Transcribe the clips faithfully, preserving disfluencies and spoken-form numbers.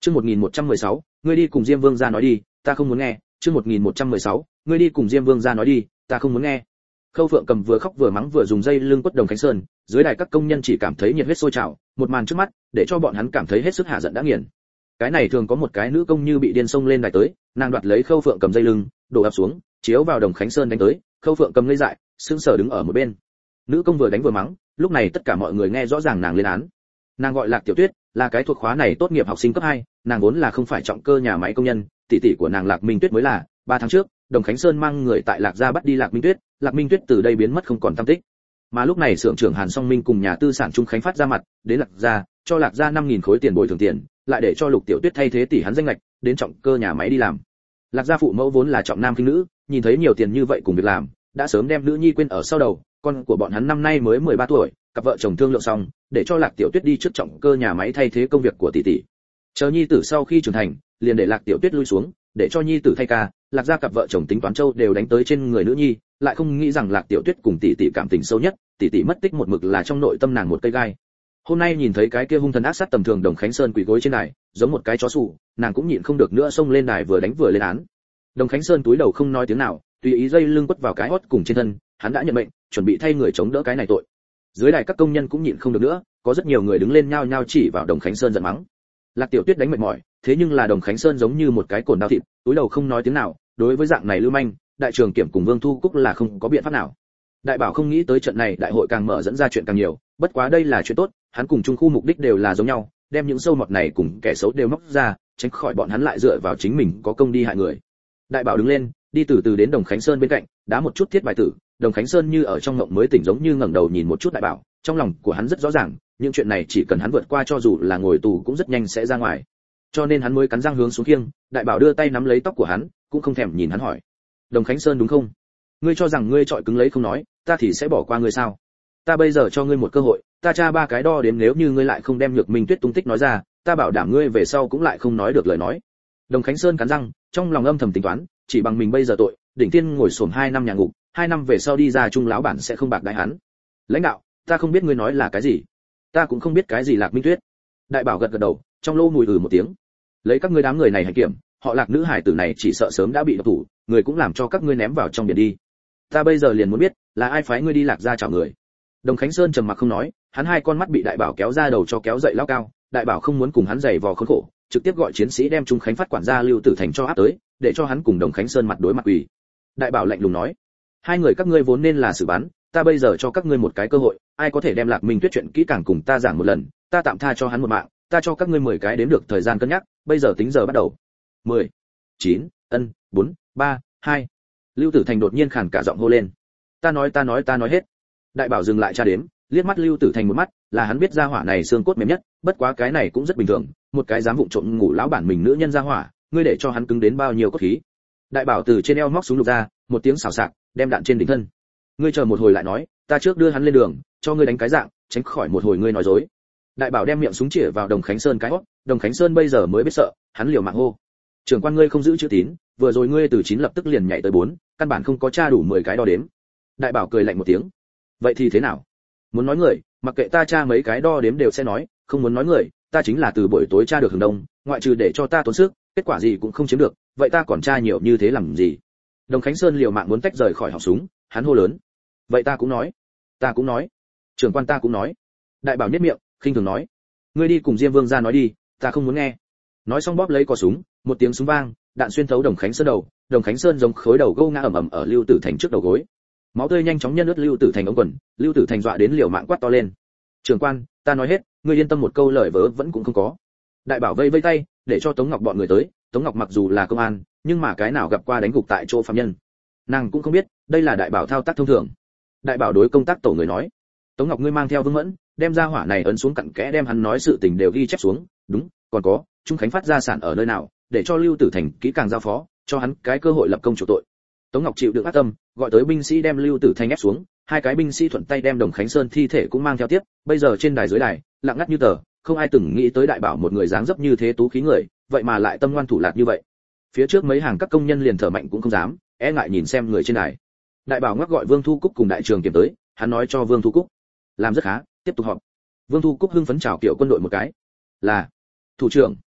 Chương một nghìn một trăm mười sáu, ngươi đi cùng Diêm Vương gia nói đi, ta không muốn nghe. Chương một nghìn một trăm mười sáu, ngươi đi cùng Diêm Vương gia nói đi, ta không muốn nghe. Khâu Phượng Cầm vừa khóc vừa mắng vừa dùng dây lưng quất Đồng Khánh Sơn, dưới đài các công nhân chỉ cảm thấy nhiệt huyết sôi trào, một màn trước mắt, để cho bọn hắn cảm thấy hết sức hạ giận đã nghiền. Cái này thường có một cái nữ công như bị điên xông lên đài tới, nàng đoạt lấy Khâu Phượng Cầm dây lưng, đổ ập xuống, chiếu vào Đồng Khánh Sơn đánh tới, Khâu Phượng Cầm ngây dại, sững sờ đứng ở một bên. Nữ công vừa đánh vừa mắng, lúc này tất cả mọi người nghe rõ ràng nàng lên án. Nàng gọi Lạc Tiểu Tuyết, là cái thuộc khóa này tốt nghiệp học sinh cấp hai, nàng vốn là không phải trọng cơ nhà máy công nhân, tỷ tỷ của nàng Lạc Minh Tuyết mới là. Ba tháng trước, Đồng Khánh Sơn mang người tại Lạc gia bắt đi Lạc Minh Tuyết, Lạc Minh Tuyết từ đây biến mất không còn tăm tích. Mà lúc này xưởng trưởng Hàn Song Minh cùng nhà tư sản Trung Khánh phát ra mặt, đến Lạc gia, cho Lạc gia năm nghìn khối tiền bồi thường tiền, lại để cho Lục Tiểu Tuyết thay thế tỷ hắn danh ngạch, đến trọng cơ nhà máy đi làm. Lạc gia phụ mẫu vốn là trọng nam khinh nữ, nhìn thấy nhiều tiền như vậy cùng việc làm, đã sớm đem nữ nhi quên ở sau đầu, con của bọn hắn năm nay mới mười ba tuổi, cặp vợ chồng thương lượng xong, để cho Lạc Tiểu Tuyết đi trước trọng cơ nhà máy thay thế công việc của tỷ tỷ. Chờ nhi tử sau khi trưởng thành, liền để Lạc Tiểu Tuyết lui xuống, để cho nhi tử thay ca. Lạc gia cặp vợ chồng tính toán châu đều đánh tới trên người nữ nhi, lại không nghĩ rằng Lạc Tiểu Tuyết cùng tỷ tỷ cảm tình sâu nhất, tỷ tỷ mất tích một mực là trong nội tâm nàng một cây gai. Hôm nay nhìn thấy cái kia hung thần ác sát tầm thường Đồng Khánh Sơn quỳ gối trên đài, giống một cái chó sủ, nàng cũng nhịn không được nữa xông lên đài vừa đánh vừa lên án. Đồng Khánh Sơn túi đầu không nói tiếng nào, tùy ý dây lưng quất vào cái hót cùng trên thân, hắn đã nhận mệnh, chuẩn bị thay người chống đỡ cái này tội. Dưới đài các công nhân cũng nhịn không được nữa, có rất nhiều người đứng lên nhao nhao chỉ vào Đồng Khánh Sơn giận mắng. Lạc Tiểu Tuyết đánh mệt mỏi, thế nhưng là Đồng Khánh Sơn giống như một cái cồn đao thịt, túi đầu không nói tiếng nào, đối với dạng này lưu manh, đại trường kiểm cùng Vương Thu Cúc là không có biện pháp nào. Đại bảo không nghĩ tới trận này đại hội càng mở dẫn ra chuyện càng nhiều, bất quá đây là chuyện tốt, hắn cùng trung khu mục đích đều là giống nhau, đem những sâu mọt này cùng kẻ xấu đều móc ra, tránh khỏi bọn hắn lại dựa vào chính mình có công đi hại người. Đại bảo đứng lên, đi từ từ đến Đồng Khánh Sơn bên cạnh, đá một chút thiết bài tử. Đồng Khánh Sơn như ở trong ngộng mới tỉnh giống như ngẩng đầu nhìn một chút đại bảo, trong lòng của hắn rất rõ ràng, những chuyện này chỉ cần hắn vượt qua cho dù là ngồi tù cũng rất nhanh sẽ ra ngoài. Cho nên hắn mới cắn răng hướng xuống khiêng, đại bảo đưa tay nắm lấy tóc của hắn, cũng không thèm nhìn hắn hỏi: "Đồng Khánh Sơn đúng không? Ngươi cho rằng ngươi trọi cứng lấy không nói, ta thì sẽ bỏ qua ngươi sao? Ta bây giờ cho ngươi một cơ hội, ta tra ba cái đo đếm, nếu như ngươi lại không đem Nhược Minh Tuyết tung tích nói ra, ta bảo đảm ngươi về sau cũng lại không nói được lời nói." Đồng Khánh Sơn cắn răng, trong lòng âm thầm tính toán, chỉ bằng mình bây giờ tội, đỉnh thiên ngồi xổm hai năm nhà ngục, hai năm về sau đi ra trung lão bản sẽ không bạc đãi hắn. "Lãnh đạo, ta không biết ngươi nói là cái gì." "Ta cũng không biết cái gì Lạc Minh Tuyết." Đại bảo gật gật đầu, trong lỗ mùi ừ một tiếng. "Lấy các ngươi đám người này hành kiểm, họ Lạc nữ hải tử này chỉ sợ sớm đã bị độc thủ, người cũng làm cho các ngươi ném vào trong biển đi. Ta bây giờ liền muốn biết, là ai phái ngươi đi Lạc gia chào người." Đồng Khánh Sơn trầm mặc không nói, hắn hai con mắt bị đại bảo kéo ra đầu cho kéo dậy lao cao, đại bảo không muốn cùng hắn giày vò khốn khổ, trực tiếp gọi chiến sĩ đem Trung Khánh phát quản gia Lưu Tử Thành cho áp tới, để cho hắn cùng Đồng Khánh Sơn mặt đối mặt quỳ. Đại bảo lạnh lùng nói: "Hai người các ngươi vốn nên là xử bắn, ta bây giờ cho các ngươi một cái cơ hội, ai có thể đem Lạc Minh Tuyết chuyện kỹ càng cùng ta giảng một lần, ta tạm tha cho hắn một mạng, ta cho các ngươi mười cái đếm được thời gian cân nhắc, bây giờ tính giờ bắt đầu." mười, chín, ân, bốn, ba, hai. Lưu Tử Thành đột nhiên khàn cả giọng hô lên: "Ta nói ta nói ta nói hết." Đại bảo dừng lại tra đếm, liếc mắt Lưu Tử Thành một mắt, là hắn biết gia hỏa này xương cốt mềm nhất, bất quá cái này cũng rất bình thường, một cái dám vụng trộm ngủ lão bản mình nữ nhân gia hỏa, ngươi để cho hắn cứng đến bao nhiêu cốt khí. Đại bảo từ trên eo móc súng lục ra, một tiếng xào xạc, đem đạn trên đỉnh thân. "Ngươi chờ một hồi lại nói, ta trước đưa hắn lên đường, cho ngươi đánh cái dạng, tránh khỏi một hồi ngươi nói dối." Đại bảo đem miệng súng chĩa vào Đồng Khánh Sơn cái hót, Đồng Khánh Sơn bây giờ mới biết sợ, hắn liều mạng hô: "Trưởng quan ngươi không giữ chữ tín, vừa rồi ngươi từ chín lập tức liền nhảy tới bốn, căn bản không có tra đủ mười cái đo đếm." Đại bảo cười lạnh một tiếng: "Vậy thì thế nào? Muốn nói người, mặc kệ ta tra mấy cái đo đếm đều sẽ nói, không muốn nói người, ta chính là từ buổi tối tra được hưởng đông, ngoại trừ để cho ta tốn sức, kết quả gì cũng không chiếm được, vậy ta còn tra nhiều như thế làm gì?" Đồng Khánh Sơn liều mạng muốn tách rời khỏi họng súng, hắn hô lớn: "Vậy ta cũng nói, ta cũng nói, trưởng quan ta cũng nói." Đại bảo nhếch miệng, khinh thường nói: "Ngươi đi cùng Diêm Vương gia nói đi, ta không muốn nghe." Nói xong bóp lấy cò súng, một tiếng súng vang, đạn xuyên thấu Đồng Khánh Sơn đầu, Đồng Khánh Sơn giống khối đầu gâu ngã ầm ầm ở Lưu Tử Thành trước đầu gối. Máu tươi nhanh chóng nhân ướt Lưu Tử Thành ống quần, Lưu Tử Thành dọa đến liều mạng quát to lên: "Trưởng quan, ta nói hết, ngươi yên tâm, một câu lời vớ vẫn cũng không có." Đại bảo vây vây tay, để cho Tống Ngọc bọn người tới. Tống Ngọc mặc dù là công an, nhưng mà cái nào gặp qua đánh gục tại chỗ phạm nhân, nàng cũng không biết, đây là đại bảo thao tác thông thường. Đại bảo đối công tác tổ người nói: "Tống Ngọc, ngươi mang theo Vương Mẫn, đem ra hỏa này ấn xuống cặn kẽ, đem hắn nói sự tình đều ghi chép xuống, đúng, còn có, Trung Khánh phát gia sản ở nơi nào, để cho Lưu Tử Thành kỹ càng giao phó, cho hắn cái cơ hội lập công chủ tội." Tống Ngọc chịu đựng ác tâm, gọi tới binh sĩ đem Lưu Tử Thành ép xuống, hai cái binh sĩ thuận tay đem Đồng Khánh Sơn thi thể cũng mang theo tiếp. Bây giờ trên đài dưới đài, lặng ngắt như tờ, không ai từng nghĩ tới đại bảo một người dáng dấp như thế tú khí người, vậy mà lại tâm ngoan thủ lạt như vậy. Phía trước mấy hàng các công nhân liền thở mạnh cũng không dám, e ngại nhìn xem người trên đài. Đại bảo ngoắc gọi Vương Thu Cúc cùng đại trường kiểm tới, hắn nói cho Vương Thu Cúc: "Làm rất khá, tiếp tục họp." Vương Thu Cúc hưng phấn chào kiểu quân đội một cái: "Là thủ trưởng."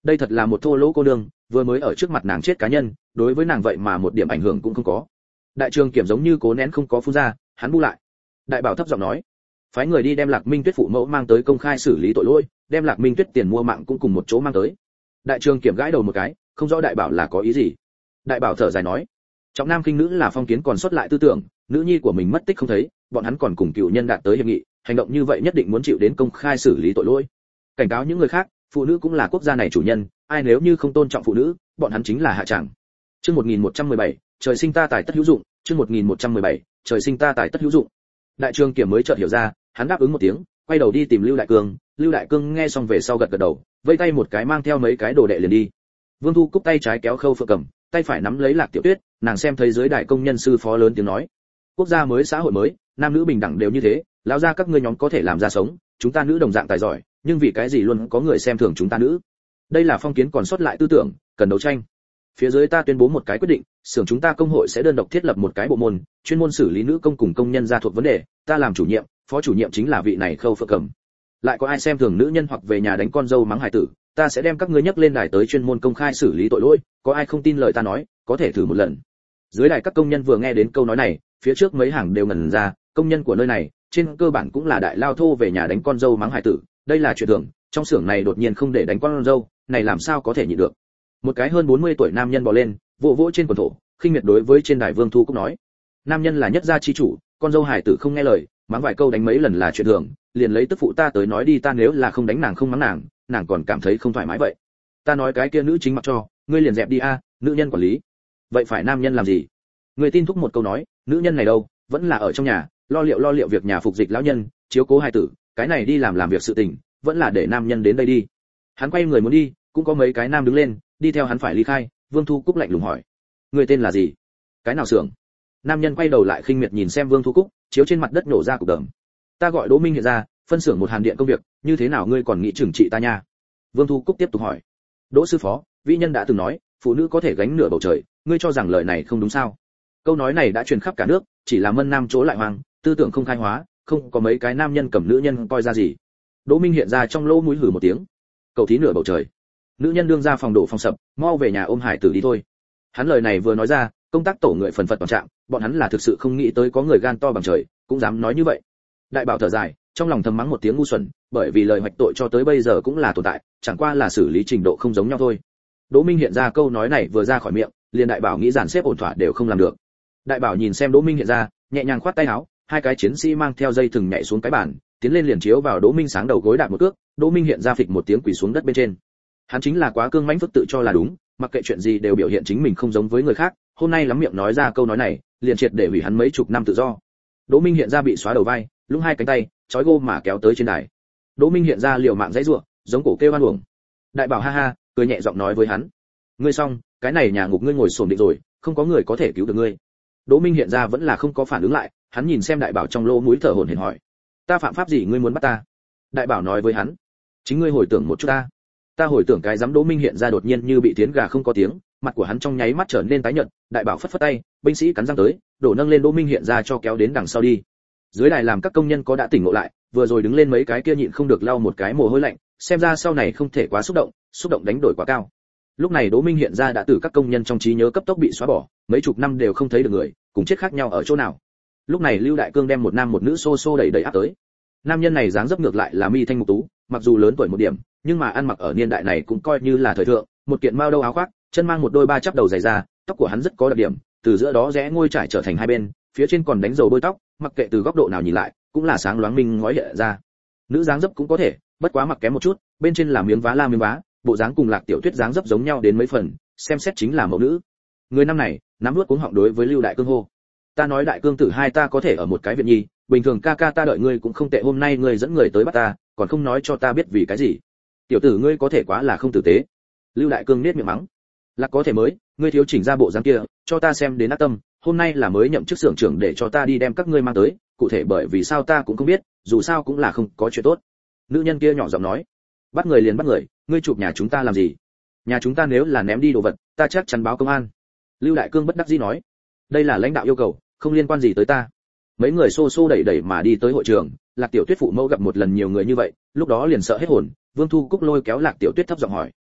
Đây thật là một thô lỗ cô nương, vừa mới ở trước mặt nàng chết cá nhân, đối với nàng vậy mà một điểm ảnh hưởng cũng không có. Đại trường kiểm giống như cố nén không có phun ra, hắn bu lại. Đại bảo thấp giọng nói, phái người đi đem Lạc Minh Tuyết phụ mẫu mang tới công khai xử lý tội lỗi, đem Lạc Minh Tuyết tiền mua mạng cũng cùng một chỗ mang tới. Đại trường kiểm gãi đầu một cái, không rõ đại bảo là có ý gì. Đại bảo thở dài nói, trọng nam khinh nữ là phong kiến còn sót lại tư tưởng, nữ nhi của mình mất tích không thấy, bọn hắn còn cùng cựu nhân đạt tới hiệp nghị, hành động như vậy nhất định muốn chịu đến công khai xử lý tội lỗi. Cảnh cáo những người khác, phụ nữ cũng là quốc gia này chủ nhân, ai nếu như không tôn trọng phụ nữ, bọn hắn chính là hạ tràng. Chương một nghìn một trăm mười bảy, trời sinh ta tài tất hữu dụng, chương một nghìn một trăm mười bảy, trời sinh ta tài tất hữu dụng. Đại trường kiểm mới chợt hiểu ra, hắn đáp ứng một tiếng, quay đầu đi tìm Lưu Đại Cương, Lưu Đại Cương nghe xong về sau gật gật đầu, vẫy tay một cái mang theo mấy cái đồ đệ liền đi. Vương Thu Cúc tay trái kéo Khâu Phượng Cầm, tay phải nắm lấy Lạc Tiểu Tuyết, nàng xem thấy dưới đại công nhân sư phó lớn tiếng nói: "Quốc gia mới, xã hội mới, nam nữ bình đẳng đều như thế, lão gia các ngươi nhóm có thể làm ra sống, chúng ta nữ đồng dạng tài giỏi, nhưng vì cái gì luôn có người xem thường chúng ta nữ? Đây là phong kiến còn sót lại tư tưởng, cần đấu tranh. Phía dưới ta tuyên bố một cái quyết định, xưởng chúng ta công hội sẽ đơn độc thiết lập một cái bộ môn, chuyên môn xử lý nữ công cùng công nhân gia thuộc vấn đề, ta làm chủ nhiệm, phó chủ nhiệm chính là vị này Khâu Phượng Cầm. Lại có ai xem thường nữ nhân hoặc về nhà đánh con dâu mắng hài tử, ta sẽ đem các ngươi nhắc lên đài tới chuyên môn công khai xử lý tội lỗi, có ai không tin lời ta nói, có thể thử một lần." Dưới đài các công nhân vừa nghe đến câu nói này, phía trước mấy hàng đều ngẩn ra, công nhân của nơi này, trên cơ bản cũng là đại lao thô về nhà đánh con dâu mắng hài tử, đây là chuyện thường, trong xưởng này đột nhiên không để đánh con dâu, này làm sao có thể nhịn được. Một cái hơn bốn mươi tuổi nam nhân bò lên, vỗ vỗ trên quần thổ, khinh miệt đối với trên đài Vương Thu Cúc nói: "Nam nhân là nhất gia chi chủ, con dâu hài tử không nghe lời, mắng vài câu đánh mấy lần là chuyện thường, liền lấy tức phụ ta tới nói đi, ta nếu là không đánh nàng không mắng nàng, nàng còn cảm thấy không thoải mái vậy. Ta nói cái kia nữ chính mặc cho, ngươi liền dẹp đi a, nữ nhân quản lý. Vậy phải nam nhân làm gì? Người tin thúc một câu nói, nữ nhân này đâu, vẫn là ở trong nhà, lo liệu lo liệu việc nhà phục dịch lão nhân, chiếu cố hài tử, cái này đi làm làm việc sự tình, vẫn là để nam nhân đến đây đi." Hắn quay người muốn đi, cũng có mấy cái nam đứng lên, đi theo hắn phải ly khai. Vương Thu Cúc lạnh lùng hỏi: "Người tên là gì? Cái nào xưởng?" Nam nhân quay đầu lại khinh miệt nhìn xem Vương Thu Cúc, chiếu trên mặt đất nổ ra cục đờm. "Ta gọi Đỗ Minh hiện ra, phân xưởng một hàn điện công việc, như thế nào ngươi còn nghĩ trừng trị ta nha?" Vương Thu Cúc tiếp tục hỏi: "Đỗ sư phó, vĩ nhân đã từng nói, phụ nữ có thể gánh nửa bầu trời, ngươi cho rằng lời này không đúng sao?" Câu nói này đã truyền khắp cả nước, chỉ là Mân Nam chỗ lại hoang, tư tưởng không khai hóa, không có mấy cái nam nhân cầm nữ nhân coi ra gì. Đỗ Minh hiện ra trong lỗ mũi hừ một tiếng: "Cầu thí nửa bầu trời, nữ nhân đương ra phòng đổ phòng sập, mau về nhà ôm hải tử đi thôi." Hắn lời này vừa nói ra, công tác tổ người phần phật toàn trạng, bọn hắn là thực sự không nghĩ tới có người gan to bằng trời, cũng dám nói như vậy. Đại bảo thở dài, trong lòng thầm mắng một tiếng ngu xuẩn, bởi vì lời hoạch tội cho tới bây giờ cũng là tồn tại, chẳng qua là xử lý trình độ không giống nhau thôi. Đỗ Minh hiện ra câu nói này vừa ra khỏi miệng, liền đại bảo nghĩ dàn xếp ổn thỏa đều không làm được. Đại bảo nhìn xem Đỗ Minh hiện ra, nhẹ nhàng khoát tay áo, hai cái chiến sĩ mang theo dây thừng nhảy xuống cái bàn, tiến lên liền chiếu vào Đỗ Minh sáng đầu gối đạp một cước, Đỗ Minh hiện ra phịch một tiếng quỳ xuống đất bên trên. Hắn chính là quá cương mãnh phức tự cho là đúng, mặc kệ chuyện gì đều biểu hiện chính mình không giống với người khác, hôm nay lắm miệng nói ra câu nói này, liền triệt để hủy hắn mấy chục năm tự do. Đỗ Minh hiện ra bị xóa đầu vai, lũng hai cánh tay, chói gô mà kéo tới trên đài. Đỗ Minh hiện ra liều mạng dãy rủa, giống cổ kêu oan uổng. Đại bảo ha ha, cười nhẹ giọng nói với hắn: "Ngươi xong, cái này nhà ngục ngươi ngồi xổm định rồi, không có người có thể cứu được ngươi." Đỗ Minh hiện ra vẫn là không có phản ứng lại, hắn nhìn xem đại bảo trong lỗ mũi thở hổn hển hỏi: "Ta phạm pháp gì ngươi muốn bắt ta?" Đại bảo nói với hắn: "Chính ngươi hồi tưởng một chút ta." Ta hồi tưởng cái giám. Đỗ Minh hiện ra đột nhiên như bị thiến gà không có tiếng, mặt của hắn trong nháy mắt trở nên tái nhợt. Đại bảo phất phất tay, binh sĩ cắn răng tới, đổ nâng lên Đỗ Minh hiện ra cho kéo đến đằng sau đi. Dưới đài làm các công nhân có đã tỉnh ngộ lại, vừa rồi đứng lên mấy cái kia nhịn không được lau một cái mồ hôi lạnh, xem ra sau này không thể quá xúc động, xúc động đánh đổi quá cao. Lúc này Đỗ Minh hiện ra đã từ các công nhân trong trí nhớ cấp tốc bị xóa bỏ, mấy chục năm đều không thấy được người, cùng chết khác nhau ở chỗ nào. Lúc này Lưu Đại Cương đem một nam một nữ xô xô đẩy đẩy áp tới. Nam nhân này dáng dấp ngược lại là mi thanh mục tú, mặc dù lớn tuổi một điểm, nhưng mà ăn mặc ở niên đại này cũng coi như là thời thượng, một kiện mao đâu áo khoác, chân mang một đôi ba chắp đầu dày da, tóc của hắn rất có đặc điểm, từ giữa đó rẽ ngôi trải trở thành hai bên, phía trên còn đánh dầu bôi tóc, mặc kệ từ góc độ nào nhìn lại, cũng là sáng loáng minh ngói hiện ra. Nữ dáng dấp cũng có thể, bất quá mặc kém một chút, bên trên là miếng vá la miếng vá, bộ dáng cùng Lạc Tiểu Tuyết dáng dấp giống nhau đến mấy phần, xem xét chính là mẫu nữ. Người năm này, nắm nuốt cuống họng đối với Lưu Đại Cương hô: "Ta nói Đại Cương tử hai ta có thể ở một cái viện nhi, bình thường ca ca ta đợi ngươi cũng không tệ, hôm nay ngươi dẫn người tới bắt ta, còn không nói cho ta biết vì cái gì. Tiểu tử ngươi có thể quá là không tử tế." Lưu Đại Cương nết miệng mắng: "Lạc có thể mới, ngươi thiếu chỉnh ra bộ dáng kia, cho ta xem đến ác tâm, hôm nay là mới nhậm chức xưởng trưởng để cho ta đi đem các ngươi mang tới, cụ thể bởi vì sao ta cũng không biết, dù sao cũng là không có chuyện tốt." Nữ nhân kia nhỏ giọng nói: "Bắt người liền bắt người, ngươi chụp nhà chúng ta làm gì? Nhà chúng ta nếu là ném đi đồ vật, ta chắc chắn báo công an." Lưu Đại Cương bất đắc dĩ nói: "Đây là lãnh đạo yêu cầu, không liên quan gì tới ta." Mấy người xô xô đẩy đẩy mà đi tới hội trường, Lạc Tiểu Tuyết phụ mẫu gặp một lần nhiều người như vậy, lúc đó liền sợ hết hồn. Vương Thu Cúc lôi kéo Lạc Tiểu Tuyết thấp giọng hỏi: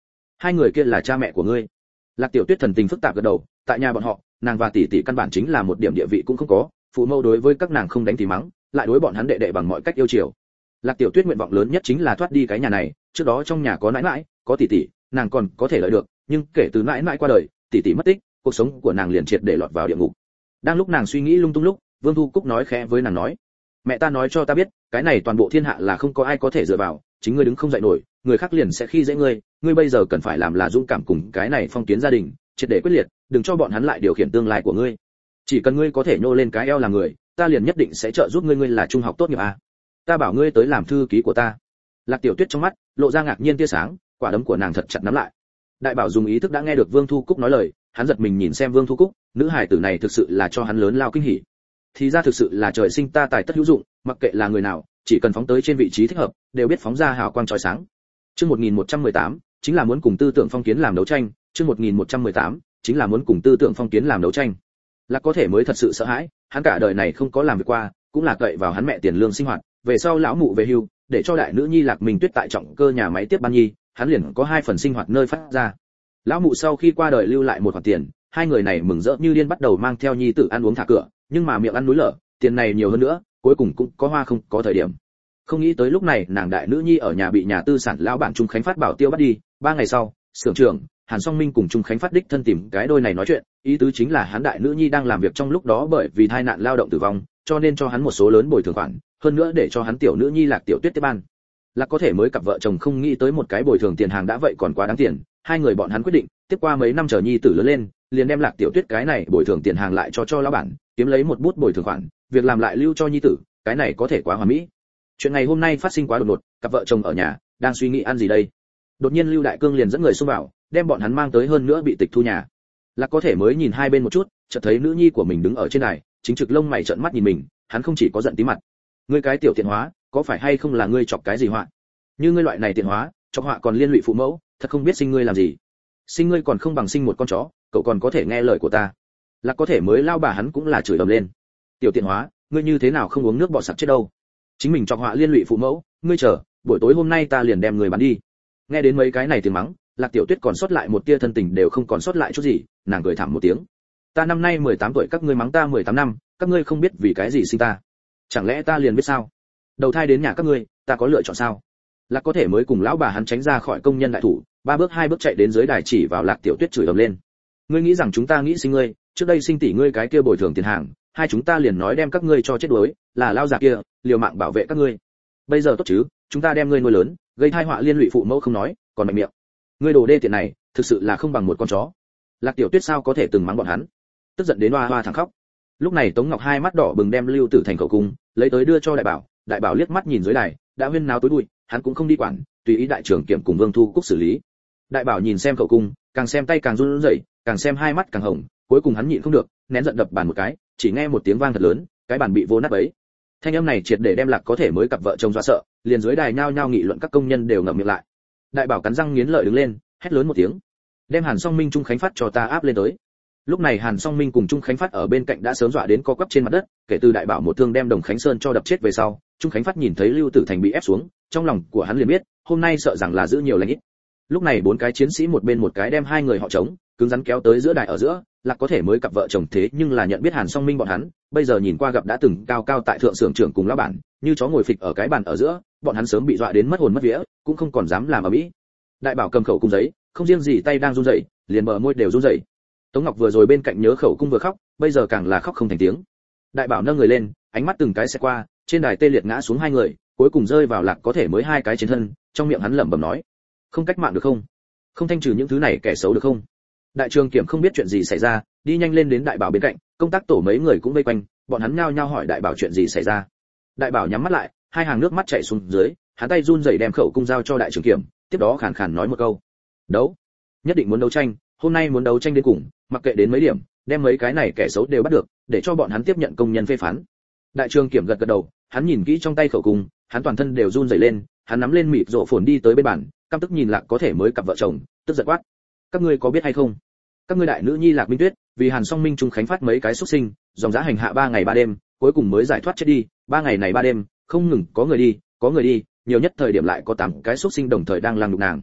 hai người kia là cha mẹ của ngươi? Lạc Tiểu Tuyết thần tình phức tạp gật đầu, tại nhà bọn họ, nàng và tỷ tỷ căn bản chính là một điểm địa vị cũng không có, phụ mẫu đối với các nàng không đánh thì mắng, lại đối bọn hắn đệ đệ bằng mọi cách yêu chiều. Lạc Tiểu Tuyết nguyện vọng lớn nhất chính là thoát đi cái nhà này, trước đó trong nhà có nãi nãi, có tỷ tỷ, nàng còn có thể lợi được, nhưng kể từ nãi nãi qua đời, tỷ tỷ mất tích, cuộc sống của nàng liền triệt để lọt vào địa ngục. Đang lúc nàng suy nghĩ lung tung lúc, Vương Thu Cúc nói khẽ với nàng nói: "Mẹ ta nói cho ta biết, cái này toàn bộ thiên hạ là không có ai có thể dựa vào, chính ngươi đứng không dậy nổi, người khác liền sẽ khi dễ ngươi, ngươi bây giờ cần phải làm là dũng cảm cùng cái này phong kiến gia đình, triệt để quyết liệt, đừng cho bọn hắn lại điều khiển tương lai của ngươi. Chỉ cần ngươi có thể nhô lên cái eo làm người, ta liền nhất định sẽ trợ giúp ngươi, ngươi là trung học tốt nghiệp à? Ta bảo ngươi tới làm thư ký của ta." Lạc Tiểu Tuyết trong mắt lộ ra ngạc nhiên tia sáng, quả đấm của nàng thật chặt nắm lại. Đại Bảo dùng ý thức đã nghe được Vương Thu Cúc nói lời, hắn giật mình nhìn xem Vương Thu Cúc, nữ hài tử này thực sự là cho hắn lớn lao kinh hỉ. Thì ra thực sự là trời sinh ta tài tất hữu dụng, mặc kệ là người nào, chỉ cần phóng tới trên vị trí thích hợp, đều biết phóng ra hào quang chói sáng. Chương một nghìn một trăm mười tám, chính là muốn cùng tư tưởng phong kiến làm đấu tranh, chương một nghìn một trăm mười tám, chính là muốn cùng tư tưởng phong kiến làm đấu tranh. Lạc có thể mới thật sự sợ hãi, hắn cả đời này không có làm việc qua, cũng là cậy vào hắn mẹ tiền lương sinh hoạt, về sau lão mụ về hưu, để cho đại nữ nhi Lạc Minh Tuyết tại trọng cơ nhà máy tiếp ban nhi, hắn liền có hai phần sinh hoạt nơi phát ra. Lão mụ sau khi qua đời lưu lại một khoản tiền, hai người này mừng rỡ như điên bắt đầu mang theo nhi tử ăn uống thả cửa, nhưng mà miệng ăn núi lở, tiền này nhiều hơn nữa, cuối cùng cũng có hoa không có thời điểm. Không nghĩ tới lúc này nàng đại nữ nhi ở nhà bị nhà tư sản lão bản Trung Khánh Phát bảo tiêu bắt đi, ba ngày sau, xưởng trưởng Hàn Song Minh cùng Trung Khánh Phát đích thân tìm cái đôi này nói chuyện, ý tứ chính là hắn đại nữ nhi đang làm việc trong lúc đó bởi vì tai nạn lao động tử vong, cho nên cho hắn một số lớn bồi thường khoản, hơn nữa để cho hắn tiểu nữ nhi Lạc Tiểu Tuyết tiếp ban. Lạc có thể mới cặp vợ chồng không nghĩ tới một cái bồi thường tiền hàng đã vậy còn quá đáng tiền, hai người bọn hắn quyết định, tiếp qua mấy năm chờ nhi tử lớn lên, liền đem Lạc Tiểu Tuyết cái này bồi thường tiền hàng lại cho cho lão bản, kiếm lấy một bút bồi thường khoản, việc làm lại lưu cho nhi tử, cái này có thể quá hoàn mỹ. Chuyện này hôm nay phát sinh quá đột ngột, cặp vợ chồng ở nhà đang suy nghĩ ăn gì đây. Đột nhiên Lưu Đại Cương liền dẫn người xông vào, đem bọn hắn mang tới hơn nữa bị tịch thu nhà. Lạc có thể mới nhìn hai bên một chút, chợt thấy nữ nhi của mình đứng ở trên đài, chính trực lông mày trợn mắt nhìn mình, hắn không chỉ có giận tí mặt. Ngươi cái tiểu tiện hóa, có phải hay không là ngươi chọc cái gì họa? Như ngươi loại này tiện hóa, chọc họa còn liên lụy phụ mẫu, thật không biết sinh ngươi làm gì. Sinh ngươi còn không bằng sinh một con chó, cậu còn có thể nghe lời của ta. Lạc có thể mới lao bà hắn cũng là chửi ầm lên. Tiểu tiện hóa, ngươi như thế nào không uống nước bọt sặc chết đâu? Chính mình chọc họa liên lụy phụ mẫu, ngươi chờ, buổi tối hôm nay ta liền đem người bán đi. Nghe đến mấy cái này tiếng mắng, Lạc Tiểu Tuyết còn sót lại một tia thân tình đều không còn sót lại chút gì, nàng cười thảm một tiếng. Ta năm nay mười tám tuổi, các ngươi mắng ta mười tám năm, các ngươi không biết vì cái gì sinh ta. Chẳng lẽ ta liền biết sao? Đầu thai đến nhà các ngươi, ta có lựa chọn sao? Lạc có thể mới cùng lão bà hắn tránh ra khỏi công nhân đại thủ, ba bước hai bước chạy đến dưới đài chỉ vào Lạc Tiểu Tuyết chửi ầm lên. Ngươi nghĩ rằng chúng ta nghĩ sinh ngươi, trước đây sinh tỷ ngươi cái kia bồi thường tiền hàng, hai chúng ta liền nói đem các ngươi cho chết đuối, là lao già kia, liều mạng bảo vệ các ngươi. Bây giờ tốt chứ, chúng ta đem ngươi nuôi lớn, gây tai họa liên lụy phụ mẫu không nói, còn mạnh miệng. Ngươi đồ đê tiện này, thực sự là không bằng một con chó. Lạc Tiểu Tuyết sao có thể từng mắng bọn hắn, tức giận đến hoa hoa thẳng khóc. Lúc này Tống Ngọc hai mắt đỏ bừng đem Lưu Tử Thành khẩu cung lấy tới đưa cho Đại Bảo, Đại Bảo liếc mắt nhìn dưới đài, đã huyên náo tối bụi, hắn cũng không đi quản, tùy ý đại trưởng kiểm cùng Vương Thu Cúc xử lý. Đại Bảo nhìn xem khẩu cung, càng xem tay càng run rẩy, càng xem hai mắt càng hồng, cuối cùng hắn nhịn không được, nén giận đập bàn một cái, chỉ nghe một tiếng vang thật lớn, cái bàn bị vô nát bấy. Thanh âm này triệt để đem Lạc có thể mới cặp vợ chồng dọa sợ, liền dưới đài nhao nhao nghị luận, các công nhân đều ngậm miệng lại. Đại Bảo cắn răng nghiến lợi đứng lên, hét lớn một tiếng, đem Hàn Song Minh Trung Khánh Phát cho ta áp lên tới. Lúc này Hàn Song Minh cùng Trung Khánh Phát ở bên cạnh đã sớm dọa đến co quắp trên mặt đất, kể từ Đại Bảo một thương đem Đồng Khánh Sơn cho đập chết về sau, Trung Khánh Phát nhìn thấy Lưu Tử Thành bị ép xuống, trong lòng của hắn liền biết, hôm nay sợ rằng là giữ nhiều lành ít. Lúc này bốn cái chiến sĩ một bên một cái đem hai người họ chống, cứng rắn kéo tới giữa đài ở giữa, Lạc có thể mới cặp vợ chồng thế nhưng là nhận biết Hàn Song Minh bọn hắn, bây giờ nhìn qua gặp đã từng cao cao tại thượng xưởng trưởng cùng lão bản, như chó ngồi phịch ở cái bàn ở giữa, bọn hắn sớm bị dọa đến mất hồn mất vía, cũng không còn dám làm ở mỹ. Đại Bảo cầm khẩu cung giấy, không riêng gì tay đang run rẩy, liền bờ môi đều run rẩy. Tống Ngọc vừa rồi bên cạnh nhớ khẩu cung vừa khóc, bây giờ càng là khóc không thành tiếng. Đại Bảo nâng người lên, ánh mắt từng cái sẽ qua, trên đài tê liệt ngã xuống hai người, cuối cùng rơi vào Lạc có thể mới hai cái trên thân, trong miệng hắn lẩm bẩm nói: không cách mạng được không? Không thanh trừ những thứ này kẻ xấu được không? Đại trường kiểm không biết chuyện gì xảy ra, đi nhanh lên đến Đại Bảo bên cạnh, công tác tổ mấy người cũng vây quanh, bọn hắn nhao nhao hỏi Đại Bảo chuyện gì xảy ra. Đại Bảo nhắm mắt lại, hai hàng nước mắt chảy xuống dưới, hắn tay run rẩy đem khẩu cung giao cho đại trường kiểm, tiếp đó khàn khàn nói một câu: đấu, nhất định muốn đấu tranh, hôm nay muốn đấu tranh đến cùng, mặc kệ đến mấy điểm, đem mấy cái này kẻ xấu đều bắt được, để cho bọn hắn tiếp nhận công nhân phê phán. Đại trường kiểm gật gật đầu, hắn nhìn kỹ trong tay khẩu cung, hắn toàn thân đều run rẩy lên, hắn nắm lên mịt rộ phồn đi tới bên bàn, căm tức nhìn Lạc có thể mới cặp vợ chồng, tức giận quát: các ngươi có biết hay không, các ngươi đại nữ nhi Lạc Minh Tuyết vì Hàn Song Minh Trung Khánh Phát mấy cái xuất sinh, dòng giá hành hạ ba ngày ba đêm, cuối cùng mới giải thoát chết đi, ba ngày này ba đêm, không ngừng có người đi, có người đi, nhiều nhất thời điểm lại có tám cái xuất sinh đồng thời đang lăng đục nàng.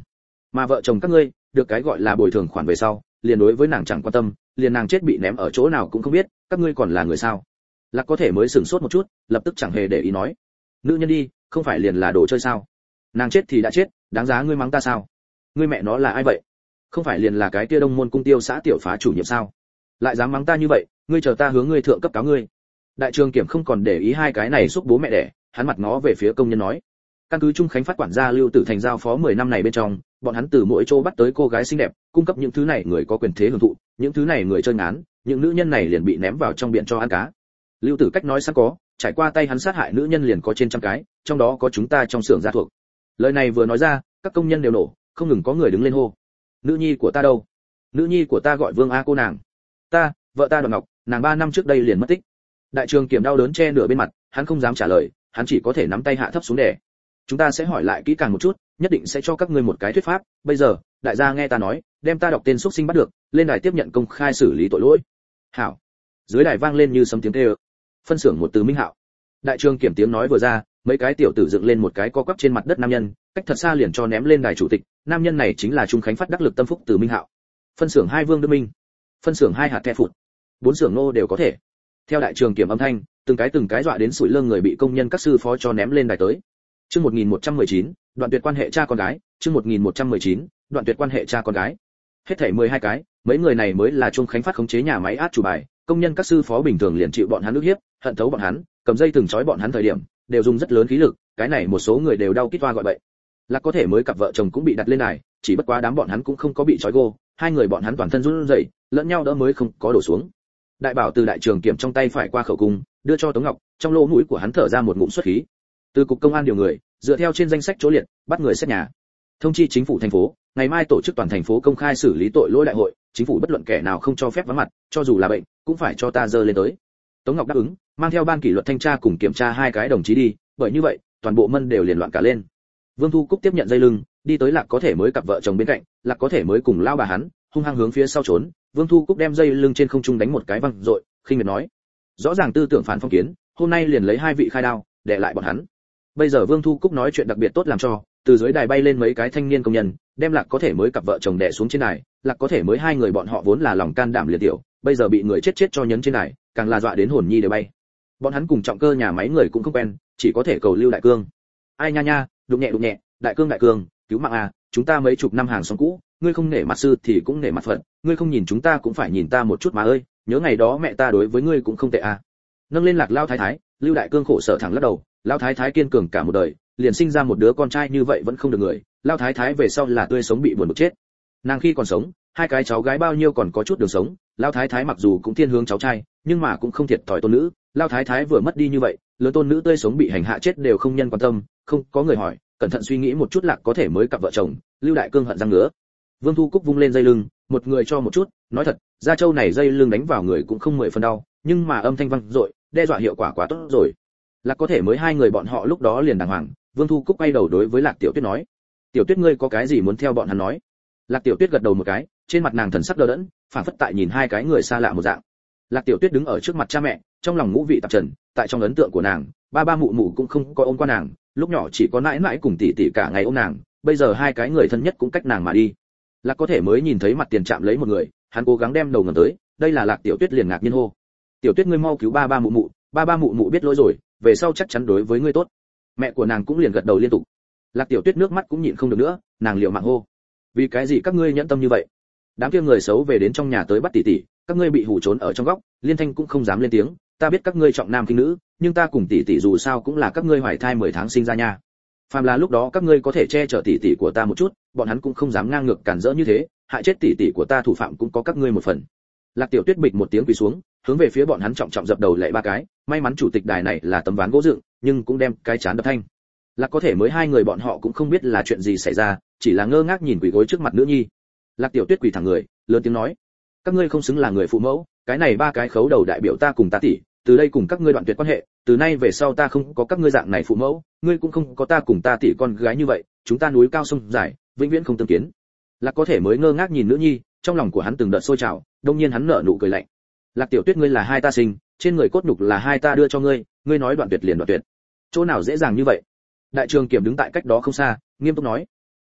Mà vợ chồng các ngươi được cái gọi là bồi thường khoản về sau, liền đối với nàng chẳng quan tâm, liền nàng chết bị ném ở chỗ nào cũng không biết, các ngươi còn là người sao? Lạc có thể mới sửng sốt một chút, lập tức chẳng hề để ý nói, nữ nhân đi, không phải liền là đồ chơi sao? Nàng chết thì đã chết, đáng giá ngươi mắng ta sao? Ngươi mẹ nó là ai vậy? Không phải liền là cái kia Đông Môn cung tiêu xã tiểu phá chủ nhiệm sao? Lại dám mắng ta như vậy, ngươi chờ ta hướng ngươi thượng cấp cáo ngươi. Đại trường kiểm không còn để ý hai cái này xúc bố mẹ đẻ, hắn mặt ngó về phía công nhân nói, căn cứ Trung Khánh phát quản gia Lưu Tử Thành giao phó mười năm này bên trong, bọn hắn từ mỗi chỗ bắt tới cô gái xinh đẹp, cung cấp những thứ này người có quyền thế hưởng thụ, những thứ này người chơi ngán, những nữ nhân này liền bị ném vào trong biển cho ăn cá. Lưu Tử cách nói sẵn có, trải qua tay hắn sát hại nữ nhân liền có trên trăm cái, trong đó có chúng ta trong xưởng gia thuộc. Lời này vừa nói ra, các công nhân đều nổ, không ngừng có người đứng lên hô, nữ nhi của ta đâu? Nữ nhi của ta gọi Vương A cô nàng. Ta, vợ ta Đoàn Ngọc, nàng ba năm trước đây liền mất tích. Đại trường kiểm đau đớn che nửa bên mặt, hắn không dám trả lời, hắn chỉ có thể nắm tay hạ thấp xuống để. Chúng ta sẽ hỏi lại kỹ càng một chút, nhất định sẽ cho các ngươi một cái thuyết pháp. Bây giờ, đại gia nghe ta nói, đem ta đọc tên xuất sinh bắt được, lên đài tiếp nhận công khai xử lý tội lỗi. Hảo. Dưới đài vang lên như sấm tiếng kêu. Phân xưởng một từ Minh Hạo. Đại trường kiểm tiếng nói vừa ra, mấy cái tiểu tử dựng lên một cái co quắp trên mặt đất nam nhân, cách thật xa liền cho ném lên đài chủ tịch. Nam nhân này chính là Trung Khánh phát đắc lực tâm phúc từ Minh Hạo. Phân xưởng hai Vương Đức Minh. Phân xưởng hai hạt kẹ phụt. Bốn xưởng nô đều có thể. Theo đại trường kiểm âm thanh, từng cái từng cái dọa đến sủi lưng người bị công nhân các sư phó cho ném lên đài tới. Chương một nghìn một trăm mười chín, đoạn tuyệt quan hệ cha con gái, chương một nghìn một trăm mười chín, đoạn tuyệt quan hệ cha con gái. Hết thảy mười hai cái, mấy người này mới là Trung Khánh phát khống chế nhà máy át chủ bài, công nhân các sư phó bình thường liền chịu bọn hắn ức hiếp, hận thấu bọn hắn, cầm dây từng trói bọn hắn thời điểm, đều dùng rất lớn khí lực, cái này một số người đều đau kít toa gọi bậy. Là có thể mới cặp vợ chồng cũng bị đặt lên đài, chỉ bất quá đám bọn hắn cũng không có bị trói gô, hai người bọn hắn toàn thân run rẩy, lẫn nhau đỡ mới không có đổ xuống. Đại bảo từ đại trường kiểm trong tay phải qua khẩu cung, đưa cho Tống Ngọc, trong lỗ mũi của hắn thở ra một ngụm xuất khí. Từ cục công an điều người, dựa theo trên danh sách chỗ liệt, bắt người xét nhà. Thông chi chính phủ thành phố, ngày mai tổ chức toàn thành phố công khai xử lý tội lỗi đại hội, chính phủ bất luận kẻ nào không cho phép vắng mặt, cho dù là bệnh, cũng phải cho ta dơ lên tới. Tống Ngọc đáp ứng, mang theo ban kỷ luật thanh tra cùng kiểm tra hai cái đồng chí đi, bởi như vậy, toàn bộ mân đều liền loạn cả lên. Vương Thu Cúc tiếp nhận dây lưng, đi tới Lạc có thể mới cặp vợ chồng bên cạnh, Lạc có thể mới cùng lao bà hắn, hung hăng hướng phía sau trốn. Vương Thu Cúc đem dây lưng trên không trung đánh một cái văng rội, khinh miệt nói: rõ ràng tư tưởng phản phong kiến, hôm nay liền lấy hai vị khai đao, để lại bọn hắn. Bây giờ Vương Thu Cúc nói chuyện đặc biệt tốt làm cho, từ dưới đài bay lên mấy cái thanh niên công nhân, đem Lạc có thể mới cặp vợ chồng đè xuống trên đài. Lạc có thể mới hai người bọn họ vốn là lòng can đảm liệt tiểu, bây giờ bị người chết chết cho nhấn trên đài, càng là dọa đến hồn nhi đều bay. Bọn hắn cùng trọng cơ nhà máy người cũng không quen, chỉ có thể cầu Lưu Đại Cương. Ai nha nha, đụng nhẹ đụng nhẹ, Đại Cương Đại Cương, cứu mạng à, chúng ta mấy chục năm hàng xóm cũ, ngươi không nể mặt sư thì cũng nể mặt Phật, ngươi không nhìn chúng ta cũng phải nhìn ta một chút mà ơi, nhớ ngày đó mẹ ta đối với ngươi cũng không tệ à. Nâng lên Lạc lao thái thái, Lưu Đại Cương khổ sở thẳng lắc đầu, lao thái thái kiên cường cả một đời, liền sinh ra một đứa con trai như vậy vẫn không được người, lao thái thái về sau là tươi sống bị buồn bực chết. Nàng khi còn sống, hai cái cháu gái bao nhiêu còn có chút đường sống, lao thái thái mặc dù cũng thiên hướng cháu trai, nhưng mà cũng không thiệt thòi tôn nữ, lao thái thái vừa mất đi như vậy, lớn tôn nữ tươi sống bị hành hạ chết đều không nhân quan tâm, không có người hỏi, cẩn thận suy nghĩ một chút Lạc có thể mới cặp vợ chồng, Lưu Đại Cương hận răng ngứa. Vương Thu Cúc vung lên dây lưng, một người cho một chút, nói thật, gia châu này dây lưng đánh vào người cũng không mười phần đau, nhưng mà âm thanh vang dội, đe dọa hiệu quả quá tốt rồi. Lạc có thể mới hai người bọn họ lúc đó liền đàng hoàng. Vương Thu Cúc quay đầu đối với Lạc Tiểu Tuyết nói: "Tiểu Tuyết ngươi có cái gì muốn theo bọn hắn nói?" Lạc Tiểu Tuyết gật đầu một cái, trên mặt nàng thần sắc đờ đẫn, phảng phất tại nhìn hai cái người xa lạ một dạng. Lạc Tiểu Tuyết đứng ở trước mặt cha mẹ, trong lòng ngũ vị tạp trần, tại trong ấn tượng của nàng, ba ba mụ mụ cũng không có ôm qua nàng, lúc nhỏ chỉ có nãi nãi cùng tỷ tỷ cả ngày ôm nàng, bây giờ hai cái người thân nhất cũng cách nàng mà đi. Lạc có thể mới nhìn thấy mặt tiền chạm lấy một người, hắn cố gắng đem đầu ngẩng tới, đây là Lạc Tiểu Tuyết liền ngạc nhiên hô: "Tiểu Tuyết ngươi mau cứu ba ba mụ mụ, ba ba mụ mụ biết lỗi rồi, về sau chắc chắn đối với ngươi tốt." Mẹ của nàng cũng liền gật đầu liên tục. Lạc Tiểu Tuyết nước mắt cũng nhịn không được nữa, nàng liều mạng hô: "Vì cái gì các ngươi nhẫn tâm như vậy? Đám kia người xấu về đến trong nhà tới bắt tỷ tỷ, các ngươi bị hù trốn ở trong góc." Liên Thanh cũng không dám lên tiếng: "Ta biết các ngươi trọng nam khinh nữ, nhưng ta cùng tỷ tỷ dù sao cũng là các ngươi hoài thai mười tháng sinh ra nha. Phàm là lúc đó các ngươi có thể che chở tỷ tỷ của ta một chút, bọn hắn cũng không dám ngang ngược cản rỡ như thế, hại chết tỷ tỷ của ta thủ phạm cũng có các ngươi một phần." Lạc Tiểu Tuyết bịch một tiếng quỳ xuống, hướng về phía bọn hắn trọng trọng dập đầu lạy ba cái, may mắn chủ tịch đài này là tấm ván gỗ dựng, nhưng cũng đem cái chán đập thanh. Lạc có thể mới hai người bọn họ cũng không biết là chuyện gì xảy ra, chỉ là ngơ ngác nhìn quỳ gối trước mặt nữ nhi. Lạc Tiểu Tuyết quỳ thẳng người, lớn tiếng nói: "Các ngươi không xứng là người phụ mẫu, cái này ba cái khấu đầu đại biểu ta cùng ta tỷ, từ đây cùng các ngươi đoạn tuyệt quan hệ, từ nay về sau ta không có các ngươi dạng này phụ mẫu, ngươi cũng không có ta cùng ta tỷ con gái như vậy, chúng ta núi cao sông dài, vĩnh viễn không tương kiến." Lạc có thể mới ngơ ngác nhìn nữ nhi, trong lòng của hắn từng đợt sôi trào, đột nhiên hắn nở nụ cười lạnh. "Lạc Tiểu Tuyết ngươi là hai ta sinh, trên người cốt nhục là hai ta đưa cho ngươi, ngươi nói đoạn tuyệt liền đoạn tuyệt, chỗ nào dễ dàng như vậy?" Đại trường kiểm đứng tại cách đó không xa, nghiêm túc nói: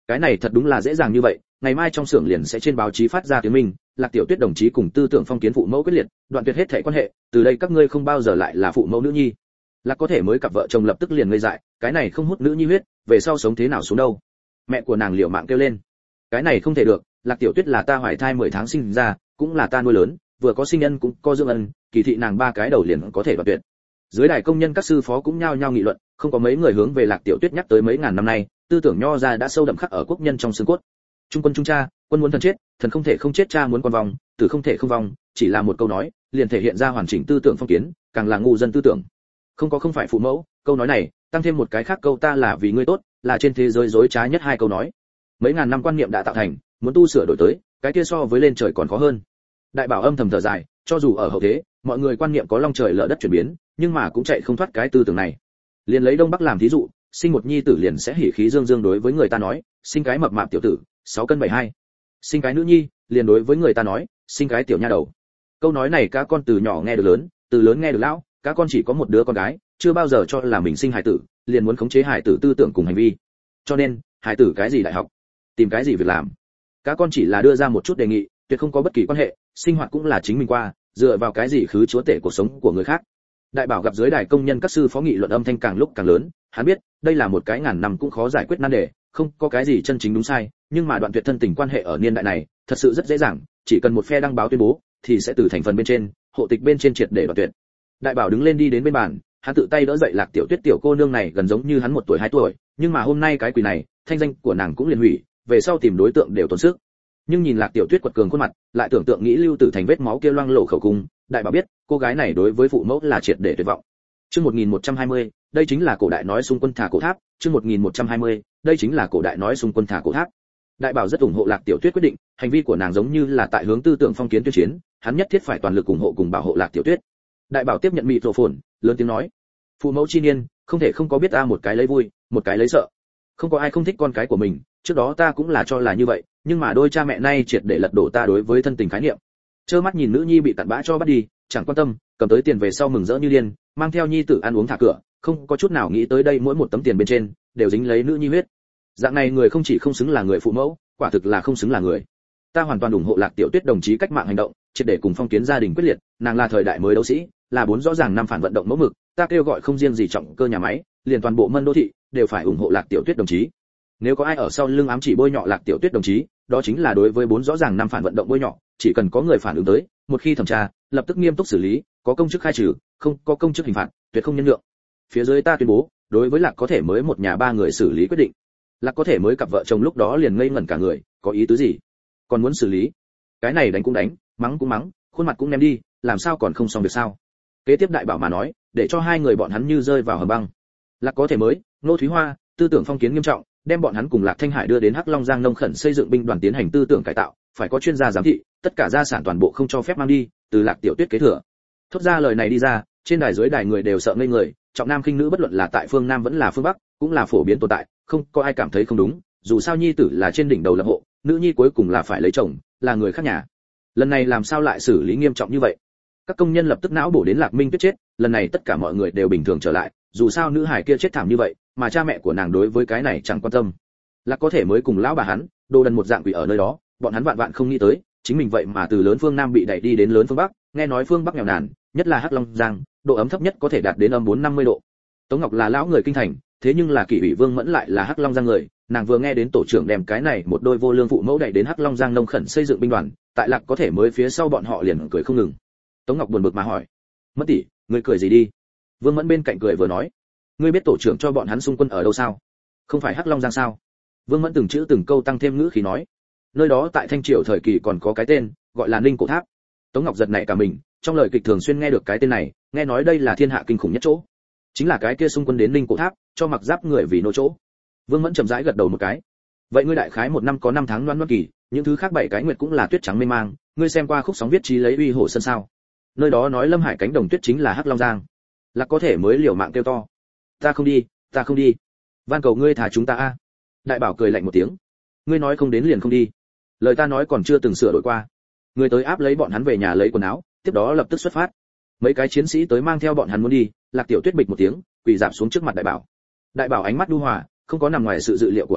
Cái này thật đúng là dễ dàng như vậy, ngày mai trong xưởng liền sẽ trên báo chí phát ra tiếng minh, Lạc Tiểu Tuyết đồng chí cùng tư tưởng phong kiến phụ mẫu quyết liệt, đoạn tuyệt hết thảy quan hệ, từ đây các ngươi không bao giờ lại là phụ mẫu nữ nhi. Lạc có thể mới cặp vợ chồng lập tức liền ngây dại, cái này không hút nữ nhi huyết, về sau sống thế nào xuống đâu? Mẹ của nàng liều mạng kêu lên, cái này không thể được, Lạc Tiểu Tuyết là ta hoài thai mười tháng sinh ra, cũng là ta nuôi lớn, vừa có sinh nhân cũng có dưỡng ân, kỳ thị nàng ba cái đầu liền có thể đoạn tuyệt. Dưới đài công nhân các sư phó cũng nhao nhao nghị luận, không có mấy người hướng về Lạc Tiểu Tuyết nhắc tới mấy ngàn năm nay, tư tưởng nho ra đã sâu đậm khắc ở quốc nhân trong xương cốt. Trung quân trung cha, quân muốn thần chết, thần không thể không chết, cha muốn con vong, tử không thể không vong, chỉ là một câu nói, liền thể hiện ra hoàn chỉnh tư tưởng phong kiến, càng là ngu dân tư tưởng. Không có không phải phụ mẫu, câu nói này, tăng thêm một cái khác câu ta là vì ngươi tốt, là trên thế giới dối trá nhất hai câu nói. Mấy ngàn năm quan niệm đã tạo thành, muốn tu sửa đổi tới, cái kia so với lên trời còn khó hơn. Đại bảo âm thầm thở dài, cho dù ở hậu thế, mọi người quan niệm có long trời lở đất chuyển biến, nhưng mà cũng chạy không thoát cái tư tưởng này. Liền lấy Đông Bắc làm thí dụ, sinh một nhi tử liền sẽ hỉ khí dương dương đối với người ta nói, sinh cái mập mạp tiểu tử, sáu cân bảy hai. Sinh cái nữ nhi, liền đối với người ta nói, sinh cái tiểu nha đầu. Câu nói này các con từ nhỏ nghe được lớn, từ lớn nghe được lão, các con chỉ có một đứa con gái, chưa bao giờ cho là mình sinh hài tử, liền muốn khống chế hài tử tư tưởng cùng hành vi. Cho nên, hài tử cái gì đại học, tìm cái gì việc làm. Các con chỉ là đưa ra một chút đề nghị, tuyệt không có bất kỳ quan hệ, sinh hoạt cũng là chính mình qua, dựa vào cái gì khứ chúa tể cuộc sống của người khác. Đại bảo gặp dưới đài công nhân các sư phó nghị luận âm thanh càng lúc càng lớn, hắn biết, đây là một cái ngàn năm cũng khó giải quyết nan đề, không có cái gì chân chính đúng sai, nhưng mà đoạn tuyệt thân tình quan hệ ở niên đại này, thật sự rất dễ dàng, chỉ cần một phe đăng báo tuyên bố, thì sẽ từ thành phần bên trên, hộ tịch bên trên triệt để đoạn tuyệt. Đại bảo đứng lên đi đến bên bàn, hắn tự tay đỡ dậy Lạc Tiểu Tuyết tiểu cô nương này gần giống như hắn một tuổi hai tuổi, nhưng mà hôm nay cái quỷ này, thanh danh của nàng cũng liền hủy, về sau tìm đối tượng đều tốn sức. Nhưng nhìn Lạc Tiểu Tuyết quật cường khuôn mặt, lại tưởng tượng nghĩ lưu tử thành vết máu kia loang lổ khẩu cung, đại bảo biết, cô gái này đối với phụ mẫu là triệt để tuyệt vọng. Chương một nghìn một trăm hai mươi, đây chính là cổ đại nói xung quân thả cổ tháp, chương một nghìn một trăm hai mươi, đây chính là cổ đại nói xung quân thả cổ tháp. Đại bảo rất ủng hộ Lạc Tiểu Tuyết quyết định, hành vi của nàng giống như là tại hướng tư tưởng phong kiến tuyên chiến, hắn nhất thiết phải toàn lực ủng hộ cùng bảo hộ Lạc Tiểu Tuyết. Đại bảo tiếp nhận microphone, lớn tiếng nói: "Phụ mẫu chi niên, không thể không có biết ta một cái lấy vui, một cái lấy sợ. Không có ai không thích con cái của mình, trước đó ta cũng là cho là như vậy, nhưng mà đôi cha mẹ nay triệt để lật đổ ta đối với thân tình khái niệm. Trơ mắt nhìn nữ nhi bị cặn bã cho bắt đi, chẳng quan tâm, cầm tới tiền về sau mừng rỡ như điên, mang theo nhi tử ăn uống thả cửa, không có chút nào nghĩ tới đây mỗi một tấm tiền bên trên đều dính lấy nữ nhi huyết. Dạng này người không chỉ không xứng là người phụ mẫu, quả thực là không xứng là người. Ta hoàn toàn ủng hộ Lạc Tiểu Tuyết đồng chí cách mạng hành động, triệt để cùng phong kiến gia đình quyết liệt, nàng là thời đại mới đấu sĩ, là bốn rõ ràng năm phản vận động mẫu mực, ta kêu gọi không riêng gì trọng cơ nhà máy, liền toàn bộ Mân đô thị đều phải ủng hộ Lạc Tiểu Tuyết đồng chí. Nếu có ai ở sau lưng ám chỉ bôi nhọ Lạc Tiểu Tuyết đồng chí, đó chính là đối với bốn rõ ràng năm phản vận động bôi nhọ, chỉ cần có người phản ứng tới, một khi thẩm tra, lập tức nghiêm túc xử lý, có công chức khai trừ, không có công chức hình phạt, tuyệt không nhân nhượng. Phía dưới ta tuyên bố, đối với Lạc có thể mới một nhà ba người xử lý quyết định." Lạc có thể mới cặp vợ chồng lúc đó liền ngây ngẩn cả người, có ý tứ gì? Còn muốn xử lý? Cái này đánh cũng đánh, mắng cũng mắng, khuôn mặt cũng ném đi, làm sao còn không xong việc sao? Kế tiếp đại bảo mà nói, để cho hai người bọn hắn như rơi vào hầm băng. Lạc có thể mới, Nô Thúy Hoa, tư tưởng phong kiến nghiêm trọng, đem bọn hắn cùng Lạc Thanh Hải đưa đến Hắc Long Giang nông khẩn xây dựng binh đoàn tiến hành tư tưởng cải tạo, phải có chuyên gia giám thị, tất cả gia sản toàn bộ không cho phép mang đi, từ Lạc Tiểu Tuyết kế thừa. Thốt ra lời này đi ra, trên đài dưới đài người đều sợ ngây người, trọng nam khinh nữ bất luận là tại phương Nam vẫn là phương Bắc, cũng là phổ biến tồn tại, không có ai cảm thấy không đúng, dù sao nhi tử là trên đỉnh đầu lập hộ, nữ nhi cuối cùng là phải lấy chồng, là người khác nhà. Lần này làm sao lại xử lý nghiêm trọng như vậy? Các công nhân lập tức não bổ đến Lạc Minh Tuyết chết, lần này tất cả mọi người đều bình thường trở lại, dù sao nữ hài kia chết thảm như vậy, mà cha mẹ của nàng đối với cái này chẳng quan tâm. Lạc có thể mới cùng lão bà hắn, đồ đần một dạng quỷ ở nơi đó, bọn hắn vạn vạn không nghĩ tới, chính mình vậy mà từ lớn phương Nam bị đẩy đi đến lớn phương Bắc, nghe nói phương Bắc nghèo nàn, nhất là Hắc Long Giang, độ ấm thấp nhất có thể đạt đến âm bốn năm mươi độ. Tống Ngọc là lão người kinh thành, thế nhưng là Kỷ ủy Vương Mẫn lại là Hắc Long Giang người, nàng vừa nghe đến tổ trưởng đem cái này một đôi vô lương phụ mẫu đẩy đến Hắc Long Giang nông khẩn xây dựng binh đoàn, tại Lạc có thể mới phía sau bọn họ liền cười không ngừng. Tống Ngọc buồn bực mà hỏi: "Mẫn tỷ, ngươi cười gì đi?" Vương Mẫn bên cạnh cười vừa nói: "Ngươi biết tổ trưởng cho bọn hắn xung quân ở đâu sao? Không phải Hắc Long Giang sao?" Vương Mẫn từng chữ từng câu tăng thêm ngữ khí nói: "Nơi đó tại Thanh Triều thời kỳ còn có cái tên, gọi là Ninh Cổ Tháp." Tống Ngọc giật nảy cả mình, trong lời kịch thường xuyên nghe được cái tên này, nghe nói đây là thiên hạ kinh khủng nhất chỗ, chính là cái kia xung quân đến Ninh Cổ Tháp, cho mặc giáp người vì nô chỗ. Vương Mẫn chậm rãi gật đầu một cái. "Vậy ngươi đại khái một năm có năm tháng loan loan kỳ, những thứ khác bảy cái nguyệt cũng là tuyết trắng mê mang, ngươi xem qua khúc sóng viết chí lấy uy hổ sân sao? Nơi đó nói Lâm Hải cánh đồng tuyết chính là Hắc Long Giang." Lạc có thể mới liều mạng kêu to: "Ta không đi, ta không đi, van cầu ngươi thả chúng ta a." Đại bảo cười lạnh một tiếng: "Ngươi nói không đến liền không đi, lời ta nói còn chưa từng sửa đổi qua." Người tới áp lấy bọn hắn về nhà lấy quần áo, tiếp đó lập tức xuất phát. Mấy cái chiến sĩ tới mang theo bọn hắn muốn đi, Lạc Tiểu Tuyết bịch một tiếng, quỳ rạp xuống trước mặt đại bảo. Đại bảo ánh mắt đu hòa, không có nằm ngoài sự dự liệu của hắn,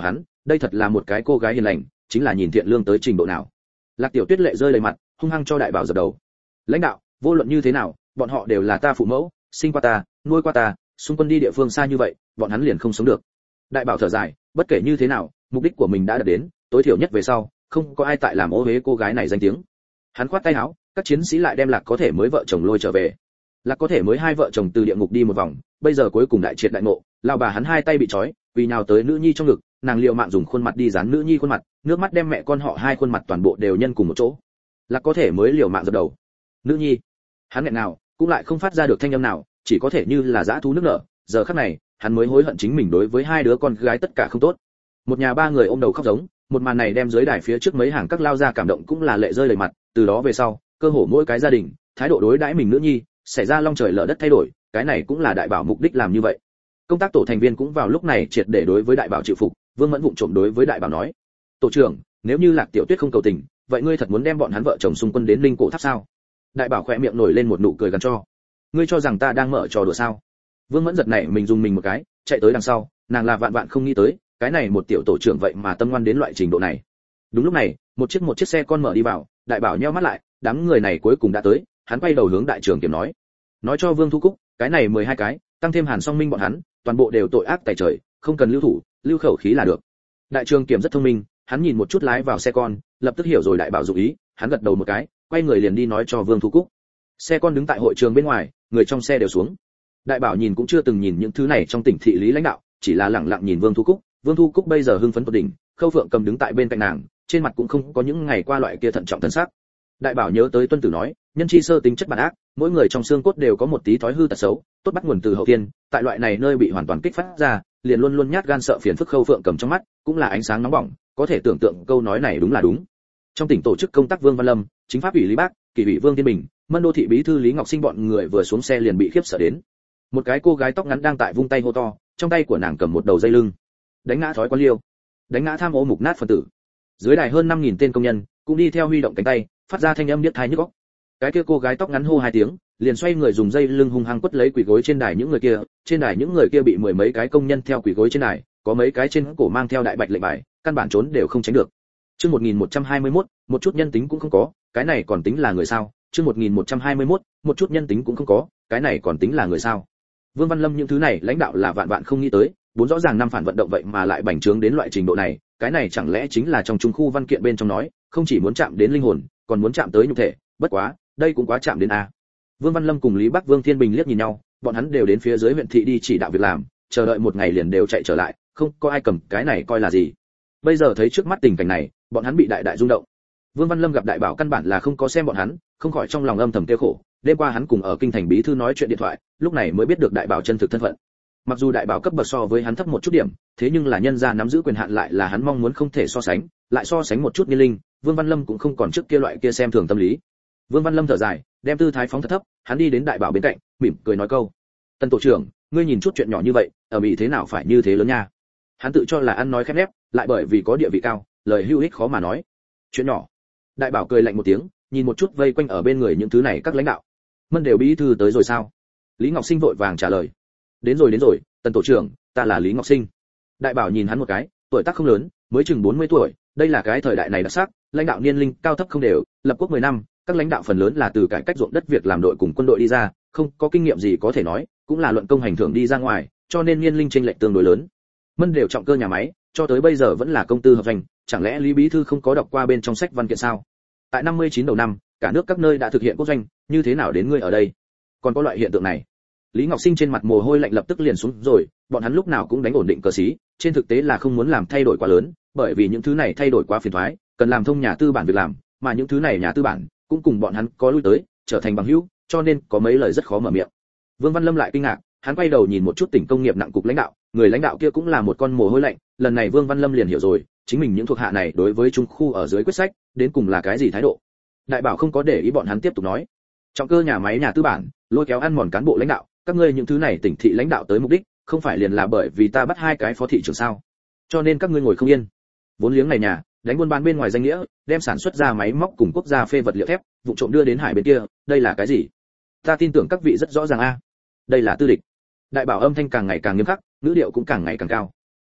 đây thật là một cái cô gái hiền lành, chính là nhìn thiện lương tới trình độ nào. Lạc Tiểu Tuyết lệ rơi đầy mặt, hung hăng cho đại bảo dập đầu. Lãnh đạo, vô luận như thế nào, bọn họ đều là ta phụ mẫu, sinh qua ta, nuôi qua ta, xung quân đi địa phương xa như vậy, bọn hắn liền không sống được. Đại bảo thở dài, bất kể như thế nào, mục đích của mình đã đạt đến, tối thiểu nhất về sau, không có ai tại làm ô uế cô gái này danh tiếng. Hắn khoát tay áo, các chiến sĩ lại đem Lạc có thể mới vợ chồng lôi trở về. Lạc có thể mới hai vợ chồng từ địa ngục đi một vòng, bây giờ cuối cùng đại triệt đại ngộ, lão bà hắn hai tay bị trói, vì nào tới nữ nhi trong ngực, nàng liều mạng dùng khuôn mặt đi dán nữ nhi khuôn mặt, nước mắt đem mẹ con họ hai khuôn mặt toàn bộ đều nhân cùng một chỗ. Lạc có thể mới liều mạng dập đầu. Nữ nhi, hắn nghẹn nào, cũng lại không phát ra được thanh âm nào, chỉ có thể như là dã thú nước nở. Giờ khắc này, hắn mới hối hận chính mình đối với hai đứa con gái tất cả không tốt. Một nhà ba người ôm đầu khóc giống, một màn này đem dưới đài phía trước mấy hàng các lao ra cảm động cũng là lệ rơi đầy mặt. Từ đó về sau, cơ hồ mỗi cái gia đình, thái độ đối đãi mình nữ nhi, xảy ra long trời lở đất thay đổi, cái này cũng là đại bảo mục đích làm như vậy. Công tác tổ thành viên cũng vào lúc này triệt để đối với đại bảo chịu phục. Vương Mẫn vụng trộm đối với đại bảo nói: "Tổ trưởng, nếu như Lạc Tiểu Tuyết không cầu tình, vậy ngươi thật muốn đem bọn hắn vợ chồng xung quân đến linh cổ tháp sao?" Đại bảo khẽ miệng nổi lên một nụ cười gằn cho. "Ngươi cho rằng ta đang mở trò đùa sao?" Vương Mẫn giật nảy mình dùng mình một cái, chạy tới đằng sau, nàng là vạn vạn không nghĩ tới, cái này một tiểu tổ trưởng vậy mà tâm ngoan đến loại trình độ này. Đúng lúc này, một chiếc một chiếc xe con mở đi vào, đại bảo nheo mắt lại, đám người này cuối cùng đã tới, hắn quay đầu hướng đại trưởng kiểm nói: "Nói cho Vương Thu Cúc, cái này mười hai cái, tăng thêm Hàn Song Minh bọn hắn, toàn bộ đều tội ác tày trời, không cần lưu thủ, lưu khẩu khí là được." Đại trưởng kiểm rất thông minh, hắn nhìn một chút lái vào xe con, lập tức hiểu rồi đại bảo dụng ý, hắn gật đầu một cái, quay người liền đi nói cho Vương Thu Cúc. Xe con đứng tại hội trường bên ngoài, người trong xe đều xuống. Đại bảo nhìn cũng chưa từng nhìn những thứ này trong tỉnh thị lý lãnh đạo, chỉ là lẳng lặng nhìn Vương Thu Cúc. Vương Thu Cúc bây giờ hưng phấn tột đỉnh, Khâu Phượng Cầm đứng tại bên cạnh nàng, trên mặt cũng không có những ngày qua loại kia thận trọng thần sắc. Đại bảo nhớ tới Tuân Tử nói, nhân chi sơ tính chất bản ác, mỗi người trong xương cốt đều có một tí thói hư tật xấu, tốt bắt nguồn từ hậu thiên, tại loại này nơi bị hoàn toàn kích phát ra, liền luôn luôn nhát gan sợ phiền phức. Khâu Phượng Cầm trong mắt cũng là ánh sáng nóng bỏng, có thể tưởng tượng câu nói này đúng là đúng. Trong tỉnh tổ chức công tác Vương Văn Lâm, chính pháp ủy Lý Bác, kỷ ủy Vương Thiên Bình, Mân Đô thị bí thư Lý Ngọc Sinh bọn người vừa xuống xe liền bị khiếp sợ đến. Một cái cô gái tóc ngắn đang tại vung tay hô to, trong tay của nàng cầm một đầu dây lưng. Đánh ngã thói quan liêu, đánh ngã tham ô mục nát phân tử. Dưới đài hơn năm nghìn tên công nhân cũng đi theo huy động cánh tay, phát ra thanh âm điếc tai nhức óc. Cái kia cô gái tóc ngắn hô hai tiếng, liền xoay người dùng dây lưng hung hăng quất lấy quỳ gối trên đài những người kia. Trên đài những người kia bị mười mấy cái công nhân theo quỳ gối trên đài, có mấy cái trên cổ mang theo đại bạch lệnh bài, căn bản trốn đều không tránh được. Chương một nghìn một trăm hai mươi mốt, một chút nhân tính cũng không có, cái này còn tính là người sao? Chương một nghìn một trăm hai mươi mốt, một chút nhân tính cũng không có, cái này còn tính là người sao? Vương Văn Lâm những thứ này lãnh đạo là vạn vạn không nghĩ tới, bốn rõ ràng năm phản vận động vậy mà lại bành trướng đến loại trình độ này, cái này chẳng lẽ chính là trong trung khu văn kiện bên trong nói, không chỉ muốn chạm đến linh hồn, còn muốn chạm tới nhục thể, bất quá, đây cũng quá chạm đến a. Vương Văn Lâm cùng Lý Bắc Vương Thiên Bình liếc nhìn nhau, bọn hắn đều đến phía dưới huyện thị đi chỉ đạo việc làm, chờ đợi một ngày liền đều chạy trở lại, không có ai cầm cái này coi là gì. Bây giờ thấy trước mắt tình cảnh này, bọn hắn bị đại đại rung động. Vương Văn Lâm gặp đại bảo căn bản là không có xem bọn hắn, không khỏi trong lòng âm thầm tiêu khổ. Đêm qua hắn cùng ở kinh thành bí thư nói chuyện điện thoại, lúc này mới biết được đại bảo chân thực thân phận. Mặc dù đại bảo cấp bậc so với hắn thấp một chút điểm, thế nhưng là nhân gia nắm giữ quyền hạn lại là hắn mong muốn không thể so sánh, lại so sánh một chút Nghiên Linh, Vương Văn Lâm cũng không còn trước kia loại kia xem thường tâm lý. Vương Văn Lâm thở dài, đem tư thái phóng thật thấp, hắn đi đến đại bảo bên cạnh, mỉm cười nói câu: "Tân tổ trưởng, ngươi nhìn chút chuyện nhỏ như vậy, ở bị thế nào phải như thế lớn nha?" Hắn tự cho là ăn nói khép nép, lại bởi vì có địa vị cao, lời hữu ích khó mà nói. "Chuyện nhỏ?" Đại bảo cười lạnh một tiếng, nhìn một chút vây quanh ở bên người những thứ này các lãnh đạo. "Mân đều bí thư tới rồi sao?" Lý Ngọc Sinh vội vàng trả lời. "Đến rồi đến rồi, Tần tổ trưởng, ta là Lý Ngọc Sinh." Đại bảo nhìn hắn một cái, tuổi tác không lớn, mới chừng bốn mươi tuổi, đây là cái thời đại này đặc sắc, lãnh đạo niên linh cao thấp không đều, lập quốc mười năm, các lãnh đạo phần lớn là từ cải cách ruộng đất việc làm đội cùng quân đội đi ra, không có kinh nghiệm gì có thể nói, cũng là luận công hành thưởng đi ra ngoài, cho nên niên linh chênh lệch tương đối lớn. Mân đều trọng cơ nhà máy, cho tới bây giờ vẫn là công tư hợp doanh, chẳng lẽ Lý bí thư không có đọc qua bên trong sách văn kiện sao? Tại năm mươi chín đầu năm, cả nước các nơi đã thực hiện quốc doanh, như thế nào đến ngươi ở đây? Còn có loại hiện tượng này? Lý Ngọc Sinh trên mặt mồ hôi lạnh lập tức liền xuống rồi, bọn hắn lúc nào cũng đánh ổn định cờ xí, trên thực tế là không muốn làm thay đổi quá lớn, bởi vì những thứ này thay đổi quá phiền toái, cần làm thông nhà tư bản việc làm, mà những thứ này nhà tư bản cũng cùng bọn hắn có lui tới, trở thành bằng hữu, cho nên có mấy lời rất khó mở miệng. Vương Văn Lâm lại kinh ngạc, hắn quay đầu nhìn một chút tỉnh công nghiệp nặng cục lãnh đạo, người lãnh đạo kia cũng là một con mồ hôi lạnh, lần này Vương Văn Lâm liền hiểu rồi, chính mình những thuộc hạ này đối với trung khu ở dưới quyết sách, đến cùng là cái gì thái độ. Đại bảo không có để ý bọn hắn tiếp tục nói, trọng cơ nhà máy nhà tư bản, lôi kéo ăn mòn cán bộ lãnh đạo, các ngươi những thứ này tỉnh thị lãnh đạo tới mục đích, không phải liền là bởi vì ta bắt hai cái phó thị trưởng sao? Cho nên các ngươi ngồi không yên. Vốn liếng này nhà, đánh buôn bán bên ngoài danh nghĩa, đem sản xuất ra máy móc cùng quốc gia phê vật liệu thép, vụ trộm đưa đến hải bên kia, đây là cái gì? Ta tin tưởng các vị rất rõ ràng a. Đây là tư địch. Đại bảo âm thanh càng ngày càng nghiêm khắc, ngữ điệu cũng càng ngày càng cao.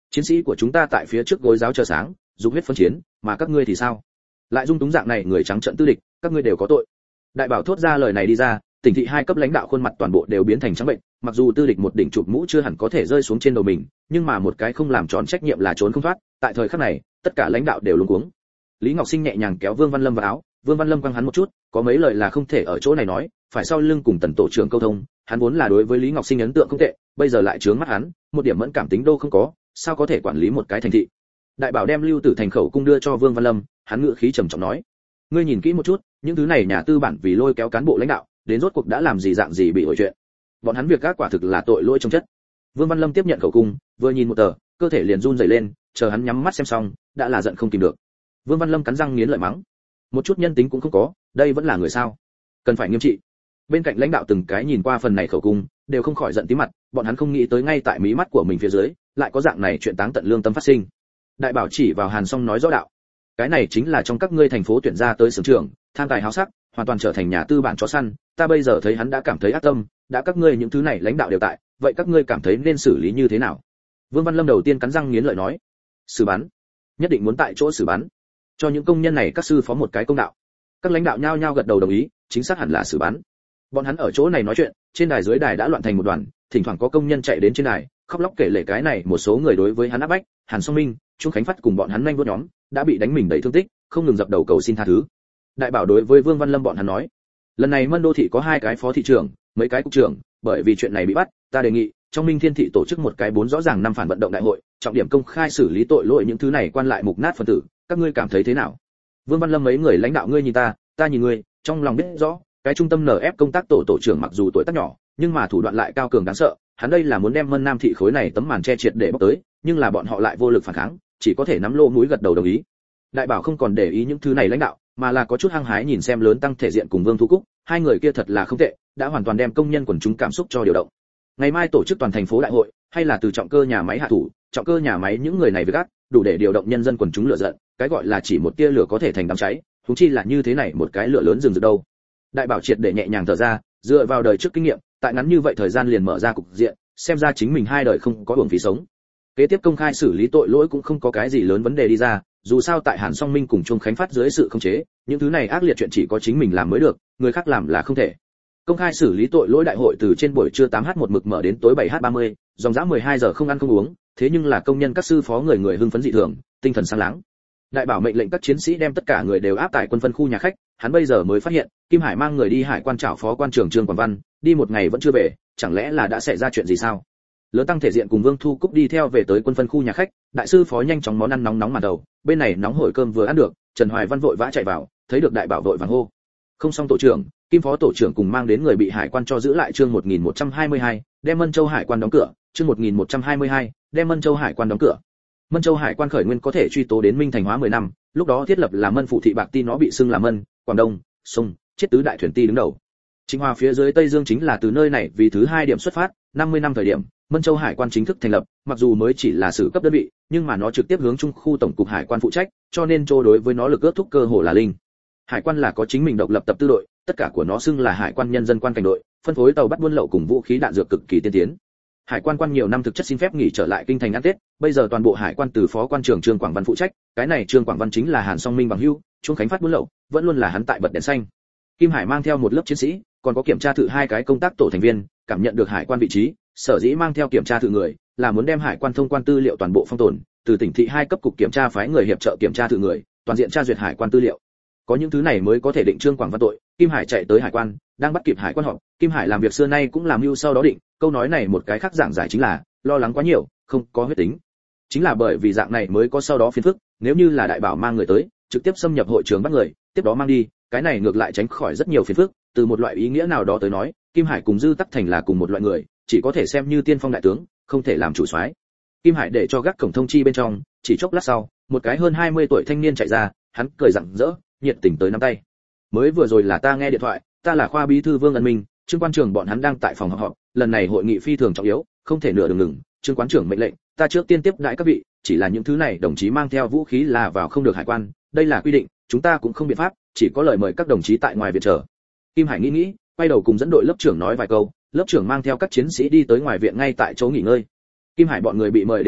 Chiến sĩ của chúng ta tại phía trước gối giáo chờ sáng, dùng huyết phân chiến, mà các ngươi thì sao? Lại dung túng dạng này người trắng trợn tư địch, các ngươi đều có tội. Đại bảo thốt ra lời này đi ra, tỉnh thị hai cấp lãnh đạo khuôn mặt toàn bộ đều biến thành trắng bệnh, mặc dù tư địch một đỉnh chụp mũ chưa hẳn có thể rơi xuống trên đầu mình, nhưng mà một cái không làm tròn trách nhiệm là trốn không thoát, tại thời khắc này, tất cả lãnh đạo đều luống cuống. Lý Ngọc Sinh nhẹ nhàng kéo Vương Văn Lâm vào áo, Vương Văn Lâm quăng hắn một chút, có mấy lời là không thể ở chỗ này nói, phải sau lưng cùng Tần tổ trưởng câu thông, hắn vốn là đối với Lý Ngọc Sinh ấn tượng không tệ, bây giờ lại trướng mắt hắn, một điểm mẫn cảm tính đâu không có, sao có thể quản lý một cái thành thị. Đại bảo đem Lưu Tử Thành khẩu cung đưa cho Vương Văn Lâm, hắn ngữ khí trầm trọng nói: "Ngươi nhìn kỹ một chút, những thứ này nhà tư bản vì lôi kéo cán bộ lãnh đạo, đến rốt cuộc đã làm gì dạng gì bị ổi chuyện. Bọn hắn việc các quả thực là tội lỗi trong chất." Vương Văn Lâm tiếp nhận khẩu cung, vừa nhìn một tờ, cơ thể liền run rẩy lên, chờ hắn nhắm mắt xem xong, đã là giận không kìm được. Vương Văn Lâm cắn răng nghiến lợi mắng: "Một chút nhân tính cũng không có, đây vẫn là người sao? Cần phải nghiêm trị." Bên cạnh lãnh đạo từng cái nhìn qua phần này khẩu cung, đều không khỏi giận tím mặt, bọn hắn không nghĩ tới ngay tại mí mắt của mình phía dưới, lại có dạng này chuyện táng tận lương tâm phát sinh. Đại bảo chỉ vào Hàn Song nói rõ đạo: "Cái này chính là trong các ngươi thành phố tuyển ra tới xưởng trưởng, tham tài háo sắc, hoàn toàn trở thành nhà tư bản chó săn, ta bây giờ thấy hắn đã cảm thấy ác tâm, đã các ngươi những thứ này lãnh đạo đều tại, vậy các ngươi cảm thấy nên xử lý như thế nào?" Vương Văn Lâm đầu tiên cắn răng nghiến lợi nói: "Xử bắn, nhất định muốn tại chỗ xử bắn, cho những công nhân này các sư phó một cái công đạo." Các lãnh đạo nhao nhao gật đầu đồng ý, chính xác hẳn là xử bắn. Bọn hắn ở chỗ này nói chuyện, trên đài dưới đài đã loạn thành một đoàn, thỉnh thoảng có công nhân chạy đến trên đài, khóc lóc kể lể cái này một số người đối với hắn áp bách, Hàn Song Minh, Trung Khánh Phát cùng bọn hắn nhanh vuốt nhóm, đã bị đánh mình đầy thương tích, không ngừng dập đầu cầu xin tha thứ. Đại bảo đối với Vương Văn Lâm bọn hắn nói: "Lần này Mân Đô thị có hai cái phó thị trưởng, mấy cái cục trưởng, bởi vì chuyện này bị bắt, ta đề nghị trong Minh Thiên thị tổ chức một cái bốn rõ ràng năm phản vận động đại hội, trọng điểm công khai xử lý tội lỗi những thứ này quan lại mục nát phân tử, các ngươi cảm thấy thế nào?" Vương Văn Lâm mấy người lãnh đạo ngươi nhìn ta, ta nhìn ngươi, trong lòng biết rõ, cái trung tâm en ép công tác tổ tổ trưởng mặc dù tuổi tác nhỏ, nhưng mà thủ đoạn lại cao cường đáng sợ, hắn đây là muốn đem Mân Nam thị khối này tấm màn che triệt để bóc tới, nhưng là bọn họ lại vô lực phản kháng, chỉ có thể nắm lô mũi gật đầu đồng ý. Đại bảo không còn để ý những thứ này lãnh đạo, mà là có chút hăng hái nhìn xem lớn tăng thể diện cùng Vương Thu Cúc, hai người kia thật là không tệ, đã hoàn toàn đem công nhân quần chúng cảm xúc cho điều động. Ngày mai tổ chức toàn thành phố đại hội, hay là từ trọng cơ nhà máy hạ thủ, trọng cơ nhà máy những người này với gắt, đủ để điều động nhân dân quần chúng lửa giận, cái gọi là chỉ một tia lửa có thể thành đám cháy, huống chi là như thế này một cái lửa lớn rừng rực đâu. Đại bảo triệt để nhẹ nhàng thở ra, dựa vào đời trước kinh nghiệm, tại ngắn như vậy thời gian liền mở ra cục diện, xem ra chính mình hai đời không có uổng phí sống. Kế tiếp công khai xử lý tội lỗi cũng không có cái gì lớn vấn đề đi ra, dù sao tại Hàn Song Minh cùng Trung Khánh Phát dưới sự khống chế, những thứ này ác liệt chuyện chỉ có chính mình làm mới được, người khác làm là không thể. Công khai xử lý tội lỗi đại hội từ trên buổi trưa tám h một mực mở đến tối bảy h ba mươi, dòng dã mười hai giờ không ăn không uống, thế nhưng là công nhân các sư phó người người hưng phấn dị thường, tinh thần sáng láng. Đại bảo mệnh lệnh các chiến sĩ đem tất cả người đều áp tại quân phân khu nhà khách, hắn bây giờ mới phát hiện, Kim Hải mang người đi hải quan trảo phó quan trưởng Trương Quảng Văn, đi một ngày vẫn chưa về, chẳng lẽ là đã xảy ra chuyện gì sao? Lớn tăng thể diện cùng Vương Thu Cúc đi theo về tới quân phân khu nhà khách, đại sư phó nhanh chóng món ăn nóng nóng màn đầu, bên này nóng hổi cơm vừa ăn được, Trần Hoài Văn vội vã chạy vào, thấy được đại bảo vội vàng hô: "Không xong tổ trưởng, Kim phó tổ trưởng cùng mang đến người bị hải quan cho giữ lại chương một nghìn một trăm hai mươi hai, đem Mân Châu hải quan đóng cửa, chương một nghìn một trăm hai mươi hai, đem Mân Châu hải quan đóng cửa." Mân Châu hải quan khởi nguyên có thể truy tố đến Minh Thành hóa mười năm, lúc đó thiết lập là Mân phụ thị bạc ti, nó bị xưng là Mân, Quảng Đông, sông, chết tứ đại thuyền ti đứng đầu. Trịnh Hòa phía dưới Tây Dương chính là từ nơi này vì thứ hai điểm xuất phát, năm mươi năm thời điểm, Mân Châu hải quan chính thức thành lập, mặc dù mới chỉ là sử cấp đơn vị, nhưng mà nó trực tiếp hướng trung khu tổng cục hải quan phụ trách, cho nên Châu đối với nó lực ước thúc cơ hồ là linh. Hải quan là có chính mình độc lập tập tư đội, tất cả của nó xưng là Hải quan nhân dân quan cảnh đội, phân phối tàu bắt buôn lậu cùng vũ khí đạn dược cực kỳ tiên tiến. Hải quan quan nhiều năm thực chất xin phép nghỉ trở lại kinh thành ăn Tết, bây giờ toàn bộ hải quan từ phó quan trưởng Trương Quảng Văn phụ trách, cái này Trương Quảng Văn chính là Hàn Song Minh bằng hữu, Trung Khánh Phát buôn lậu, vẫn luôn là hắn tại bật đèn xanh. Kim Hải mang theo một lớp chiến sĩ, còn có kiểm tra thự hai cái công tác tổ thành viên, cảm nhận được hải quan vị trí, sở dĩ mang theo kiểm tra thự người, là muốn đem hải quan thông quan tư liệu toàn bộ phong tồn, từ tỉnh thị hai cấp cục kiểm tra phái người hiệp trợ kiểm tra thự người, toàn diện tra duyệt hải quan tư liệu. Có những thứ này mới có thể định Trương Quảng Văn tội. Kim Hải chạy tới hải quan, đang bắt kịp hải quan họp, Kim Hải làm việc xưa nay cũng làm mưu sau đó định, câu nói này một cái khác giảng giải chính là lo lắng quá nhiều, không có huyết tính. Chính là bởi vì dạng này mới có sau đó phiền phức, nếu như là đại bảo mang người tới, trực tiếp xâm nhập hội trường bắt người, tiếp đó mang đi, cái này ngược lại tránh khỏi rất nhiều phiền phức, từ một loại ý nghĩa nào đó tới nói, Kim Hải cùng Dư Tắc Thành là cùng một loại người, chỉ có thể xem như tiên phong đại tướng, không thể làm chủ soái. Kim Hải để cho gác cổng thông chi bên trong, chỉ chốc lát sau, một cái hơn hai mươi tuổi thanh niên chạy ra, hắn cười rạng rỡ, nhiệt tình tới nắm tay. Mới vừa rồi là ta nghe điện thoại, ta là khoa bí thư Vương Ân Minh, Trương quan trưởng bọn hắn đang tại phòng họp họp, lần này hội nghị phi thường trọng yếu, không thể nửa đường ngừng, Trương quán trưởng mệnh lệnh, ta trước tiên tiếp đãi các vị, chỉ là những thứ này đồng chí mang theo vũ khí là vào không được hải quan, đây là quy định, chúng ta cũng không biện pháp, chỉ có lời mời các đồng chí tại ngoài viện chờ. Kim Hải nghĩ nghĩ, quay đầu cùng dẫn đội lớp trưởng nói vài câu, lớp trưởng mang theo các chiến sĩ đi tới ngoài viện ngay tại chỗ nghỉ ngơi. Kim Hải bọn người bị mời đến phòng khách,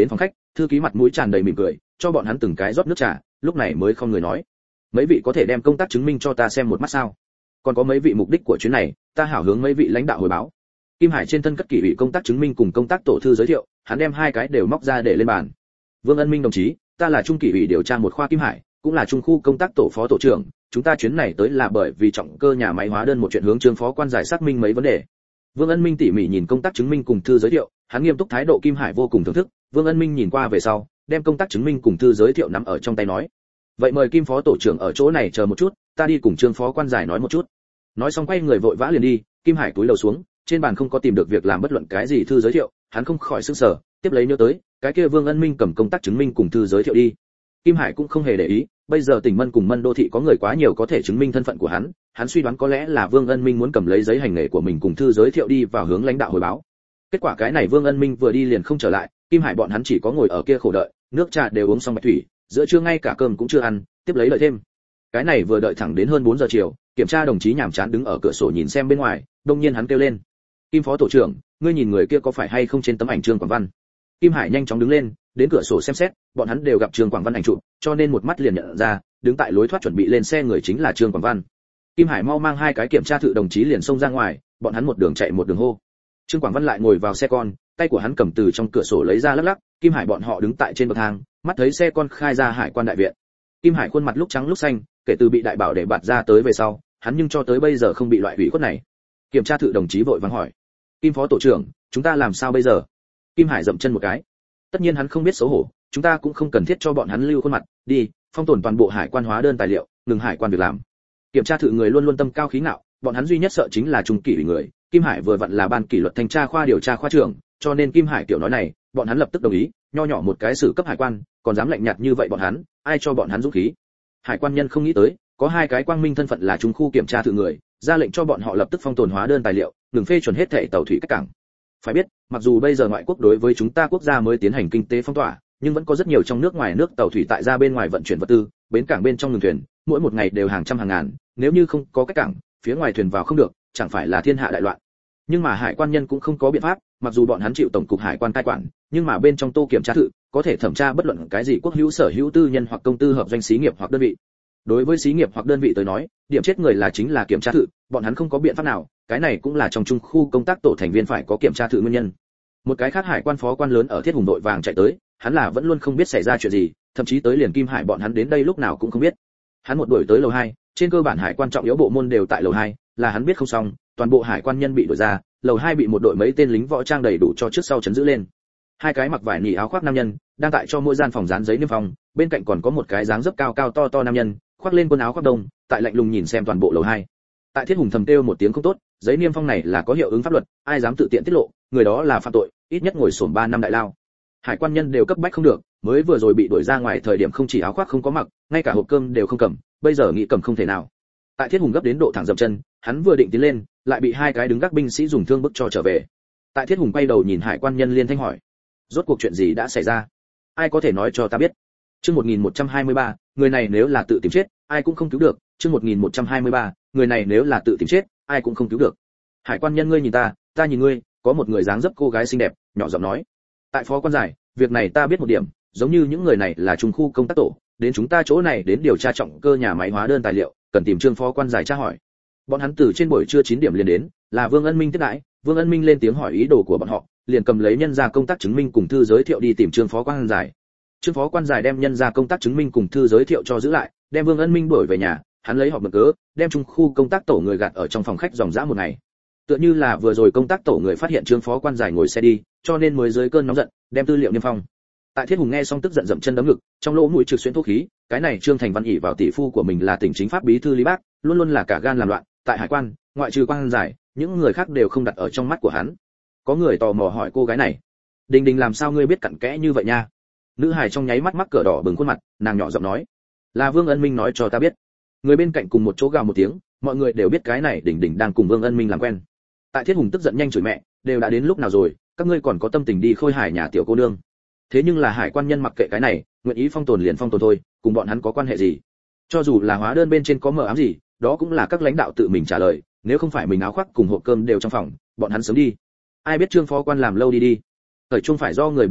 thư ký mặt mũi tràn đầy mỉm cười, cho bọn hắn từng cái rót nước trà, lúc này mới không người nói: mấy vị có thể đem công tác chứng minh cho ta xem một mắt sao? Còn có mấy vị mục đích của chuyến này, ta hảo hướng mấy vị lãnh đạo hồi báo. Kim Hải trên thân cất kỷ ủy công tác chứng minh cùng công tác tổ thư giới thiệu, hắn đem hai cái đều móc ra để lên bàn. Vương Ân Minh đồng chí, ta là trung kỷ ủy điều tra một khoa Kim Hải, cũng là trung khu công tác tổ phó tổ trưởng, chúng ta chuyến này tới là bởi vì trọng cơ nhà máy hóa đơn một chuyện hướng Trương phó quan giải xác minh mấy vấn đề. Vương Ân Minh tỉ mỉ nhìn công tác chứng minh cùng thư giới thiệu, hắn nghiêm túc thái độ Kim Hải vô cùng thưởng thức. Vương Ân Minh nhìn qua về sau, đem công tác chứng minh cùng thư giới thiệu nắm ở trong tay nói: vậy mời Kim phó tổ trưởng ở chỗ này chờ một chút, ta đi cùng Trương phó quan giải nói một chút. Nói xong quay người vội vã liền đi. Kim Hải cúi đầu xuống, trên bàn không có tìm được việc làm bất luận cái gì thư giới thiệu, hắn không khỏi sửng sở, tiếp lấy nhớ tới, cái kia Vương Ân Minh cầm công tác chứng minh cùng thư giới thiệu đi. Kim Hải cũng không hề để ý, bây giờ tỉnh Mân cùng Mân đô thị có người quá nhiều có thể chứng minh thân phận của hắn, hắn suy đoán có lẽ là Vương Ân Minh muốn cầm lấy giấy hành nghề của mình cùng thư giới thiệu đi vào hướng lãnh đạo hồi báo. Kết quả cái này Vương Ân Minh vừa đi liền không trở lại, Kim Hải bọn hắn chỉ có ngồi ở kia khổ đợi, nước trà đều uống xong bạch thủy, giữa trưa ngay cả cơm cũng chưa ăn, tiếp lấy đợi thêm. Cái này vừa đợi thẳng đến hơn bốn giờ chiều, kiểm tra đồng chí nhàm chán đứng ở cửa sổ nhìn xem bên ngoài, đông nhiên hắn kêu lên: Kim phó tổ trưởng, ngươi nhìn người kia có phải hay không trên tấm ảnh Trương Quảng Văn? Kim Hải nhanh chóng đứng lên, đến cửa sổ xem xét, bọn hắn đều gặp Trương Quảng Văn ảnh chụp, cho nên một mắt liền nhận ra, đứng tại lối thoát chuẩn bị lên xe người chính là Trương Quảng Văn. Kim Hải mau mang hai cái kiểm tra thự đồng chí liền xông ra ngoài, bọn hắn một đường chạy một đường hô. Trương Quảng Văn lại ngồi vào xe con, tay của hắn cầm từ trong cửa sổ lấy ra lắc lắc. Kim Hải bọn họ đứng tại trên bậc thang, mắt thấy xe con khai ra hải quan đại viện. Kim Hải khuôn mặt lúc trắng lúc xanh, kể từ bị đại bảo để bạt ra tới về sau, hắn nhưng cho tới bây giờ không bị loại hủy khuất này. Kiểm tra thự đồng chí vội vàng hỏi: Kim phó tổ trưởng, chúng ta làm sao bây giờ? Kim Hải dậm chân một cái. Tất nhiên hắn không biết xấu hổ, chúng ta cũng không cần thiết cho bọn hắn lưu khuôn mặt, đi, phong tồn toàn bộ hải quan hóa đơn tài liệu, ngừng hải quan việc làm. Kiểm tra thự người luôn luôn tâm cao khí ngạo, bọn hắn duy nhất sợ chính là trung kỷ ủy người. Kim Hải vừa vặn là ban kỷ luật thanh tra khoa điều tra khoa trưởng, cho nên Kim Hải tiểu nói này, bọn hắn lập tức đồng ý. Nho nhỏ một cái xử cấp hải quan, còn dám lạnh nhạt như vậy bọn hắn, ai cho bọn hắn dũng khí? Hải quan nhân không nghĩ tới, có hai cái quang minh thân phận là trung khu kiểm tra thự người, ra lệnh cho bọn họ lập tức phong tồn hóa đơn tài liệu, ngừng phê chuẩn hết thảy tàu thủy cách cảng. Phải biết, mặc dù bây giờ ngoại quốc đối với chúng ta quốc gia mới tiến hành kinh tế phong tỏa, nhưng vẫn có rất nhiều trong nước ngoài nước tàu thủy tại ra bên ngoài vận chuyển vật tư, bến cảng bên trong ngừng thuyền, mỗi một ngày đều hàng trăm hàng ngàn, nếu như không có cách cảng, phía ngoài thuyền vào không được, chẳng phải là thiên hạ đại loạn. Nhưng mà hải quan nhân cũng không có biện pháp, mặc dù bọn hắn chịu tổng cục hải quan cai quản, nhưng mà bên trong tô kiểm tra thự có thể thẩm tra bất luận cái gì quốc hữu sở hữu tư nhân hoặc công tư hợp doanh xí nghiệp hoặc đơn vị. Đối với xí nghiệp hoặc đơn vị tới nói, điểm chết người là chính là kiểm tra thự, bọn hắn không có biện pháp nào, cái này cũng là trong trung khu công tác tổ thành viên phải có kiểm tra thự nguyên nhân. Một cái khác hải quan phó quan lớn ở Thiết Hùng đội vàng chạy tới, hắn là vẫn luôn không biết xảy ra chuyện gì, thậm chí tới liền Kim Hải bọn hắn đến đây lúc nào cũng không biết. Hắn một đuổi tới lầu hai, trên cơ bản hải quan trọng yếu bộ môn đều tại lầu hai, là hắn biết không xong, toàn bộ hải quan nhân bị đuổi ra, lầu hai bị một đội mấy tên lính võ trang đầy đủ cho trước sau chấn giữ lên. Hai cái mặc vải nỉ áo khoác nam nhân đang tại cho mỗi gian phòng dán giấy niêm phong, bên cạnh còn có một cái dáng dấp cao cao to to nam nhân, khoác lên quần áo khoác đông, tại lạnh lùng nhìn xem toàn bộ lầu hai. Tại Thiết Hùng thầm kêu một tiếng không tốt, giấy niêm phong này là có hiệu ứng pháp luật, ai dám tự tiện tiết lộ, người đó là phạm tội, ít nhất ngồi xổm ba năm đại lao. Hải quan nhân đều cấp bách không được, mới vừa rồi bị đuổi ra ngoài thời điểm không chỉ áo khoác không có mặc, ngay cả hộp cơm đều không cầm, bây giờ nghĩ cầm không thể nào. Tại Thiết Hùng gấp đến độ thẳng dậm chân, hắn vừa định tiến lên, lại bị hai cái đứng gác binh sĩ dùng thương bức cho trở về. Tại Thiết Hùng quay đầu nhìn hải quan nhân liên thanh hỏi: rốt cuộc chuyện gì đã xảy ra? Ai có thể nói cho ta biết? Chương một nghìn một trăm hai mươi ba, người này nếu là tự tìm chết, ai cũng không cứu được. Chương một nghìn một trăm hai mươi ba, người này nếu là tự tìm chết, ai cũng không cứu được. Hải quan nhân ngươi nhìn ta, ta nhìn ngươi, có một người dáng dấp cô gái xinh đẹp, nhỏ giọng nói: tại phó quan giải, việc này ta biết một điểm, giống như những người này là trung khu công tác tổ, đến chúng ta chỗ này đến điều tra trọng cơ nhà máy hóa đơn tài liệu, cần tìm Trương phó quan giải tra hỏi. Bọn hắn từ trên buổi trưa chín điểm liền đến, là Vương Ân Minh tiếp đãi. Vương Ân Minh lên tiếng hỏi ý đồ của bọn họ, liền cầm lấy nhân gia công tác chứng minh cùng thư giới thiệu đi tìm Trương phó quan giải. Trương phó quan giải đem nhân gia công tác chứng minh cùng thư giới thiệu cho giữ lại, đem Vương Ân Minh đuổi về nhà, hắn lấy họp mực cớ, đem trung khu công tác tổ người gạt ở trong phòng khách dòng dã một ngày. Tựa như là vừa rồi công tác tổ người phát hiện Trương phó quan giải ngồi xe đi, cho nên mới dưới cơn nóng giận, đem tư liệu niêm phong. Tại Thiết Hùng nghe xong tức giận dậm chân đấm ngực, trong lỗ mũi trực xuyên thuốc khí, cái này Trương Thành Văn ỷ vào tỷ phu của mình là tỉnh chính pháp bí thư Lý Bác, luôn luôn là cả gan làm loạn, tại hải quan, ngoại trừ quan giải, những người khác đều không đặt ở trong mắt của hắn. Có người tò mò hỏi cô gái này: Đình Đình làm sao ngươi biết cặn kẽ như vậy nha? Nữ hài trong nháy mắt mắc cỡ đỏ bừng khuôn mặt, nàng nhỏ giọng nói: là Vương Ân Minh nói cho ta biết. Người bên cạnh cùng một chỗ gào một tiếng, mọi người đều biết cái này Đình Đình đang cùng Vương Ân Minh làm quen. Tại Thiết Hùng tức giận nhanh chửi mẹ, đều đã đến lúc nào rồi, các ngươi còn có tâm tình đi khôi hài nhà tiểu cô nương? Thế nhưng là hải quan nhân mặc kệ cái này, nguyện ý phong tồn liền phong tồn thôi, cùng bọn hắn có quan hệ gì? Cho dù là hóa đơn bên trên có mờ ám gì, đó cũng là các lãnh đạo tự mình trả lời, nếu không phải mình áo khoác cùng hộp cơm đều trong phòng, bọn hắn sớm đi. Ai biết Trương phó quan làm lâu đi đi. Thời chung phải do người buộc chung,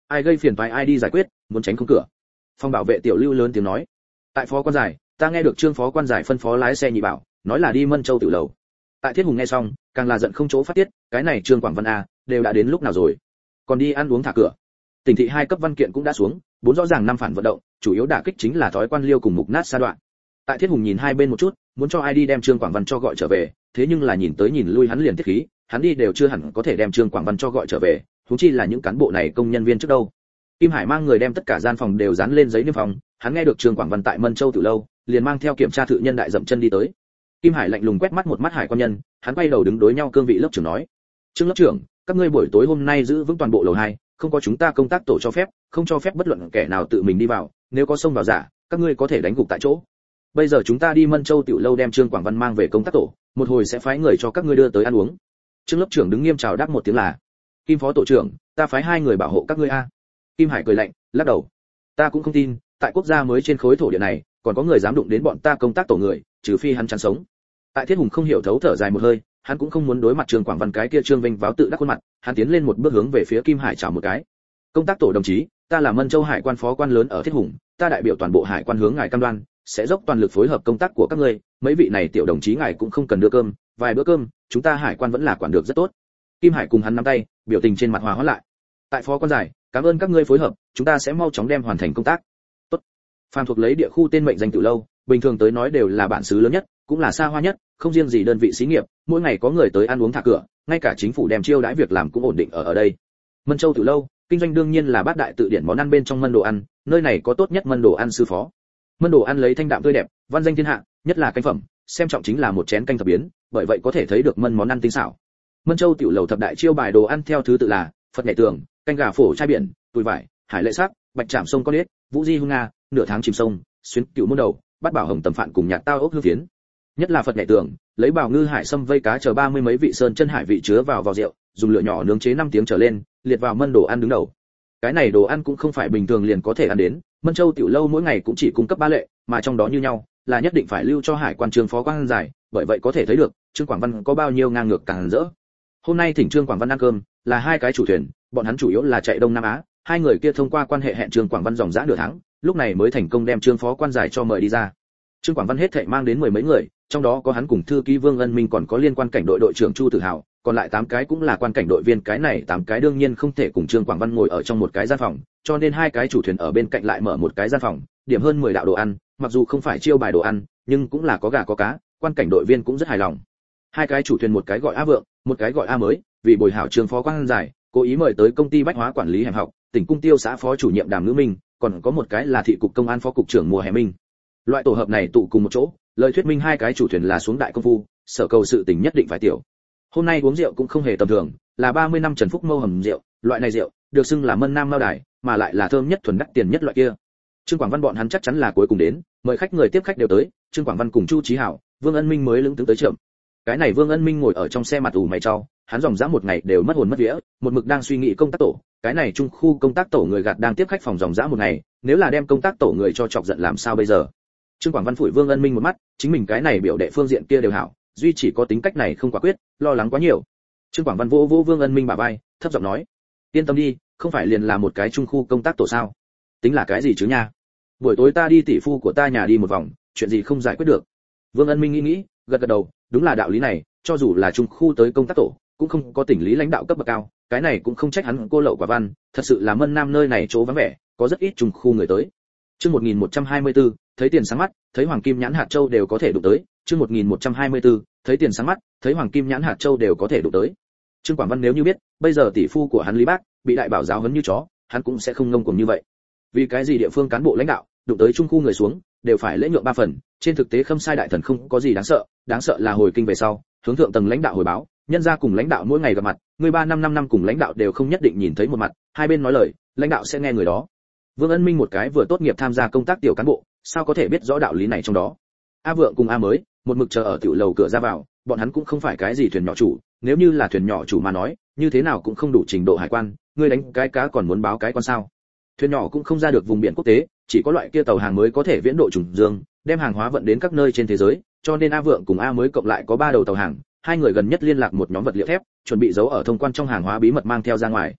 ai gây phiền toái ai đi giải quyết, muốn tránh không cửa. Phòng bảo vệ tiểu Lưu lớn tiếng nói. Tại phó quan giải, ta nghe được Trương phó quan giải phân phó lái xe nhị bảo, nói là đi Mân Châu tiểu lầu. Tại Thiết Hùng nghe xong, càng là giận không chỗ phát tiết, cái này Trương Quảng Văn a, đều đã đến lúc nào rồi, còn đi ăn uống thả cửa. Tỉnh thị hai cấp văn kiện cũng đã xuống, bốn rõ ràng năm phản vận động, chủ yếu đả kích chính là thói quan liêu cùng mục nát sa đoạn. Tại Thiết Hùng nhìn hai bên một chút, muốn cho ai đi đem Trương Quảng Văn cho gọi trở về, thế nhưng là nhìn tới nhìn lui hắn liền tiết khí, hắn đi đều chưa hẳn có thể đem Trương Quảng Văn cho gọi trở về, huống chi là những cán bộ này công nhân viên trước đâu. Kim Hải mang người đem tất cả gian phòng đều dán lên giấy niêm phòng, hắn nghe được Trương Quảng Văn tại Mân Châu từ lâu, liền mang theo kiểm tra thự nhân đại dậm chân đi tới. Kim Hải lạnh lùng quét mắt một mắt Hải quan nhân, hắn quay đầu đứng đối nhau cương vị lớp trưởng nói: "Trương lớp trưởng, các ngươi buổi tối hôm nay giữ vững toàn bộ lầu hai, không có chúng ta công tác tổ cho phép, không cho phép bất luận kẻ nào tự mình đi vào, nếu có xông vào giả, các ngươi có thể đánh gục tại chỗ. Bây giờ chúng ta đi Mân Châu tiểu lâu đem Trương Quảng Văn mang về công tác tổ, một hồi sẽ phái người cho các ngươi đưa tới ăn uống." Trương lớp trưởng đứng nghiêm chào đáp một tiếng là: "Kim phó tổ trưởng, ta phái hai người bảo hộ các ngươi a." Kim Hải cười lạnh, lắc đầu: "Ta cũng không tin, tại quốc gia mới trên khối thổ địa này, còn có người dám đụng đến bọn ta công tác tổ người, trừ phi hắn chán sống." Tại Thiết Hùng không hiểu thấu thở dài một hơi, hắn cũng không muốn đối mặt Trương Quảng Văn cái kia Trương Vinh váo tự đắc khuôn mặt, hắn tiến lên một bước hướng về phía Kim Hải chào một cái: "Công tác tổ đồng chí, ta là Mân Châu Hải quan phó quan lớn ở Thiết Hùng, ta đại biểu toàn bộ hải quan hướng ngài cam đoan, sẽ dốc toàn lực phối hợp công tác của các ngươi, mấy vị này tiểu đồng chí ngài cũng không cần đưa cơm, vài bữa cơm, chúng ta hải quan vẫn là quản được rất tốt." Kim Hải cùng hắn nắm tay, biểu tình trên mặt hòa hóa lại. "Tại phó quan giải, cảm ơn các ngươi phối hợp, chúng ta sẽ mau chóng đem hoàn thành công tác." "Tốt." Phàm thuộc lấy địa khu tên mệnh danh tiểu lâu, bình thường tới nói đều là bản xứ lớn nhất, cũng là xa hoa nhất, không riêng gì đơn vị xí nghiệp, mỗi ngày có người tới ăn uống thả cửa, ngay cả chính phủ đem chiêu đãi việc làm cũng ổn định ở ở đây. Mân Châu tiểu lâu, kinh doanh đương nhiên là bát đại tự điển món ăn bên trong mân đồ ăn, nơi này có tốt nhất mân đồ ăn sư phó. Mân đồ ăn lấy thanh đạm tươi đẹp, văn danh thiên hạ, nhất là canh phẩm, xem trọng chính là một chén canh thập biến, bởi vậy có thể thấy được mân món ăn tinh xảo. Mân Châu tiểu lầu thập đại chiêu bài đồ ăn theo thứ tự là Phật nhảy tường, canh gà phổ chai biển, tùi vải, hải lệ sắc, bạch trảm sông con ếch, vũ di hung nga, nửa tháng chìm sông, xuyến cựu môn đầu, bát bảo hồng tầm phạn cùng nhạt tao ốc hương phiến. Nhất là Phật nhảy tường, lấy bảo ngư hải sâm vây cá chờ ba mươi mấy vị sơn chân hải vị chứa vào vào rượu, dùng lửa nhỏ nướng chế năm tiếng trở lên, liệt vào mân đồ ăn đứng đầu. Cái này đồ ăn cũng không phải bình thường liền có thể ăn đến, Mân Châu tiểu lâu mỗi ngày cũng chỉ cung cấp ba lệ, mà trong đó như nhau, là nhất định phải lưu cho hải quan Trương phó quan giải, bởi vậy có thể thấy được, Trương Quảng Văn có bao nhiêu ngang ngược càng rỡ. Hôm nay thỉnh Trương Quảng Văn ăn cơm, là hai cái chủ thuyền, bọn hắn chủ yếu là chạy Đông Nam Á, hai người kia thông qua quan hệ hẹn Trương Quảng Văn dòng dã nửa tháng, lúc này mới thành công đem Trương phó quan giải cho mời đi ra. Trương Quảng Văn hết thảy mang đến mười mấy người, trong đó có hắn cùng thư ký Vương Ân Minh, còn có liên quan cảnh đội đội trưởng Chu Tử Hào, còn lại tám cái cũng là quan cảnh đội viên, cái này tám cái đương nhiên không thể cùng Trương Quảng Văn ngồi ở trong một cái gian phòng, cho nên hai cái chủ thuyền ở bên cạnh lại mở một cái gian phòng, điểm hơn mười đạo đồ ăn, mặc dù không phải chiêu bài đồ ăn, nhưng cũng là có gà có cá, quan cảnh đội viên cũng rất hài lòng. Hai cái chủ thuyền một cái gọi A Vượng, một cái gọi A Mới, vì bồi hảo Trương phó quan giải, cố ý mời tới công ty bách hóa quản lý hẻm học, tỉnh cung tiêu xã phó chủ nhiệm Đàm Ngữ Minh, còn có một cái là thị cục công an phó cục trưởng Mùa Hè Minh. Loại tổ hợp này tụ cùng một chỗ, lời thuyết minh hai cái chủ thuyền là xuống đại công phu, sở cầu sự tình nhất định phải tiểu. Hôm nay uống rượu cũng không hề tầm thường, là ba mươi năm Trần Phúc Mâu hầm rượu, loại này rượu được xưng là Mân Nam Mao Đài, mà lại là thơm nhất thuần đắt tiền nhất loại kia. Trương Quảng Văn bọn hắn chắc chắn là cuối cùng đến, mời khách người tiếp khách đều tới, Trương Quảng Văn cùng Chu Chí Hảo, Vương Ân Minh mới lững tướng tới chậm. Cái này Vương Ân Minh ngồi ở trong xe mặt ủ mày trao, hắn dòng dã một ngày đều mất hồn mất vía, một mực đang suy nghĩ công tác tổ, cái này trung khu công tác tổ người gạt đang tiếp khách phòng dòng dã một ngày, nếu là đem công tác tổ người cho chọc giận làm sao bây giờ? Trương Quảng Văn phủi Vương Ân Minh một mắt, chính mình cái này biểu đệ phương diện kia đều hảo, duy chỉ có tính cách này không quả quyết, lo lắng quá nhiều. Trương Quảng Văn vỗ vỗ Vương Ân Minh bả vai, thấp giọng nói: "Yên tâm đi, không phải liền là một cái trung khu công tác tổ sao? Tính là cái gì chứ nha? Buổi tối ta đi tỷ phu của ta nhà đi một vòng, chuyện gì không giải quyết được." Vương Ân Minh nghĩ nghĩ, gật gật đầu, đúng là đạo lý này, cho dù là trung khu tới công tác tổ, cũng không có tỉnh lý lãnh đạo cấp bậc cao, cái này cũng không trách hắn cô lậu quả văn, thật sự là Mân Nam nơi này chỗ vắng vẻ, có rất ít trung khu người tới. Chương một nghìn một trăm hai mươi tư, thấy tiền sáng mắt, thấy hoàng kim nhãn hạt châu đều có thể đụng tới. Chương một nghìn một trăm hai mươi tư, thấy tiền sáng mắt, thấy hoàng kim nhãn hạt châu đều có thể đụng tới. Trương Quảng Văn nếu như biết, bây giờ tỷ phu của hắn Lý Bác bị đại bảo giáo huấn như chó, hắn cũng sẽ không ngông cuồng như vậy. Vì cái gì địa phương cán bộ lãnh đạo đụng tới trung khu người xuống, đều phải lễ nhượng ba phần, trên thực tế Khâm Sai đại thần không có gì đáng sợ, đáng sợ là hồi kinh về sau, hướng thượng tầng lãnh đạo hồi báo, nhân ra cùng lãnh đạo mỗi ngày gặp mặt, người ba năm năm năm cùng lãnh đạo đều không nhất định nhìn thấy một mặt, hai bên nói lời, lãnh đạo sẽ nghe người đó. Vương Ân Minh một cái vừa tốt nghiệp tham gia công tác tiểu cán bộ, sao có thể biết rõ đạo lý này trong đó? A Vượng cùng A Mới, một mực chờ ở tiểu lầu cửa ra vào, bọn hắn cũng không phải cái gì thuyền nhỏ chủ, nếu như là thuyền nhỏ chủ mà nói, như thế nào cũng không đủ trình độ hải quan, ngươi đánh cái cá còn muốn báo cái con sao? Thuyền nhỏ cũng không ra được vùng biển quốc tế, chỉ có loại kia tàu hàng mới có thể viễn độ trùng dương, đem hàng hóa vận đến các nơi trên thế giới, cho nên A Vượng cùng A Mới cộng lại có ba đầu tàu hàng, hai người gần nhất liên lạc một nhóm vật liệu thép, chuẩn bị giấu ở thông quan trong hàng hóa bí mật mang theo ra ngoài.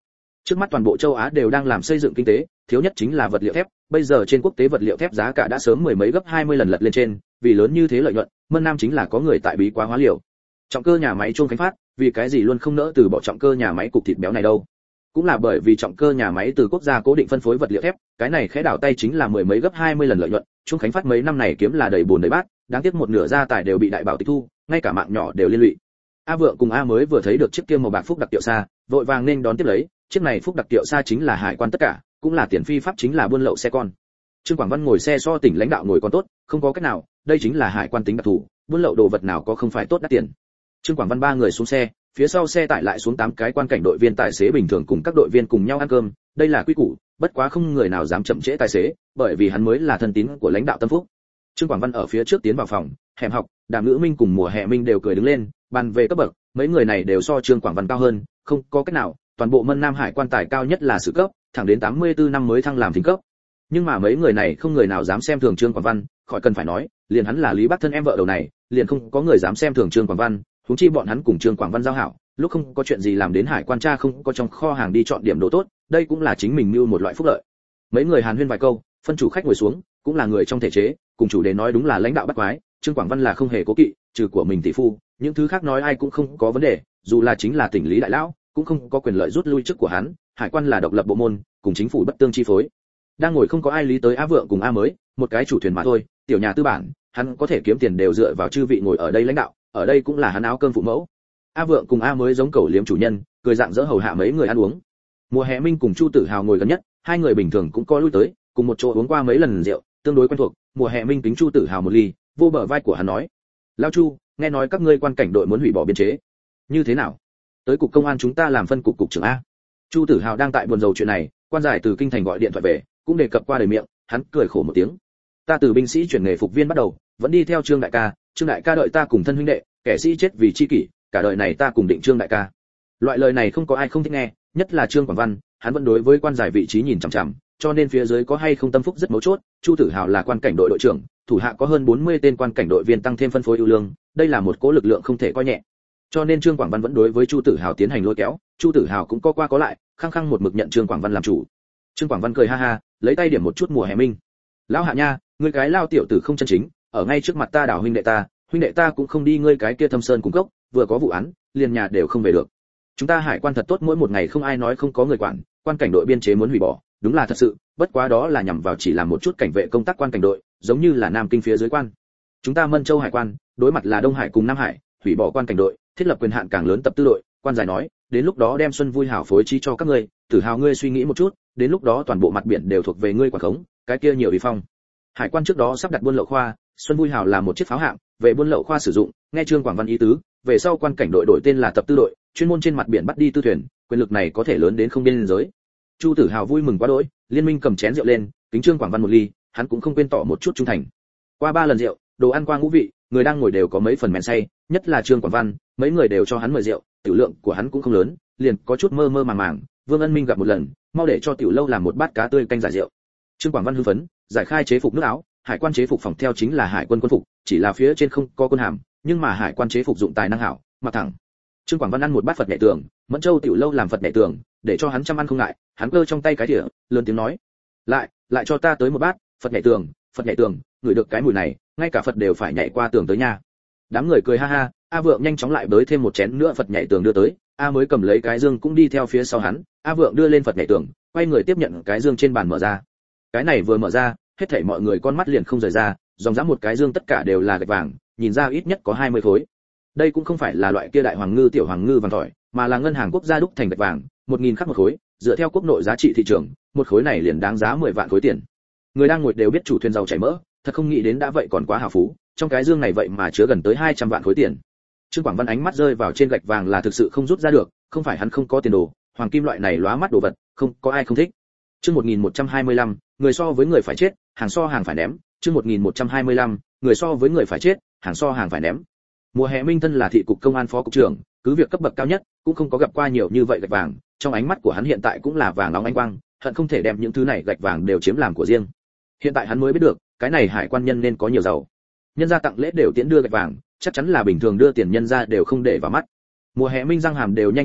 Trước mắt toàn bộ châu Á đều đang làm xây dựng kinh tế, thiếu nhất chính là vật liệu thép, bây giờ trên quốc tế vật liệu thép giá cả đã sớm mười mấy gấp hai mươi lần lật lên trên, vì lớn như thế lợi nhuận, Mân Nam chính là có người tại bí quá hóa liều. Trọng cơ nhà máy Chuông Khánh Phát, vì cái gì luôn không nỡ từ bỏ trọng cơ nhà máy cục thịt béo này đâu? Cũng là bởi vì trọng cơ nhà máy từ quốc gia cố định phân phối vật liệu thép, cái này khẽ đảo tay chính là mười mấy gấp hai mươi lần lợi nhuận, Chuông Khánh Phát mấy năm này kiếm là đầy bùn đầy bát, đáng tiếc một nửa gia tài đều bị đại bảo tịch thu, ngay cả mạng nhỏ đều liên lụy. A Vượng cùng A mới vừa thấy được chiếc kia màu bạc Phúc đặc tiệu xa, vội vàng nên đón tiếp lấy, chiếc này Phúc đặc tiệu xa chính là hải quan tất cả, cũng là tiền phi pháp chính là buôn lậu xe con. Trương Quảng Văn ngồi xe so tỉnh lãnh đạo ngồi còn tốt, không có cách nào, đây chính là hải quan tính đặc thù, buôn lậu đồ vật nào có không phải tốt đắt tiền. Trương Quảng Văn ba người xuống xe, phía sau xe tải lại xuống tám cái quan cảnh đội viên tài xế bình thường cùng các đội viên cùng nhau ăn cơm, đây là quy củ, bất quá không người nào dám chậm trễ tài xế, bởi vì hắn mới là thân tín của lãnh đạo Tâm Phúc. Trương Quảng Văn ở phía trước tiến vào phòng, Hẻm Học, Đàm Ngữ Minh cùng Mùa Hè Minh đều cười đứng lên, bàn về cấp bậc, mấy người này đều so Trương Quảng Văn cao hơn, không có cách nào, toàn bộ Mân Nam Hải quan tài cao nhất là sử cấp, thẳng đến tám mươi tư năm mới thăng làm thính cấp. Nhưng mà mấy người này không người nào dám xem thường Trương Quảng Văn, khỏi cần phải nói, liền hắn là Lý Bắc Thân em vợ đầu này, liền không có người dám xem thường Trương Quảng Văn, huống chi bọn hắn cùng Trương Quảng Văn giao hảo, lúc không có chuyện gì làm đến hải quan tra không có trong kho hàng đi chọn điểm đồ tốt, đây cũng là chính mình mưu một loại phúc lợi. Mấy người hàn huyên vài câu, phân chủ khách ngồi xuống, cũng là người trong thể chế, cùng chủ đề nói đúng là lãnh đạo bắt quái, Trương Quảng Văn là không hề cố kỵ, trừ của mình tỷ phu, những thứ khác nói ai cũng không có vấn đề, dù là chính là tỉnh lý đại lão, cũng không có quyền lợi rút lui chức của hắn, hải quan là độc lập bộ môn, cùng chính phủ bất tương chi phối. Đang ngồi không có ai lý tới A Vượng cùng A mới, một cái chủ thuyền mà thôi, tiểu nhà tư bản, hắn có thể kiếm tiền đều dựa vào chư vị ngồi ở đây lãnh đạo, ở đây cũng là hắn áo cơm phụ mẫu. A Vượng cùng A mới giống cầu liếm chủ nhân, cười dạng dỡ hầu hạ mấy người ăn uống. Mùa Hè Minh cùng Chu Tử Hào ngồi gần nhất, hai người bình thường cũng có lui tới, cùng một chỗ uống qua mấy lần rượu, tương đối quen thuộc. Mùa Hè Minh kính Chu Tử Hào một ly, vô bờ vai của hắn nói: "Lão Chu, nghe nói các ngươi quan cảnh đội muốn hủy bỏ biên chế, như thế nào? Tới cục công an chúng ta làm phân cục cục trưởng a." Chu Tử Hào đang tại buồn rầu chuyện này, quan giải từ kinh thành gọi điện thoại về, cũng đề cập qua đời miệng, hắn cười khổ một tiếng: "Ta từ binh sĩ chuyển nghề phục viên bắt đầu, vẫn đi theo Trương đại ca, Trương đại ca đợi ta cùng thân huynh đệ, kẻ sĩ chết vì chi kỷ, cả đời này ta cùng định Trương đại ca." Loại lời này không có ai không thích nghe, nhất là Trương Quảng Văn, hắn vẫn đối với quan giải vị trí nhìn chằm chằm, cho nên phía dưới có hay không tâm phúc rất mấu chốt. Chu Tử Hào là quan cảnh đội đội trưởng, thủ hạ có hơn bốn mươi tên quan cảnh đội viên tăng thêm phân phối ưu lương, đây là một cố lực lượng không thể coi nhẹ. Cho nên Trương Quảng Văn vẫn đối với Chu Tử Hào tiến hành lôi kéo, Chu Tử Hào cũng có qua có lại, khăng khăng một mực nhận Trương Quảng Văn làm chủ. Trương Quảng Văn cười ha ha, lấy tay điểm một chút Mùa Hè Minh: "Lão hạ nha, ngươi cái lao tiểu tử không chân chính, ở ngay trước mặt ta đảo huynh đệ ta, huynh đệ ta cũng không đi ngươi cái kia Thâm Sơn cung cốc, vừa có vụ án, liền nhà đều không về được. Chúng ta hải quan thật tốt, mỗi một ngày không ai nói không có người quản, quan cảnh đội biên chế muốn hủy bỏ, đúng là thật sự, bất quá đó là nhằm vào chỉ làm một chút cảnh vệ công tác quan cảnh đội, giống như là Nam Kinh phía dưới quan. Chúng ta Mân Châu hải quan, đối mặt là Đông Hải cùng Nam Hải, hủy bỏ quan cảnh đội, thiết lập quyền hạn càng lớn tập tư đội." Quan giải nói: "Đến lúc đó đem Xuân Vui Hảo phối trí cho các ngươi, Tử Hào ngươi suy nghĩ một chút, đến lúc đó toàn bộ mặt biển đều thuộc về ngươi quản khống, cái kia nhiều uy phong." Hải quan trước đó sắp đặt buôn lậu khoa, Xuân Vui Hảo là một chiếc pháo hạng, về buôn lậu khoa sử dụng, nghe Trương Quảng Văn ý tứ, về sau quan cảnh đội đổi tên là tập tư đội, chuyên môn trên mặt biển bắt đi tư thuyền, quyền lực này có thể lớn đến không biên giới. Chu Tử Hào vui mừng quá đỗi, liên minh cầm chén rượu lên, kính Trương Quảng Văn một ly, hắn cũng không quên tỏ một chút trung thành. Qua ba lần rượu, đồ ăn qua ngũ vị, người đang ngồi đều có mấy phần men say, nhất là Trương Quảng Văn, mấy người đều cho hắn mời rượu, tiểu lượng của hắn cũng không lớn, liền có chút mơ mơ màng màng. Vương Ân Minh gặp một lần, mau để cho tiểu lâu làm một bát cá tươi canh giải rượu. Trương Quảng Văn hưng phấn, giải khai chế phục nước áo, hải quan chế phục phòng theo chính là hải quân quân phục, chỉ là phía trên không có quân hàm, nhưng mà hải quan chế phục dụng tài năng hảo, mặc thẳng. Trương Quảng Văn ăn một bát Phật nhảy tường, Mẫn Châu tiểu lâu làm Phật nhảy tường, để cho hắn chăm ăn không ngại, hắn cơ trong tay cái đĩa, lớn tiếng nói: "Lại, lại cho ta tới một bát Phật nhảy tường, Phật nhảy tường." Ngửi được cái mùi này, ngay cả Phật đều phải nhảy qua tường tới nha. Đám người cười ha ha, A Vượng nhanh chóng lại bới thêm một chén nữa Phật nhảy tường đưa tới, A mới cầm lấy cái dương cũng đi theo phía sau hắn, A Vượng đưa lên Phật nhảy tường, quay người tiếp nhận cái dương trên bàn mở ra. Cái này vừa mở ra, hết thảy mọi người con mắt liền không rời ra, dòng dã một cái dương tất cả đều là gạch vàng, nhìn ra ít nhất có hai mươi khối. Đây cũng không phải là loại kia đại hoàng ngư tiểu hoàng ngư vàng tỏi, mà là ngân hàng quốc gia đúc thành gạch vàng, một nghìn khắc một khối, dựa theo quốc nội giá trị thị trường, một khối này liền đáng giá mười vạn khối tiền. Người đang ngồi đều biết chủ thuyền giàu chảy mỡ, thật không nghĩ đến đã vậy còn quá hào phú, trong cái dương này vậy mà chứa gần tới hai trăm vạn khối tiền. Trương Quảng Văn ánh mắt rơi vào trên gạch vàng là thực sự không rút ra được, không phải hắn không có tiền đồ, hoàng kim loại này lóa mắt đồ vật, không có ai không thích. Chương một nghìn một trăm hai mươi lăm, người so với người phải chết, hàng so hàng phải ném. Chương một nghìn một trăm hai mươi lăm, người so với người phải chết, hàng so hàng phải ném. Mùa Hè Minh thân là thị cục công an phó cục trưởng, cứ việc cấp bậc cao nhất, cũng không có gặp qua nhiều như vậy gạch vàng, trong ánh mắt của hắn hiện tại cũng là vàng nóng ánh quang, hận không thể đem những thứ này gạch vàng đều chiếm làm của riêng. Hiện tại hắn mới biết được, cái này hải quan nhân nên có nhiều giàu. Nhân gia tặng lễ đều tiễn đưa gạch vàng, chắc chắn là bình thường đưa tiền nhân gia đều không để vào mắt. Mùa Hè Minh răng hàm đều nhanh cắn nát,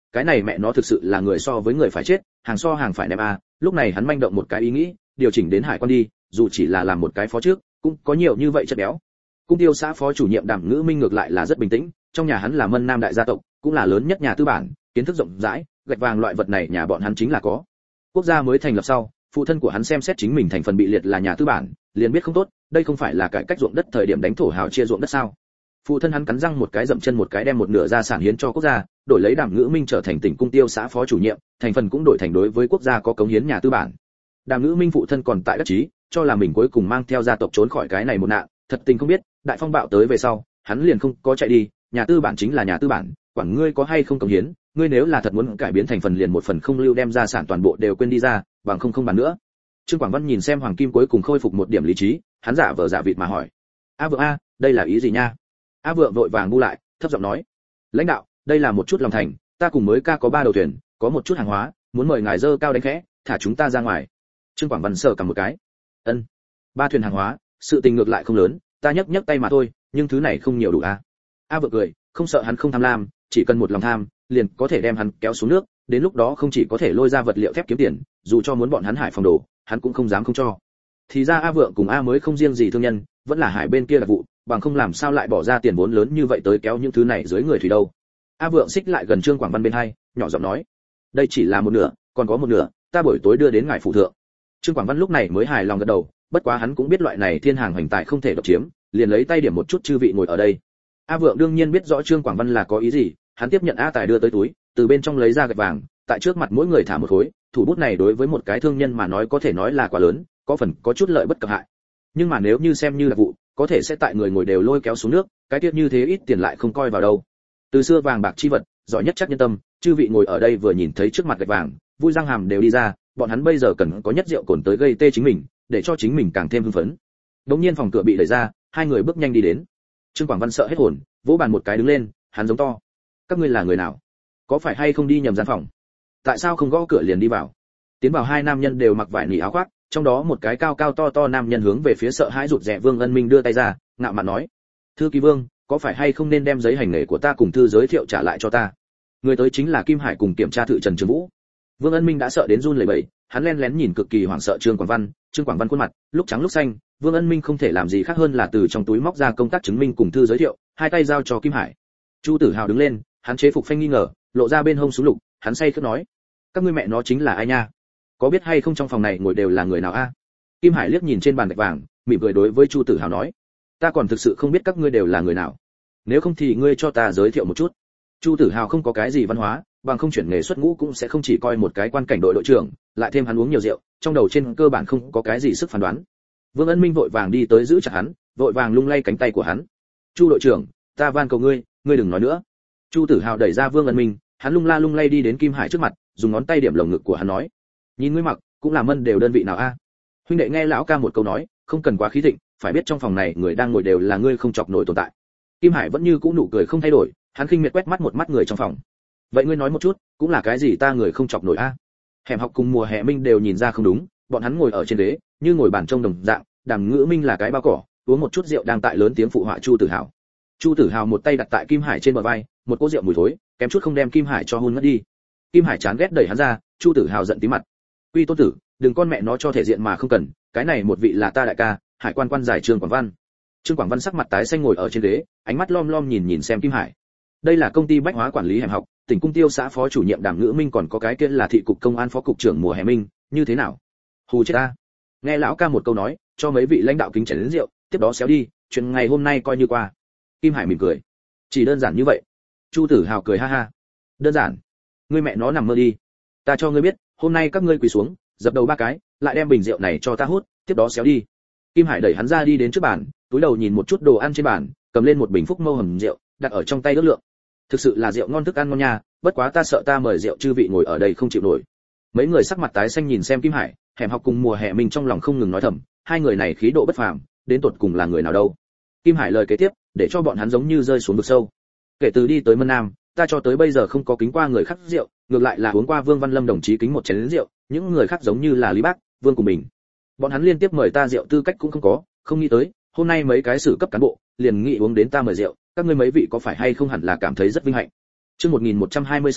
cái này mẹ nó thực sự là người so với người phải chết, hàng so hàng phải ném a. Lúc này hắn manh động một cái ý nghĩ, điều chỉnh đến hải quan đi, dù chỉ là làm một cái phó trước, cũng có nhiều như vậy chất béo. Cung tiêu xã phó chủ nhiệm Đàm Ngữ Minh ngược lại là rất bình tĩnh, trong nhà hắn là Mân Nam đại gia tộc, cũng là lớn nhất nhà tư bản, kiến thức rộng rãi, gạch vàng loại vật này nhà bọn hắn chính là có. Quốc gia mới thành lập sau, phụ thân của hắn xem xét chính mình thành phần bị liệt là nhà tư bản, liền biết không tốt, đây không phải là cải cách ruộng đất thời điểm đánh thổ hào chia ruộng đất sao? Phụ thân hắn cắn răng một cái dậm chân một cái đem một nửa gia sản hiến cho quốc gia, đổi lấy Đàm Ngữ Minh trở thành tỉnh cung tiêu xã phó chủ nhiệm, thành phần cũng đổi thành đối với quốc gia có cống hiến nhà tư bản. Đàm Ngữ Minh phụ thân còn tại đắc chí, cho là mình cuối cùng mang theo gia tộc trốn khỏi cái này một nạn, thật tình không biết, đại phong bạo tới về sau, hắn liền không có chạy đi, nhà tư bản chính là nhà tư bản, quản ngươi có hay không cống hiến, ngươi nếu là thật muốn cải biến thành phần liền một phần không lưu đem gia sản toàn bộ đều quên đi ra, bằng không không bàn nữa. Trương Quảng Văn nhìn xem Hoàng Kim cuối cùng khôi phục một điểm lý trí, hắn giả vờ giả vịt mà hỏi: "A Vượng a, đây là ý gì nha?" A Vượng vội vàng bu lại, thấp giọng nói: "Lãnh đạo, đây là một chút lòng thành, ta cùng mới ca có ba đầu thuyền, có một chút hàng hóa, muốn mời ngài dơ cao đánh khẽ, thả chúng ta ra ngoài." Trương Quảng Văn sờ cầm một cái. "Ân, ba thuyền hàng hóa, sự tình ngược lại không lớn, ta nhấc nhấc tay mà thôi, nhưng thứ này không nhiều đủ a." A Vượng cười, không sợ hắn không tham lam, chỉ cần một lòng tham, liền có thể đem hắn kéo xuống nước, đến lúc đó không chỉ có thể lôi ra vật liệu thép kiếm tiền, dù cho muốn bọn hắn hải phòng đồ, hắn cũng không dám không cho. Thì ra A Vượng cùng A mới không riêng gì thương nhân, vẫn là hải bên kia là vụ, bằng không làm sao lại bỏ ra tiền vốn lớn như vậy tới kéo những thứ này dưới người thủy đâu. A Vượng xích lại gần Trương Quảng Văn bên hai, nhỏ giọng nói: "Đây chỉ là một nửa, còn có một nửa, ta buổi tối đưa đến ngài phủ thượng." Trương Quảng Văn lúc này mới hài lòng gật đầu, bất quá hắn cũng biết loại này thiên hàng hoành tài không thể độc chiếm, liền lấy tay điểm một chút chư vị ngồi ở đây. A Vượng đương nhiên biết rõ Trương Quảng Văn là có ý gì, hắn tiếp nhận A Tài đưa tới túi, từ bên trong lấy ra gạch vàng, tại trước mặt mỗi người thả một khối, thủ bút này đối với một cái thương nhân mà nói có thể nói là quá lớn, có phần có chút lợi bất cập hại. Nhưng mà nếu như xem như là vụ, có thể sẽ tại người ngồi đều lôi kéo xuống nước, cái tiết như thế ít tiền lại không coi vào đâu. Từ xưa vàng bạc chi vật, giỏi nhất chắc nhân tâm, chư vị ngồi ở đây vừa nhìn thấy trước mặt gạch vàng, vui răng hàm đều đi ra, bọn hắn bây giờ cần có nhất rượu cồn tới gây tê chính mình, để cho chính mình càng thêm hưng phấn. Đống nhiên phòng cửa bị đẩy ra, hai người bước nhanh đi đến. Trương Quảng Văn sợ hết hồn, vỗ bàn một cái đứng lên, hắn giống to: "Các ngươi là người nào? Có phải hay không đi nhầm gian phòng? Tại sao không gõ cửa liền đi vào?" Tiến vào hai nam nhân đều mặc vải nỉ áo khoác, trong đó một cái cao cao to to nam nhân hướng về phía sợ hãi rụt rè Vương Ân Minh đưa tay ra, ngạo mạn nói: "Thư ký Vương, có phải hay không nên đem giấy hành nghề của ta cùng thư giới thiệu trả lại cho ta?" Người tới chính là Kim Hải cùng kiểm tra thự Trần Trường Vũ. Vương Ân Minh đã sợ đến run lẩy bẩy, hắn lén lén nhìn cực kỳ hoảng sợ Trương Quảng Văn, Trương Quảng Văn khuôn mặt lúc trắng lúc xanh, Vương Ân Minh không thể làm gì khác hơn là từ trong túi móc ra công tác chứng minh cùng thư giới thiệu, hai tay giao cho Kim Hải. Chu Tử Hào đứng lên, hắn chế phục phanh nghi ngờ, lộ ra bên hông súng lục, hắn say khướt nói: "Các ngươi mẹ nó chính là ai nha? Có biết hay không trong phòng này ngồi đều là người nào a?" Kim Hải liếc nhìn trên bàn gạch vàng, mỉm cười đối với Chu Tử Hào nói: "Ta còn thực sự không biết các ngươi đều là người nào. Nếu không thì ngươi cho ta giới thiệu một chút." Chu Tử Hào không có cái gì văn hóa, bằng không chuyển nghề xuất ngũ cũng sẽ không chỉ coi một cái quan cảnh đội đội trưởng, lại thêm hắn uống nhiều rượu, trong đầu trên cơ bản không có cái gì sức phán đoán. Vương Ân Minh vội vàng đi tới giữ chặt hắn, vội vàng lung lay cánh tay của hắn. "Chu đội trưởng, ta van cầu ngươi, ngươi đừng nói nữa." Chu Tử Hào đẩy ra Vương Ân Minh, hắn lung la lung lay đi đến Kim Hải trước mặt, dùng ngón tay điểm lồng ngực của hắn nói: "Nhìn ngươi mặc, cũng là Mân đều đơn vị nào a?" Huynh đệ nghe lão ca một câu nói, không cần quá khí thịnh, phải biết trong phòng này người đang ngồi đều là ngươi không chọc nổi tồn tại. Kim Hải vẫn như cũ nụ cười không thay đổi, hắn khinh miệt quét mắt một mắt người trong phòng. "Vậy ngươi nói một chút, cũng là cái gì ta người không chọc nổi a?" Hẻm học cùng Mùa Hè Minh đều nhìn ra không đúng, bọn hắn ngồi ở trên ghế, như ngồi bàn trông đồng dạng, Đàm Ngữ Minh là cái bao cỏ, uống một chút rượu đang tại lớn tiếng phụ họa Chu Tử Hào. Chu Tử Hào một tay đặt tại Kim Hải trên bờ vai, một cỗ rượu mùi thối, kém chút không đem Kim Hải cho hôn ngất đi. Kim Hải chán ghét đẩy hắn ra, Chu Tử Hào giận tím mặt. "Quy tôn tử, đừng con mẹ nó cho thể diện mà không cần, cái này một vị là ta đại ca, hải quan quan giải Trương Quảng Văn." Trương Quảng Văn sắc mặt tái xanh ngồi ở trên ghế, ánh mắt lom lom nhìn nhìn xem Kim Hải. Đây là công ty bách hóa quản lý hẻm học, tỉnh cung tiêu xã phó chủ nhiệm Đàm Ngữ Minh, còn có cái kia là thị cục công an phó cục trưởng Mùa Hè Minh, như thế nào? Hù chết ta. Nghe lão ca một câu nói, cho mấy vị lãnh đạo kính chén đến rượu, tiếp đó xéo đi, chuyện ngày hôm nay coi như qua. Kim Hải mỉm cười. Chỉ đơn giản như vậy. Chu Tử Hào cười ha ha. Đơn giản? Ngươi mẹ nó nằm mơ đi. Ta cho ngươi biết, hôm nay các ngươi quỳ xuống, dập đầu ba cái, lại đem bình rượu này cho ta hút, tiếp đó xéo đi. Kim Hải đẩy hắn ra đi đến trước bàn, túi đầu nhìn một chút đồ ăn trên bàn, cầm lên một bình Phúc Mâu hầm rượu, đặt ở trong tay ước lượng. Thực sự là rượu ngon thức ăn ngon nha, bất quá ta sợ ta mời rượu chư vị ngồi ở đây không chịu nổi. Mấy người sắc mặt tái xanh nhìn xem Kim Hải, Hẻm học cùng Mùa Hè Minh trong lòng không ngừng nói thầm, hai người này khí độ bất phàm, đến tột cùng là người nào đâu. Kim Hải lời kế tiếp, để cho bọn hắn giống như rơi xuống vực sâu. Kể từ đi tới Mân Nam, ta cho tới bây giờ không có kính qua người khác rượu, ngược lại là uống qua Vương Văn Lâm đồng chí kính một chén rượu, những người khác giống như là Lý Bác, Vương của mình. Bọn hắn liên tiếp mời ta rượu tư cách cũng không có, không nghĩ tới, hôm nay mấy cái xử cấp cán bộ, liền nghĩ uống đến ta mời rượu, các ngươi mấy vị có phải hay không hẳn là cảm thấy rất vinh hạnh. Chương một nghìn một trăm hai mươi sáu,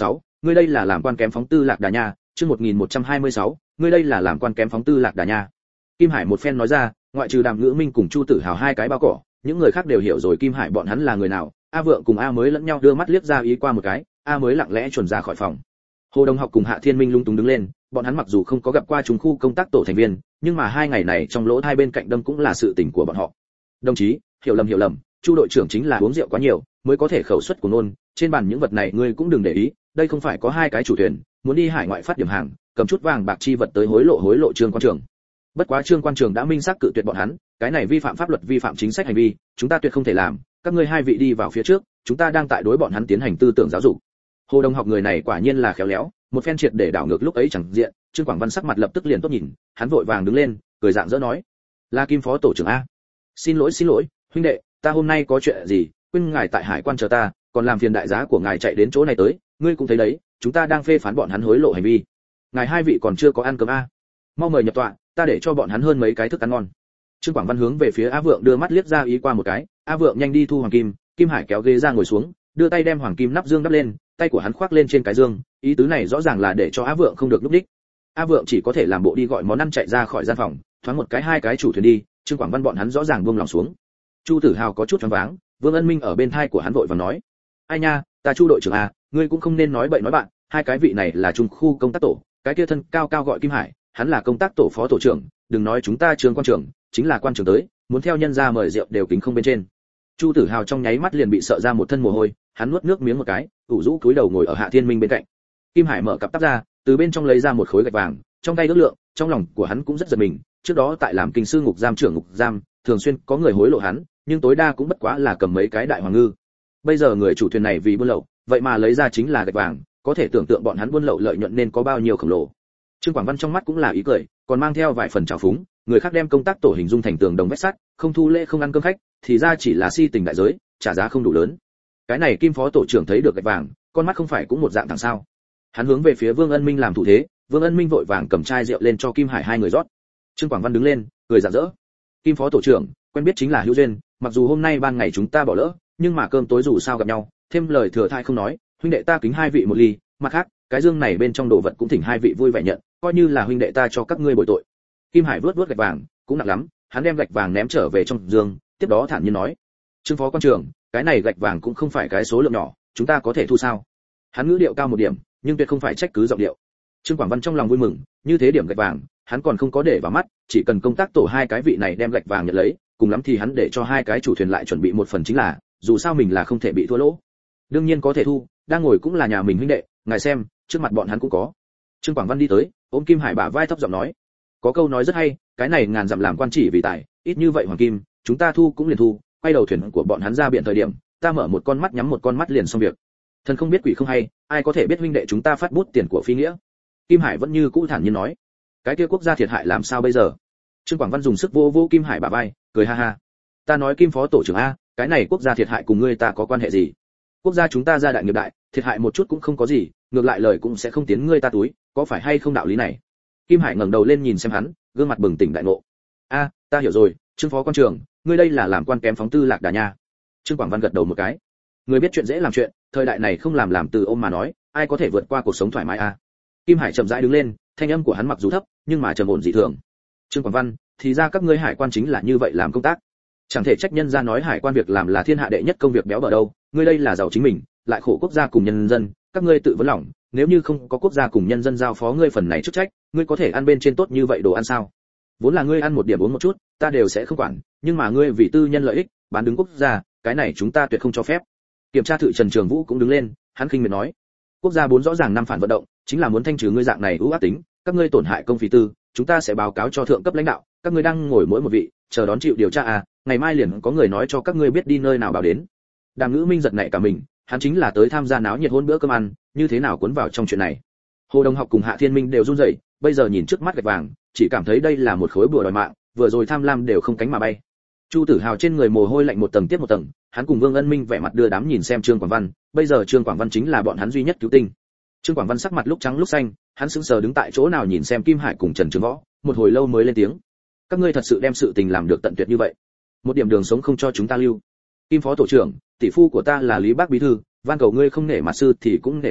ngươi đây là làm quan kém phóng tư lạc đà nha. Chương một nghìn một trăm hai mươi sáu, ngươi đây là làm quan kém phóng tư lạc đà nha. Kim Hải một phen nói ra, ngoại trừ Đàm Ngữ Minh cùng Chu Tử Hào hai cái bao cỏ, những người khác đều hiểu rồi Kim Hải bọn hắn là người nào. A Vượng cùng A Mới lẫn nhau đưa mắt liếc ra ý qua một cái, A Mới lặng lẽ chuẩn ra khỏi phòng. Hồ Đồng Học cùng Hạ Thiên Minh lung túng đứng lên, bọn hắn mặc dù không có gặp qua trùng khu công tác tổ thành viên, nhưng mà hai ngày này trong lỗ hai bên cạnh đâm cũng là sự tình của bọn họ. Đồng chí, hiểu lầm hiểu lầm, Chu đội trưởng chính là uống rượu quá nhiều, mới có thể khẩu suất của nôn, trên bàn những vật này ngươi cũng đừng để ý, đây không phải có hai cái chủ thuyền, muốn đi hải ngoại phát điểm hàng, cầm chút vàng bạc chi vật tới hối lộ hối lộ Trương quan trưởng. Bất quá Trương quan trưởng đã minh xác cự tuyệt bọn hắn, cái này vi phạm pháp luật vi phạm chính sách hành vi, chúng ta tuyệt không thể làm, các ngươi hai vị đi vào phía trước, chúng ta đang tại đối bọn hắn tiến hành tư tưởng giáo dục. Hồ Đồng Học người này quả nhiên là khéo léo, một phen triệt để đảo ngược lúc ấy chẳng diện, Trương Quảng Văn sắc mặt lập tức liền tốt nhìn, hắn vội vàng đứng lên, cười dạng dỡ nói: "La Kim phó tổ trưởng a, xin lỗi xin lỗi, huynh đệ, ta hôm nay có chuyện gì, quên ngài tại hải quan chờ ta, còn làm phiền đại giá của ngài chạy đến chỗ này tới, ngươi cũng thấy đấy, chúng ta đang phê phán bọn hắn hối lộ hành vi. Ngài hai vị còn chưa có ăn cơm a, mau mời nhập tọa, ta để cho bọn hắn hơn mấy cái thức ăn ngon." Trương Quảng Văn hướng về phía A Vượng đưa mắt liếc ra ý qua một cái, A Vượng nhanh đi thu hoàng kim, Kim Hải kéo ghế ra ngồi xuống, đưa tay đem hoàng kim nắp dương đắp lên, tay của hắn khoác lên trên cái dương, ý tứ này rõ ràng là để cho A Vượng không được lúc đích. A Vượng chỉ có thể làm bộ đi gọi món ăn chạy ra khỏi gian phòng, thoáng một cái hai cái chủ thuyền đi, Trương Quảng Văn bọn hắn rõ ràng buông lòng xuống. Chu Tử Hào có chút choáng váng, Vương Ân Minh ở bên tai của hắn vội vàng nói: "Ai nha, ta Chu đội trưởng à, ngươi cũng không nên nói bậy nói bạn, hai cái vị này là trung khu công tác tổ, cái kia thân cao cao gọi Kim Hải, hắn là công tác tổ phó tổ trưởng, đừng nói chúng ta Trương quan trưởng, chính là quan trưởng tới, muốn theo nhân gia mời rượu đều kính không bên trên." Chu Tử Hào trong nháy mắt liền bị sợ ra một thân mồ hôi, hắn nuốt nước miếng một cái, ủ rũ cúi đầu ngồi ở Hạ Thiên Minh bên cạnh. Kim Hải mở cặp tắp ra, từ bên trong lấy ra một khối gạch vàng, trong tay ước lượng, trong lòng của hắn cũng rất giật mình, trước đó tại làm kinh sư ngục giam trưởng ngục giam, thường xuyên có người hối lộ hắn, nhưng tối đa cũng bất quá là cầm mấy cái đại hoàng ngư. Bây giờ người chủ thuyền này vì buôn lậu, vậy mà lấy ra chính là gạch vàng, có thể tưởng tượng bọn hắn buôn lậu lợi nhuận nên có bao nhiêu khổng lồ. Trương Quảng Văn trong mắt cũng là ý cười, còn mang theo vài phần trào phúng, người khác đem công tác tổ hình dung thành tường đồng vách sắt, không thu lễ không ăn cơm khách, thì ra chỉ là si tình đại giới, trả giá không đủ lớn. Cái này Kim phó tổ trưởng thấy được gạch vàng, con mắt không phải cũng một dạng thằng sao? Hắn hướng về phía Vương Ân Minh làm thủ thế, Vương Ân Minh vội vàng cầm chai rượu lên cho Kim Hải hai người rót. Trương Quảng Văn đứng lên, cười rạng rỡ. Kim phó tổ trưởng, quen biết chính là hữu duyên, mặc dù hôm nay ban ngày chúng ta bỏ lỡ, nhưng mà cơm tối dù sao gặp nhau, thêm lời thừa thai không nói, huynh đệ ta kính hai vị một ly, mặt khác, cái dương này bên trong đồ vật cũng thỉnh hai vị vui vẻ nhận, coi như là huynh đệ ta cho các ngươi bồi tội. Kim Hải vớt vớt gạch vàng, cũng nặng lắm, hắn đem gạch vàng ném trở về trong dương, tiếp đó thản nhiên nói: "Trương phó quan trưởng, cái này gạch vàng cũng không phải cái số lượng nhỏ, chúng ta có thể thu sao?" Hắn ngữ điệu cao một điểm, nhưng tuyệt không phải trách cứ giọng điệu. Trương Quảng Văn trong lòng vui mừng, như thế điểm gạch vàng, hắn còn không có để vào mắt, chỉ cần công tác tổ hai cái vị này đem gạch vàng nhận lấy, cùng lắm thì hắn để cho hai cái chủ thuyền lại chuẩn bị một phần chính là, dù sao mình là không thể bị thua lỗ. Đương nhiên có thể thu, đang ngồi cũng là nhà mình huynh đệ, ngài xem, trước mặt bọn hắn cũng có. Trương Quảng Văn đi tới, ôm Kim Hải bả vai thấp giọng nói: "Có câu nói rất hay, cái này ngàn dặm làm quan chỉ vì tài, ít như vậy hoàng kim, chúng ta thu cũng liền thu, quay đầu thuyền của bọn hắn ra biển thời điểm, ta mở một con mắt nhắm một con mắt liền xong việc. Thần không biết quỷ không hay, ai có thể biết huynh đệ chúng ta phát bút tiền của phi nghĩa." Kim Hải vẫn như cũ thản nhiên nói: "Cái kia quốc gia thiệt hại làm sao bây giờ?" Trương Quảng Văn dùng sức vô vô Kim Hải bả vai, cười ha ha: "Ta nói Kim phó tổ trưởng a, cái này quốc gia thiệt hại cùng ngươi ta có quan hệ gì? Quốc gia chúng ta gia đại nghiệp đại, thiệt hại một chút cũng không có gì, ngược lại lời cũng sẽ không tiến ngươi ta túi, có phải hay không đạo lý này?" Kim Hải ngẩng đầu lên nhìn xem hắn, gương mặt bừng tỉnh đại ngộ. "A, ta hiểu rồi, Trương phó quan trưởng, ngươi đây là làm quan kém phóng tư lạc đà nha." Trương Quảng Văn gật đầu một cái. Người biết chuyện dễ làm chuyện, thời đại này không làm làm từ ôm mà nói, ai có thể vượt qua cuộc sống thoải mái a. Kim Hải chậm rãi đứng lên, thanh âm của hắn mặc dù thấp, nhưng mà trầm ổn dị thường. "Trương Quảng Văn, thì ra các ngươi hải quan chính là như vậy làm công tác. Chẳng thể trách nhân gia nói hải quan việc làm là thiên hạ đệ nhất công việc béo bở đâu, ngươi đây là giàu chính mình, lại khổ quốc gia cùng nhân dân, các ngươi tự vấn lòng, nếu như không có quốc gia cùng nhân dân giao phó ngươi phần này chức trách, ngươi có thể ăn bên trên tốt như vậy đồ ăn sao? Vốn là ngươi ăn một điểm uống một chút, ta đều sẽ không quản, nhưng mà ngươi vì tư nhân lợi ích, bán đứng quốc gia, cái này chúng ta tuyệt không cho phép." Kiểm tra thự Trần Trường Vũ cũng đứng lên, hắn khinh miệt nói: "Quốc gia bốn rõ ràng năm phản vận động, chính là muốn thanh trừ ngươi dạng này ưu ác tính, các ngươi tổn hại công phí tư, chúng ta sẽ báo cáo cho thượng cấp lãnh đạo, các ngươi đang ngồi mỗi một vị, chờ đón chịu điều tra à, ngày mai liền có người nói cho các ngươi biết đi nơi nào báo đến." Đàm Ngữ Minh giật nảy cả mình, hắn chính là tới tham gia náo nhiệt hôn bữa cơm ăn, như thế nào cuốn vào trong chuyện này. Hồ Đồng Học cùng Hạ Thiên Minh đều run rẩy, bây giờ nhìn trước mắt gạch vàng, chỉ cảm thấy đây là một khối bùa đòi mạng, vừa rồi tham lam đều không cánh mà bay. Chu Tử Hào trên người mồ hôi lạnh một tầng tiếp một tầng, hắn cùng Vương Ân Minh vẻ mặt đưa đám nhìn xem Trương Quảng Văn, bây giờ Trương Quảng Văn chính là bọn hắn duy nhất cứu tinh. Trương Quảng Văn sắc mặt lúc trắng lúc xanh, hắn sững sờ đứng tại chỗ nào nhìn xem Kim Hải cùng Trần Trường Võ, một hồi lâu mới lên tiếng: "Các ngươi thật sự đem sự tình làm được tận tuyệt như vậy, một điểm đường sống không cho chúng ta lưu. Kim phó tổ trưởng, tỷ phu của ta là Lý Bác bí thư, van cầu ngươi không nể mặt sư thì cũng nể mặt Phật,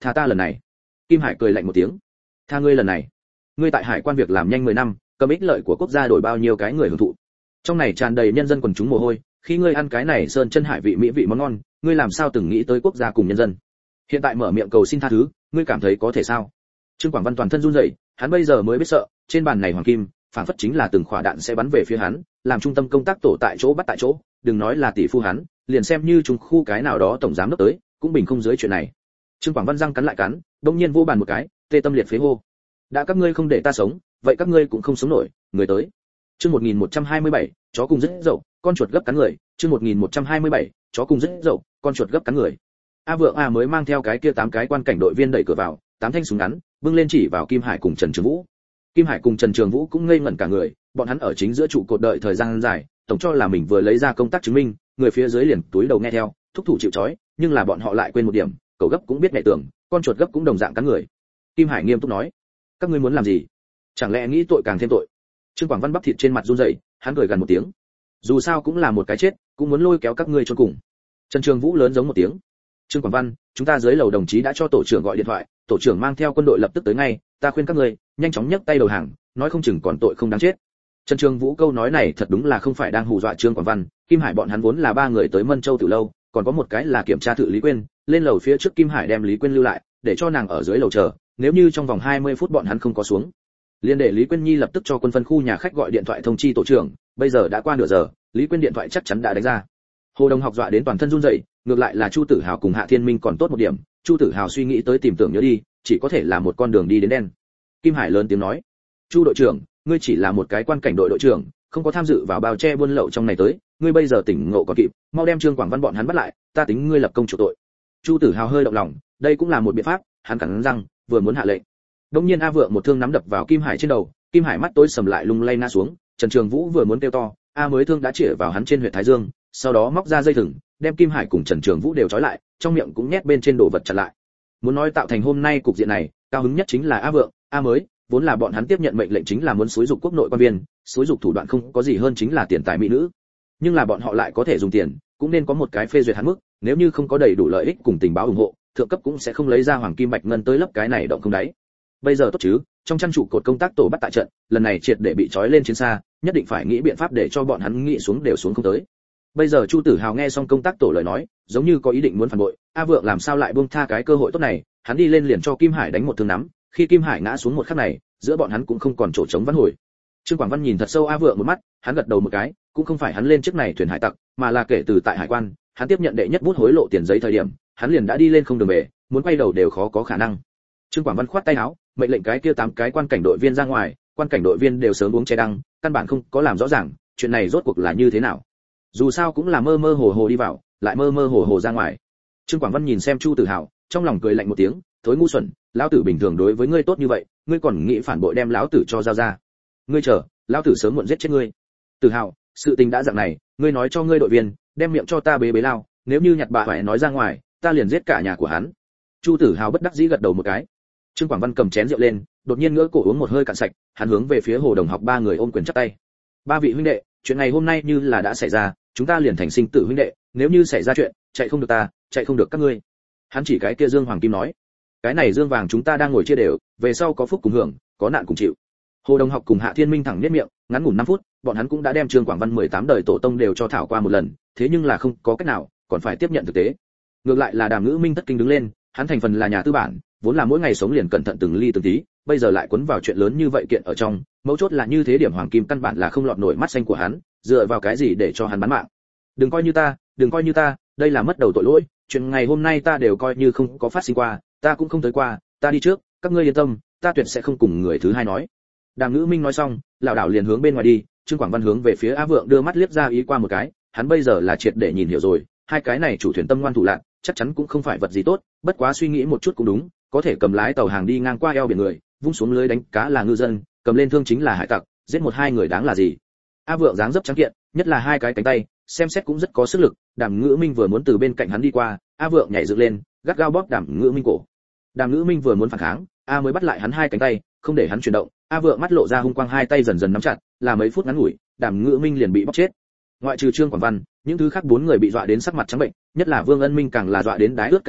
tha ta lần này. Kim Hải cười lạnh một tiếng. Tha ngươi lần này? Ngươi tại hải quan việc làm nhanh mười năm, cầm ích lợi của quốc gia đổi bao nhiêu cái người hưởng thụ. Trong này tràn đầy nhân dân quần chúng mồ hôi, khi ngươi ăn cái này sơn chân hải vị mỹ vị món ngon, ngươi làm sao từng nghĩ tới quốc gia cùng nhân dân? Hiện tại mở miệng cầu xin tha thứ, ngươi cảm thấy có thể sao? Trương Quảng Văn toàn thân run rẩy, hắn bây giờ mới biết sợ, trên bàn này hoàng kim, phảng phất chính là từng quả đạn sẽ bắn về phía hắn, làm trung tâm công tác tổ tại chỗ bắt tại chỗ, đừng nói là tỷ phu hắn, liền xem như trung khu cái nào đó tổng giám đốc tới, cũng bình không dưới chuyện này. Trương Quảng Văn răng cắn lại cắn, đột nhiên vô bàn một cái, tê tâm liệt phế hô. Đã các ngươi không để ta sống, vậy các ngươi cũng không sống nổi, người tới. Chương một nghìn một trăm hai mươi bảy, chó cùng rất dậu, con chuột gấp cắn người, chương một nghìn một trăm hai mươi bảy, chó cùng rất dậu, con chuột gấp cắn người. A Vượng A mới mang theo cái kia tám cái quan cảnh đội viên đẩy cửa vào, tám thanh súng ngắn, bưng lên chỉ vào Kim Hải cùng Trần Trường Vũ. Kim Hải cùng Trần Trường Vũ cũng ngây ngẩn cả người, bọn hắn ở chính giữa trụ cột đợi thời gian dài, tổng cho là mình vừa lấy ra công tác chứng minh, người phía dưới liền túi đầu nghe theo, thúc thủ chịu trói, nhưng là bọn họ lại quên một điểm, cẩu gấp cũng biết mẹ tưởng, con chuột gấp cũng đồng dạng cắn người. Kim Hải nghiêm túc nói, các ngươi muốn làm gì? Chẳng lẽ nghĩ tội càng thêm tội? Trương Quảng Văn bắp thịt trên mặt run rẩy, hắn cười gần một tiếng. Dù sao cũng là một cái chết, cũng muốn lôi kéo các ngươi chôn cùng. Trần Trường Vũ lớn giống một tiếng. Trương Quảng Văn, chúng ta dưới lầu đồng chí đã cho tổ trưởng gọi điện thoại, tổ trưởng mang theo quân đội lập tức tới ngay, ta khuyên các ngươi nhanh chóng nhấc tay đầu hàng, nói không chừng còn tội không đáng chết. Trần Trường Vũ câu nói này thật đúng là không phải đang hù dọa Trương Quảng Văn, Kim Hải bọn hắn vốn là ba người tới Mân Châu từ lâu, còn có một cái là kiểm tra thự Lý Quyên, lên lầu phía trước Kim Hải đem Lý Quyên lưu lại, để cho nàng ở dưới lầu chờ, nếu như trong vòng hai mươi phút bọn hắn không có xuống, liền để Lý Quyên Nhi lập tức cho quân phân khu nhà khách gọi điện thoại thông chi tổ trưởng, bây giờ đã qua nửa giờ, Lý Quyên điện thoại chắc chắn đã đánh ra. Hồ Đồng Học dọa đến toàn thân run rẩy, ngược lại là Chu Tử Hào cùng Hạ Thiên Minh còn tốt một điểm, Chu Tử Hào suy nghĩ tới tìm tưởng nhớ đi, chỉ có thể là một con đường đi đến đen. Kim Hải lớn tiếng nói, Chu đội trưởng, ngươi chỉ là một cái quan cảnh đội đội trưởng, không có tham dự vào bao che buôn lậu trong này tới, ngươi bây giờ tỉnh ngộ còn kịp, mau đem Trương Quảng Văn bọn hắn bắt lại, ta tính ngươi lập công chủ tội. Chu Tử Hào hơi động lòng, đây cũng là một biện pháp, hắn cắn răng, vừa muốn hạ lệnh. Đột nhiên A Vượng một thương nắm đập vào Kim Hải trên đầu, Kim Hải mắt tối sầm lại lung lay ngã xuống, Trần Trường Vũ vừa muốn kêu to, A mới thương đã chĩa vào hắn trên huyệt thái dương, sau đó móc ra dây thừng, đem Kim Hải cùng Trần Trường Vũ đều trói lại, trong miệng cũng nhét bên trên đồ vật chặt lại. Muốn nói tạo thành hôm nay cục diện này, cao hứng nhất chính là A Vượng, A mới, vốn là bọn hắn tiếp nhận mệnh lệnh chính là muốn xúi dục quốc nội quan viên, xúi dục thủ đoạn không có gì hơn chính là tiền tài mỹ nữ. Nhưng là bọn họ lại có thể dùng tiền, cũng nên có một cái phê duyệt hạn mức, nếu như không có đầy đủ lợi ích cùng tình báo ủng hộ, thượng cấp cũng sẽ không lấy ra hoàng kim bạch ngân tới lấp cái này động không đáy. Bây giờ tốt chứ, trong chăn trụ cột công tác tổ bắt tại trận, lần này triệt để bị trói lên chiến xa, nhất định phải nghĩ biện pháp để cho bọn hắn nghĩ xuống đều xuống không tới. Bây giờ Chu Tử Hào nghe xong công tác tổ lời nói, giống như có ý định muốn phản bội, A Vượng làm sao lại buông tha cái cơ hội tốt này, hắn đi lên liền cho Kim Hải đánh một thương nắm, khi Kim Hải ngã xuống một khắc này, giữa bọn hắn cũng không còn chỗ trống vãn hồi. Trương Quảng Văn nhìn thật sâu A Vượng một mắt, hắn gật đầu một cái, cũng không phải hắn lên chiếc này thuyền hải tặc, mà là kể từ tại hải quan, hắn tiếp nhận đệ nhất bút hối lộ tiền giấy thời điểm, hắn liền đã đi lên không đường về, muốn quay đầu đều khó có khả năng. Trương Quảng Văn khoát tay áo, mệnh lệnh cái kia tám cái quan cảnh đội viên ra ngoài, quan cảnh đội viên đều sớm uống chè đăng, căn bản không có làm rõ ràng chuyện này rốt cuộc là như thế nào. Dù sao cũng là mơ mơ hồ hồ đi vào, lại mơ mơ hồ hồ ra ngoài. Trương Quảng Văn nhìn xem Chu Tử Hào, trong lòng cười lạnh một tiếng, thối ngu xuẩn, lão tử bình thường đối với ngươi tốt như vậy, ngươi còn nghĩ phản bội đem lão tử cho giao ra. Ngươi chờ, lão tử sớm muộn giết chết ngươi. Tử Hào, sự tình đã dạng này, ngươi nói cho ngươi đội viên, đem miệng cho ta bế bế lao, nếu như nhặt bạ phải nói ra ngoài, ta liền giết cả nhà của hắn. Chu Tử Hào bất đắc dĩ gật đầu một cái. Trương Quảng Văn cầm chén rượu lên, đột nhiên ngửa cổ uống một hơi cạn sạch, hắn hướng về phía Hồ Đồng Học ba người ôm quyền chắp tay. Ba vị huynh đệ, chuyện này hôm nay như là đã xảy ra, chúng ta liền thành sinh tử huynh đệ, nếu như xảy ra chuyện, chạy không được ta, chạy không được các ngươi. Hắn chỉ cái kia Dương Hoàng Kim nói, cái này dương vàng chúng ta đang ngồi chia đều, về sau có phúc cùng hưởng, có nạn cùng chịu. Hồ Đồng Học cùng Hạ Thiên Minh thẳng nhếch miệng, ngắn ngủn năm phút, bọn hắn cũng đã đem Trương Quảng Văn mười tám đời tổ tông đều cho thảo qua một lần, thế nhưng là không có cách nào, còn phải tiếp nhận thực tế. Ngược lại là Đàm Ngữ Minh thất kinh đứng lên, hắn thành phần là nhà tư bản, vốn là mỗi ngày sống liền cẩn thận từng ly từng tí, bây giờ lại cuốn vào chuyện lớn như vậy kiện ở trong, mấu chốt là như thế điểm hoàng kim căn bản là không lọt nổi mắt xanh của hắn, dựa vào cái gì để cho hắn bán mạng? Đừng coi như ta, đừng coi như ta, đây là mất đầu tội lỗi, chuyện ngày hôm nay ta đều coi như không có phát sinh qua, ta cũng không tới qua, ta đi trước, các ngươi yên tâm, ta tuyệt sẽ không cùng người thứ hai nói. Đàm Ngữ Minh nói xong, lão đảo liền hướng bên ngoài đi, Trương Quảng Văn hướng về phía A Vượng đưa mắt liếc ra ý qua một cái, hắn bây giờ là triệt để nhìn hiểu rồi, hai cái này chủ thuyền tâm ngoan thủ lạn, chắc chắn cũng không phải vật gì tốt, bất quá suy nghĩ một chút cũng đúng, có thể cầm lái tàu hàng đi ngang qua eo biển người, vung xuống lưới đánh cá là ngư dân, cầm lên thương chính là hải tặc, giết một hai người đáng là gì? A Vượng dáng dấp trắng kiện, nhất là hai cái cánh tay, xem xét cũng rất có sức lực. Đàm Ngữ Minh vừa muốn từ bên cạnh hắn đi qua, A Vượng nhảy dựng lên, gắt gao bóp Đàm Ngữ Minh cổ. Đàm Ngữ Minh vừa muốn phản kháng, A mới bắt lại hắn hai cánh tay, không để hắn chuyển động. A Vượng mắt lộ ra hung quang, hai tay dần dần nắm chặt, là mấy phút ngắn ngủi, Đàm Ngữ Minh liền bị bóp chết. Ngoại trừ Trương Quảng Văn, những thứ khác bốn người bị dọa đến sắc mặt trắng bệnh, nhất là Vương Ân Minh càng là dọa đến đái ướt cả quần,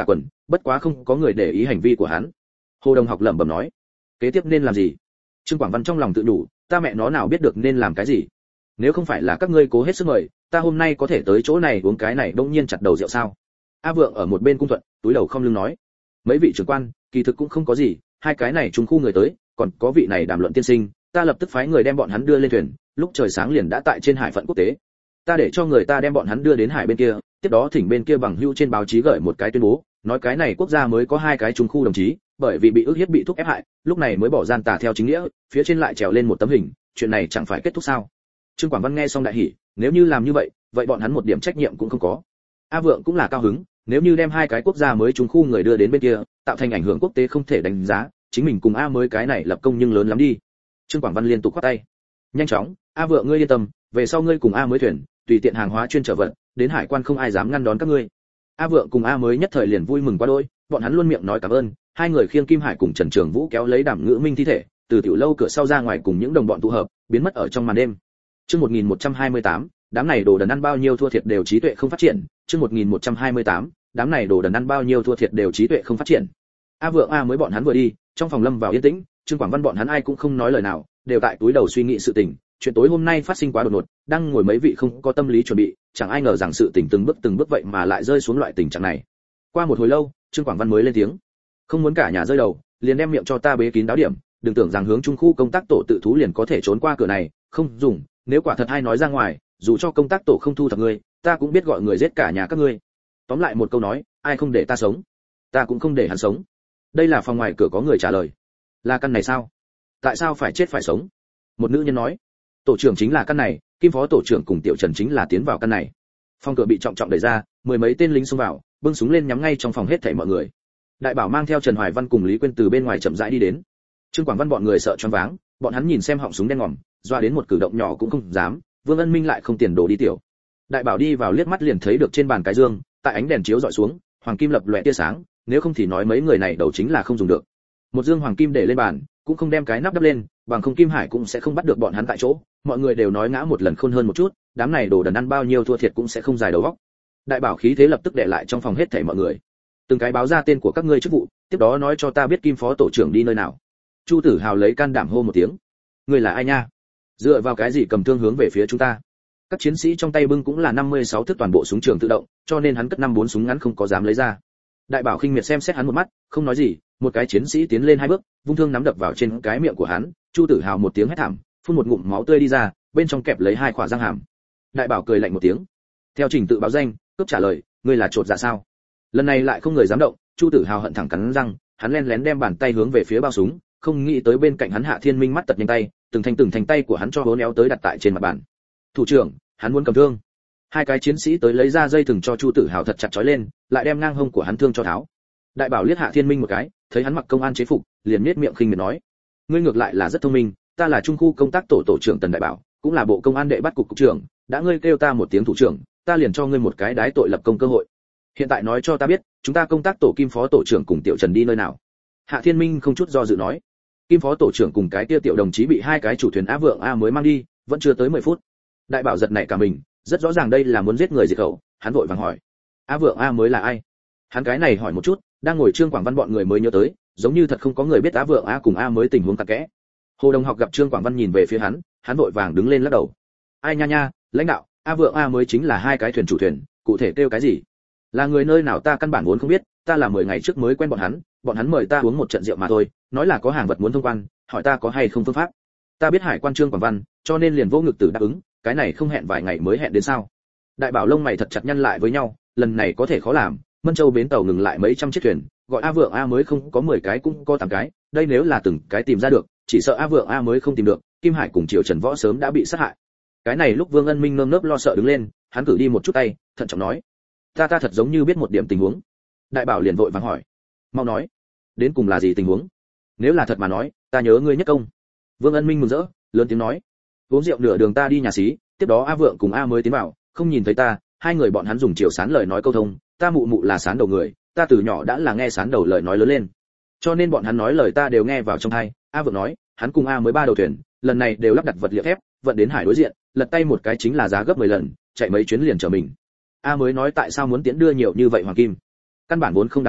bất quá không có người để ý hành vi của hắn. Hồ Đồng Học lẩm bẩm nói, kế tiếp nên làm gì? Trương Quảng Văn trong lòng tự đủ, ta mẹ nó nào biết được nên làm cái gì. Nếu không phải là các ngươi cố hết sức mời, ta hôm nay có thể tới chỗ này uống cái này bỗng nhiên chặt đầu rượu sao? A Vượng ở một bên cung thuận, túi đầu không lưng nói, mấy vị trưởng quan, kỳ thực cũng không có gì, hai cái này trung khu người tới, còn có vị này đàm luận tiên sinh, ta lập tức phái người đem bọn hắn đưa lên thuyền, lúc trời sáng liền đã tại trên hải phận quốc tế. Ta để cho người ta đem bọn hắn đưa đến hải bên kia, tiếp đó thỉnh bên kia bằng hữu trên báo chí gửi một cái tuyên bố, nói cái này quốc gia mới có hai cái trung khu đồng chí, bởi vì bị ức hiếp bị thúc ép hại, lúc này mới bỏ gian tà theo chính nghĩa, phía trên lại trèo lên một tấm hình, chuyện này chẳng phải kết thúc sao? Trương Quảng Văn nghe xong đại hỉ, nếu như làm như vậy, vậy bọn hắn một điểm trách nhiệm cũng không có. A Vượng cũng là cao hứng, nếu như đem hai cái quốc gia mới trung khu người đưa đến bên kia, tạo thành ảnh hưởng quốc tế không thể đánh giá, chính mình cùng A mới cái này lập công nhưng lớn lắm đi. Trương Quảng Văn liên tục khoát tay, nhanh chóng, A Vượng ngươi yên tâm, về sau ngươi cùng A mới thuyền, tùy tiện hàng hóa chuyên trở vận, đến hải quan không ai dám ngăn đón các ngươi. A Vượng cùng A mới nhất thời liền vui mừng quá đôi, bọn hắn luôn miệng nói cảm ơn, hai người khiêng Kim Hải cùng Trần Trường Vũ kéo lấy Đàm Ngữ Minh thi thể, từ tiểu lâu cửa sau ra ngoài cùng những đồng bọn tụ hợp, biến mất ở trong màn đêm. Chương một nghìn một trăm hai mươi tám, đám này đồ đần ăn bao nhiêu thua thiệt đều trí tuệ không phát triển. Chương một nghìn một trăm hai mươi tám, đám này đồ đần ăn bao nhiêu thua thiệt đều trí tuệ không phát triển. A Vượng A mới bọn hắn vừa đi, trong phòng lâm vào yên tĩnh, Trương Quảng Văn bọn hắn ai cũng không nói lời nào, đều tại túi đầu suy nghĩ sự tình. Chuyện tối hôm nay phát sinh quá đột ngột, đang ngồi mấy vị không có tâm lý chuẩn bị, chẳng ai ngờ rằng sự tình từng bước từng bước vậy mà lại rơi xuống loại tình trạng này. Qua một hồi lâu, Trương Quảng Văn mới lên tiếng, không muốn cả nhà rơi đầu, liền đem miệng cho ta bế kín đáo điểm, đừng tưởng rằng hướng trung khu công tác tổ tự thú liền có thể trốn qua cửa này, không dùng, nếu quả thật ai nói ra ngoài, dù cho công tác tổ không thu thập ngươi, ta cũng biết gọi người giết cả nhà các ngươi. Tóm lại một câu nói, ai không để ta sống, ta cũng không để hắn sống. Đây là phòng ngoài cửa có người trả lời. Là căn này sao? Tại sao phải chết phải sống? Một nữ nhân nói. Tổ trưởng chính là căn này, Kim phó tổ trưởng cùng Tiểu Trần chính là tiến vào căn này. Phòng cửa bị trọng trọng đẩy ra, mười mấy tên lính xông vào, bưng súng lên nhắm ngay trong phòng hết thảy mọi người. Đại Bảo mang theo Trần Hoài Văn cùng Lý Quyên từ bên ngoài chậm rãi đi đến. Trương Quảng Văn bọn người sợ choáng váng, bọn hắn nhìn xem họng súng đen ngòm, doa đến một cử động nhỏ cũng không dám. Vương Ân Minh lại không tiền đồ đi tiểu. Đại Bảo đi vào liếc mắt liền thấy được trên bàn cái dương, tại ánh đèn chiếu dọi xuống, hoàng kim lập lòe tia sáng, nếu không thì nói mấy người này đầu chính là không dùng được. Một dương hoàng kim để lên bàn, cũng không đem cái nắp đắp lên, bằng không Kim Hải cũng sẽ không bắt được bọn hắn tại chỗ. Mọi người đều nói ngã một lần khôn hơn một chút, đám này đồ đần ăn bao nhiêu thua thiệt cũng sẽ không dài đầu óc. Đại Bảo khí thế lập tức để lại trong phòng hết thảy mọi người. Từng cái báo ra tên của các ngươi chức vụ, tiếp đó nói cho ta biết Kim phó tổ trưởng đi nơi nào. Chu Tử Hào lấy can đảm hô một tiếng. Ngươi là ai nha? Dựa vào cái gì cầm thương hướng về phía chúng ta? Các chiến sĩ trong tay bưng cũng là năm mươi sáu thước toàn bộ súng trường tự động, cho nên hắn cất năm bốn súng ngắn không có dám lấy ra. Đại Bảo khinh miệt xem xét hắn một mắt, không nói gì, một cái chiến sĩ tiến lên hai bước, vung thương nắm đập vào trên cái miệng của hắn. Chu Tử Hào một tiếng hét thảm, phun một ngụm máu tươi đi ra, bên trong kẹp lấy hai khỏa răng hàm. Đại Bảo cười lạnh một tiếng. Theo trình tự báo danh, cướp trả lời, ngươi là trột dạ sao? Lần này lại không người dám động, Chu Tử Hào hận thẳng cắn răng, hắn len lén đem bàn tay hướng về phía bao súng, không nghĩ tới bên cạnh hắn Hạ Thiên Minh mắt tật nhanh tay, từng thanh từng thanh tay của hắn cho hố néo tới đặt tại trên mặt bàn. Thủ trưởng, hắn muốn cầm thương. Hai cái chiến sĩ tới lấy ra dây thừng cho Chu Tử Hào thật chặt trói lên, lại đem ngang hông của hắn thương cho tháo. Đại Bảo liếc Hạ Thiên Minh một cái, thấy hắn mặc công an chế phục, liền nhếch miệng khinh miệt nói: ngươi ngược lại là rất thông minh, ta là trung khu công tác tổ tổ trưởng Tần Đại Bảo, cũng là bộ công an đệ bắt cục cục trưởng, đã ngươi kêu ta một tiếng thủ trưởng, ta liền cho ngươi một cái đái tội lập công cơ hội. Hiện tại nói cho ta biết, chúng ta công tác tổ Kim phó tổ trưởng cùng Tiểu Trần đi nơi nào? Hạ Thiên Minh không chút do dự nói: Kim phó tổ trưởng cùng cái kia Tiểu đồng chí bị hai cái chủ thuyền A Vượng A mới mang đi, vẫn chưa tới mười phút. Đại Bảo giật nảy cả mình, rất rõ ràng đây là muốn giết người diệt khẩu, hắn vội vàng hỏi: A Vượng A mới là ai? Hắn cái này hỏi một chút, đang ngồi Trương Quảng Văn bọn người mới nhớ tới, giống như thật không có người biết A Vượng A cùng A mới tình huống tặc kẽ. Hồ Đồng Học gặp Trương Quảng Văn nhìn về phía hắn, hắn vội vàng đứng lên lắc đầu. Ai nha nha, lãnh đạo, A Vượng A mới chính là hai cái thuyền chủ thuyền, cụ thể kêu cái gì? Là người nơi nào ta căn bản vốn không biết, ta là mười ngày trước mới quen bọn hắn, bọn hắn mời ta uống một trận rượu mà thôi, nói là có hàng vật muốn thông quan, hỏi ta có hay không phương pháp. Ta biết hải quan Trương Quảng Văn, cho nên liền vô ngực tử đáp ứng, cái này không hẹn vài ngày mới hẹn đến sao? Đại Bảo lông mày thật chặt nhăn lại với nhau, lần này có thể khó làm, Mân Châu bến tàu ngừng lại mấy trăm chiếc thuyền, gọi A Vượng A mới không có mười cái cũng có tám cái, đây nếu là từng cái tìm ra được, chỉ sợ A Vượng A mới không tìm được, Kim Hải cùng Triệu Trần Võ sớm đã bị sát hại. Cái này lúc Vương Ân Minh nơm nớp lo sợ đứng lên, hắn cử đi một chút tay, thận trọng nói: ta ta thật giống như biết một điểm tình huống. Đại Bảo liền vội vàng hỏi: mau nói, đến cùng là gì tình huống? Nếu là thật mà nói, ta nhớ ngươi nhất công. Vương Ân Minh mừng rỡ, lớn tiếng nói: uống rượu nửa đường ta đi nhà xí, tiếp đó A Vượng cùng A mới tiến vào, không nhìn thấy ta, hai người bọn hắn dùng chiều sán lời nói câu thông, ta mụ mụ là sán đầu người, ta từ nhỏ đã là nghe sán đầu lời nói lớn lên, cho nên bọn hắn nói lời ta đều nghe vào trong tai. A Vượng nói, hắn cùng A mới ba đầu thuyền, lần này đều lắp đặt vật liệu thép, vận đến hải đối diện, lật tay một cái chính là giá gấp mười lần, chạy mấy chuyến liền trở mình. A mới nói tại sao muốn tiễn đưa nhiều như vậy hoàng kim, căn bản vốn không đáng giá,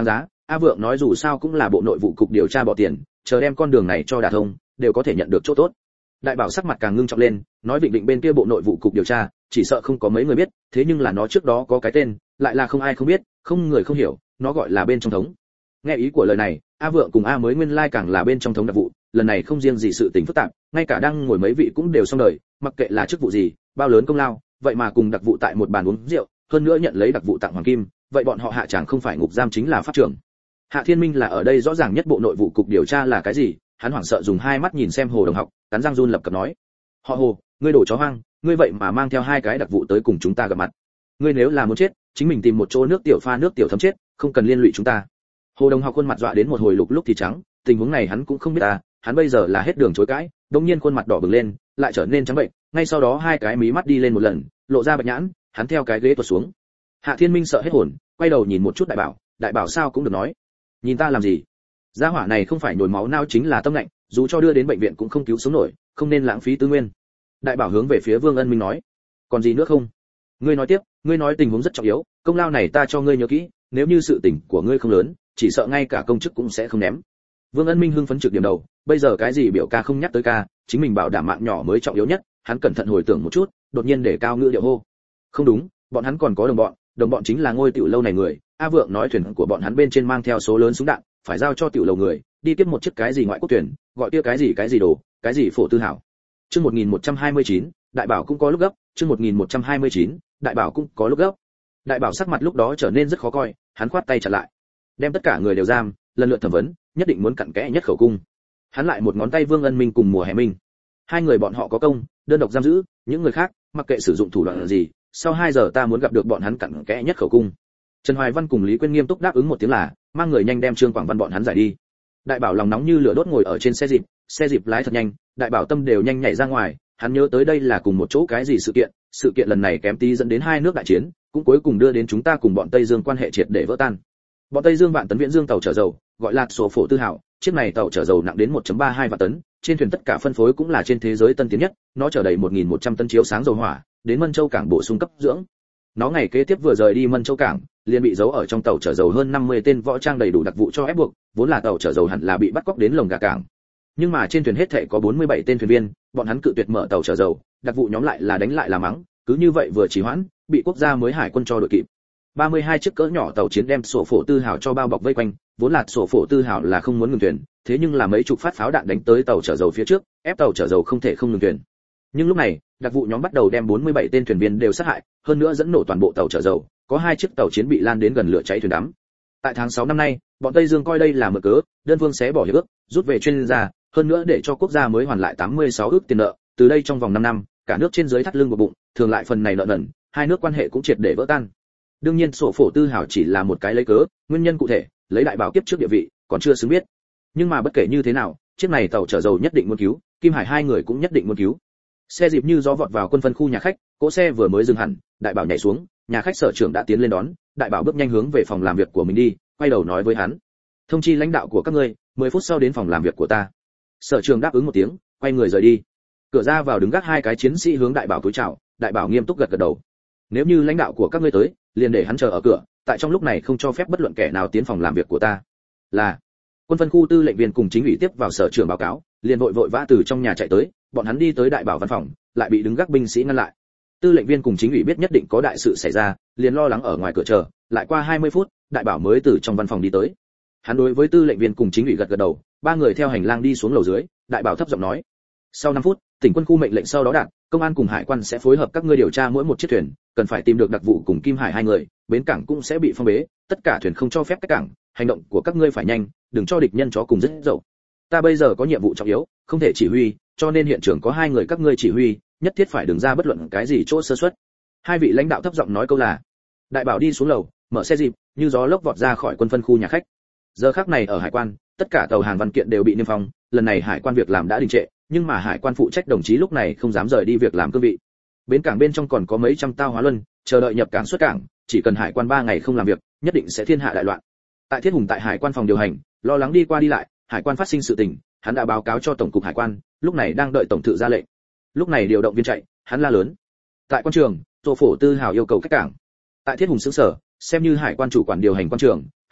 A Vượng nói dù sao cũng là bộ nội vụ cục điều tra bỏ tiền, chờ đem con đường này cho đả thông, đều có thể nhận được chỗ tốt. Đại bảo sắc mặt càng ngưng trọng lên, nói Vịnh Vịnh bên kia bộ nội vụ cục điều tra, chỉ sợ không có mấy người biết, thế nhưng là nó trước đó có cái tên, lại là không ai không biết, không người không hiểu, nó gọi là bên trong thống. Nghe ý của lời này, A Vượng cùng A mới nguyên lai càng là bên trong thống đặc vụ, lần này không riêng gì sự tình phức tạp, ngay cả đang ngồi mấy vị cũng đều xong đời, mặc kệ là chức vụ gì, bao lớn công lao, vậy mà cùng đặc vụ tại một bàn uống rượu, hơn nữa nhận lấy đặc vụ tặng hoàng kim, vậy bọn họ hạ chẳng không phải ngục giam chính là pháp trưởng. Hạ Thiên Minh là ở đây rõ ràng nhất bộ nội vụ cục điều tra là cái gì, hắn hoảng sợ dùng hai mắt nhìn xem Hồ Đồng Học, cắn răng run lập cập nói: "Họ Hồ, ngươi đổ chó hoang, ngươi vậy mà mang theo hai cái đặc vụ tới cùng chúng ta gặp mặt. Ngươi nếu là muốn chết, chính mình tìm một chỗ nước tiểu pha nước tiểu thấm chết, không cần liên lụy chúng ta." Hồ Đồng Học khuôn mặt dọa đến một hồi lục lúc thì trắng, tình huống này hắn cũng không biết ta, hắn bây giờ là hết đường chối cãi, đột nhiên khuôn mặt đỏ bừng lên, lại trở nên trắng bệnh, ngay sau đó hai cái mí mắt đi lên một lần, lộ ra bạch nhãn, hắn theo cái ghế tuột xuống. Hạ Thiên Minh sợ hết hồn, quay đầu nhìn một chút Đại Bảo, Đại Bảo sao cũng được nói, nhìn ta làm gì? Gia hỏa này không phải nhồi máu não chính là tâm lạnh, dù cho đưa đến bệnh viện cũng không cứu sống nổi, không nên lãng phí tư nguyên. Đại Bảo hướng về phía Vương Ân Minh nói, còn gì nữa không? Ngươi nói tiếp, ngươi nói tình huống rất trọng yếu, công lao này ta cho ngươi nhớ kỹ, nếu như sự tình của ngươi không lớn, chỉ sợ ngay cả công chức cũng sẽ không ném. Vương Ân Minh hưng phấn trực điểm đầu, bây giờ cái gì biểu ca không nhắc tới ca, chính mình bảo đảm mạng nhỏ mới trọng yếu nhất, hắn cẩn thận hồi tưởng một chút, đột nhiên để cao ngữ điệu hô. Không đúng, bọn hắn còn có đồng bọn, đồng bọn chính là ngôi tiểu lâu này người, A Vượng nói thuyền của bọn hắn bên trên mang theo số lớn súng đạn, phải giao cho tiểu lầu người, đi tiếp một chiếc cái gì ngoại quốc thuyền, gọi kia cái gì cái gì đồ, cái gì phổ tư hảo. Chương một nghìn một trăm hai mươi chín, Đại Bảo cũng có lúc gấp, chương một nghìn một trăm hai mươi chín, Đại Bảo cũng có lúc gấp. Đại Bảo sắc mặt lúc đó trở nên rất khó coi, hắn khoát tay chặn lại, đem tất cả người đều giam, lần lượt thẩm vấn, nhất định muốn cặn kẽ nhất khẩu cung. Hắn lại một ngón tay Vương Ân Minh cùng Mùa Hè Minh. Hai người bọn họ có công, đơn độc giam giữ, những người khác, mặc kệ sử dụng thủ đoạn gì, sau hai giờ ta muốn gặp được bọn hắn cặn kẽ nhất khẩu cung. Trần Hoài Văn cùng Lý Quyên nghiêm túc đáp ứng một tiếng là, mang người nhanh đem Trương Quảng Văn bọn hắn giải đi. Đại Bảo lòng nóng như lửa đốt ngồi ở trên xe dịp, xe dịp lái thật nhanh, Đại Bảo tâm đều nhanh nhảy ra ngoài, hắn nhớ tới đây là cùng một chỗ cái gì sự kiện, sự kiện lần này kém tí dẫn đến hai nước đại chiến, cũng cuối cùng đưa đến chúng ta cùng bọn Tây Dương quan hệ triệt để vỡ tan. Bọn Tây Dương vạn tấn viễn dương tàu chở dầu, gọi là sổ phổ tư hảo, chiếc này tàu chở dầu nặng đến một phẩy ba hai vạn tấn, trên thuyền tất cả phân phối cũng là trên thế giới tân tiến nhất, nó chở đầy một nghìn một trăm tấn chiếu sáng dầu hỏa, đến Mân Châu cảng bổ sung cấp dưỡng. Nó ngày kế tiếp vừa rời đi Mân Châu cảng, liền bị giấu ở trong tàu chở dầu hơn năm mươi tên võ trang đầy đủ đặc vụ cho ép buộc, vốn là tàu chở dầu hẳn là bị bắt cóc đến lồng gà cảng. Nhưng mà trên thuyền hết thảy có bốn mươi bảy tên thuyền viên, bọn hắn cự tuyệt mở tàu chở dầu, đặc vụ nhóm lại là đánh lại là mắng, cứ như vậy vừa trì hoãn, bị quốc gia mới hải quân cho đội kịp. ba mươi hai chiếc cỡ nhỏ tàu chiến đem sổ phổ tư hào cho bao bọc vây quanh, vốn là sổ phổ tư hào là không muốn ngừng thuyền, thế nhưng là mấy chục phát pháo đạn đánh tới tàu chở dầu phía trước, ép tàu chở dầu không thể không ngừng thuyền. Nhưng lúc này, đặc vụ nhóm bắt đầu đem bốn mươi bảy tên thuyền viên đều sát hại, hơn nữa dẫn nổ toàn bộ tàu chở dầu, có hai chiếc tàu chiến bị lan đến gần lửa cháy thuyền đắm. Tại tháng sáu năm nay, bọn Tây Dương coi đây là mượn cớ, đơn phương xé bỏ hiệp ước, rút về chuyên gia, hơn nữa để cho quốc gia mới hoàn lại tám mươi sáu ước tiền nợ, từ đây trong vòng năm năm, cả nước trên dưới thắt lưng buộc bụng, thường lại phần này nợ nần, hai nước quan hệ cũng triệt để vỡ tan. Đương nhiên sổ phổ tư hảo chỉ là một cái lấy cớ, nguyên nhân cụ thể, lấy Đại Bảo kiếp trước địa vị, còn chưa xứng biết. Nhưng mà bất kể như thế nào, chiếc này tàu chở dầu nhất định muốn cứu, Kim Hải hai người cũng nhất định muốn cứu. Xe dịp như gió vọt vào quân phân khu nhà khách, cỗ xe vừa mới dừng hẳn, Đại Bảo nhảy xuống, nhà khách sở trưởng đã tiến lên đón, Đại Bảo bước nhanh hướng về phòng làm việc của mình đi, quay đầu nói với hắn: thông chi lãnh đạo của các ngươi, mười phút sau đến phòng làm việc của ta. Sở trưởng đáp ứng một tiếng, quay người rời đi. Cửa ra vào đứng gác hai cái chiến sĩ hướng Đại Bảo cúi chào, Đại Bảo nghiêm túc gật gật đầu. Nếu như lãnh đạo của các ngươi tới, liền để hắn chờ ở cửa, tại trong lúc này không cho phép bất luận kẻ nào tiến phòng làm việc của ta. Là. Quân phân khu tư lệnh viên cùng chính ủy tiếp vào sở trưởng báo cáo, liền vội vội vã từ trong nhà chạy tới, bọn hắn đi tới Đại Bảo văn phòng, lại bị đứng gác binh sĩ ngăn lại. Tư lệnh viên cùng chính ủy biết nhất định có đại sự xảy ra, liền lo lắng ở ngoài cửa chờ, lại qua hai mươi phút, Đại Bảo mới từ trong văn phòng đi tới. Hắn đối với tư lệnh viên cùng chính ủy gật gật đầu, ba người theo hành lang đi xuống lầu dưới, Đại Bảo thấp giọng nói: sau năm phút, tỉnh quân khu mệnh lệnh sau đó đạt, công an cùng hải quan sẽ phối hợp các ngươi điều tra mỗi một chiếc thuyền, cần phải tìm được đặc vụ cùng Kim Hải hai người, bến cảng cũng sẽ bị phong bế, tất cả thuyền không cho phép cách cảng, hành động của các ngươi phải nhanh, đừng cho địch nhân chó cùng rất dậu. Ta bây giờ có nhiệm vụ trọng yếu, không thể chỉ huy, cho nên hiện trường có hai người các ngươi chỉ huy, nhất thiết phải đừng ra bất luận cái gì chỗ sơ suất. Hai vị lãnh đạo thấp giọng nói câu là. Đại Bảo đi xuống lầu, mở xe dịp, như gió lốc vọt ra khỏi quân phân khu nhà khách. Giờ khắc này ở hải quan, tất cả tàu hàng văn kiện đều bị niêm phong, lần này hải quan việc làm đã đình trệ, nhưng mà hải quan phụ trách đồng chí lúc này không dám rời đi việc làm cương vị. Bến cảng bên trong còn có mấy trăm tàu hóa luân, chờ đợi nhập cảng xuất cảng, chỉ cần hải quan ba ngày không làm việc, nhất định sẽ thiên hạ đại loạn. Tại Thiết Hùng tại hải quan phòng điều hành, lo lắng đi qua đi lại, hải quan phát sinh sự tình, hắn đã báo cáo cho tổng cục hải quan, lúc này đang đợi tổng thự ra lệnh. Lúc này điều động viên chạy, hắn la lớn: tại quan trường, Tô Phổ Tư Hào yêu cầu cách cảng. Tại Thiết Hùng sững sở, xem như hải quan chủ quản điều hành quan trường,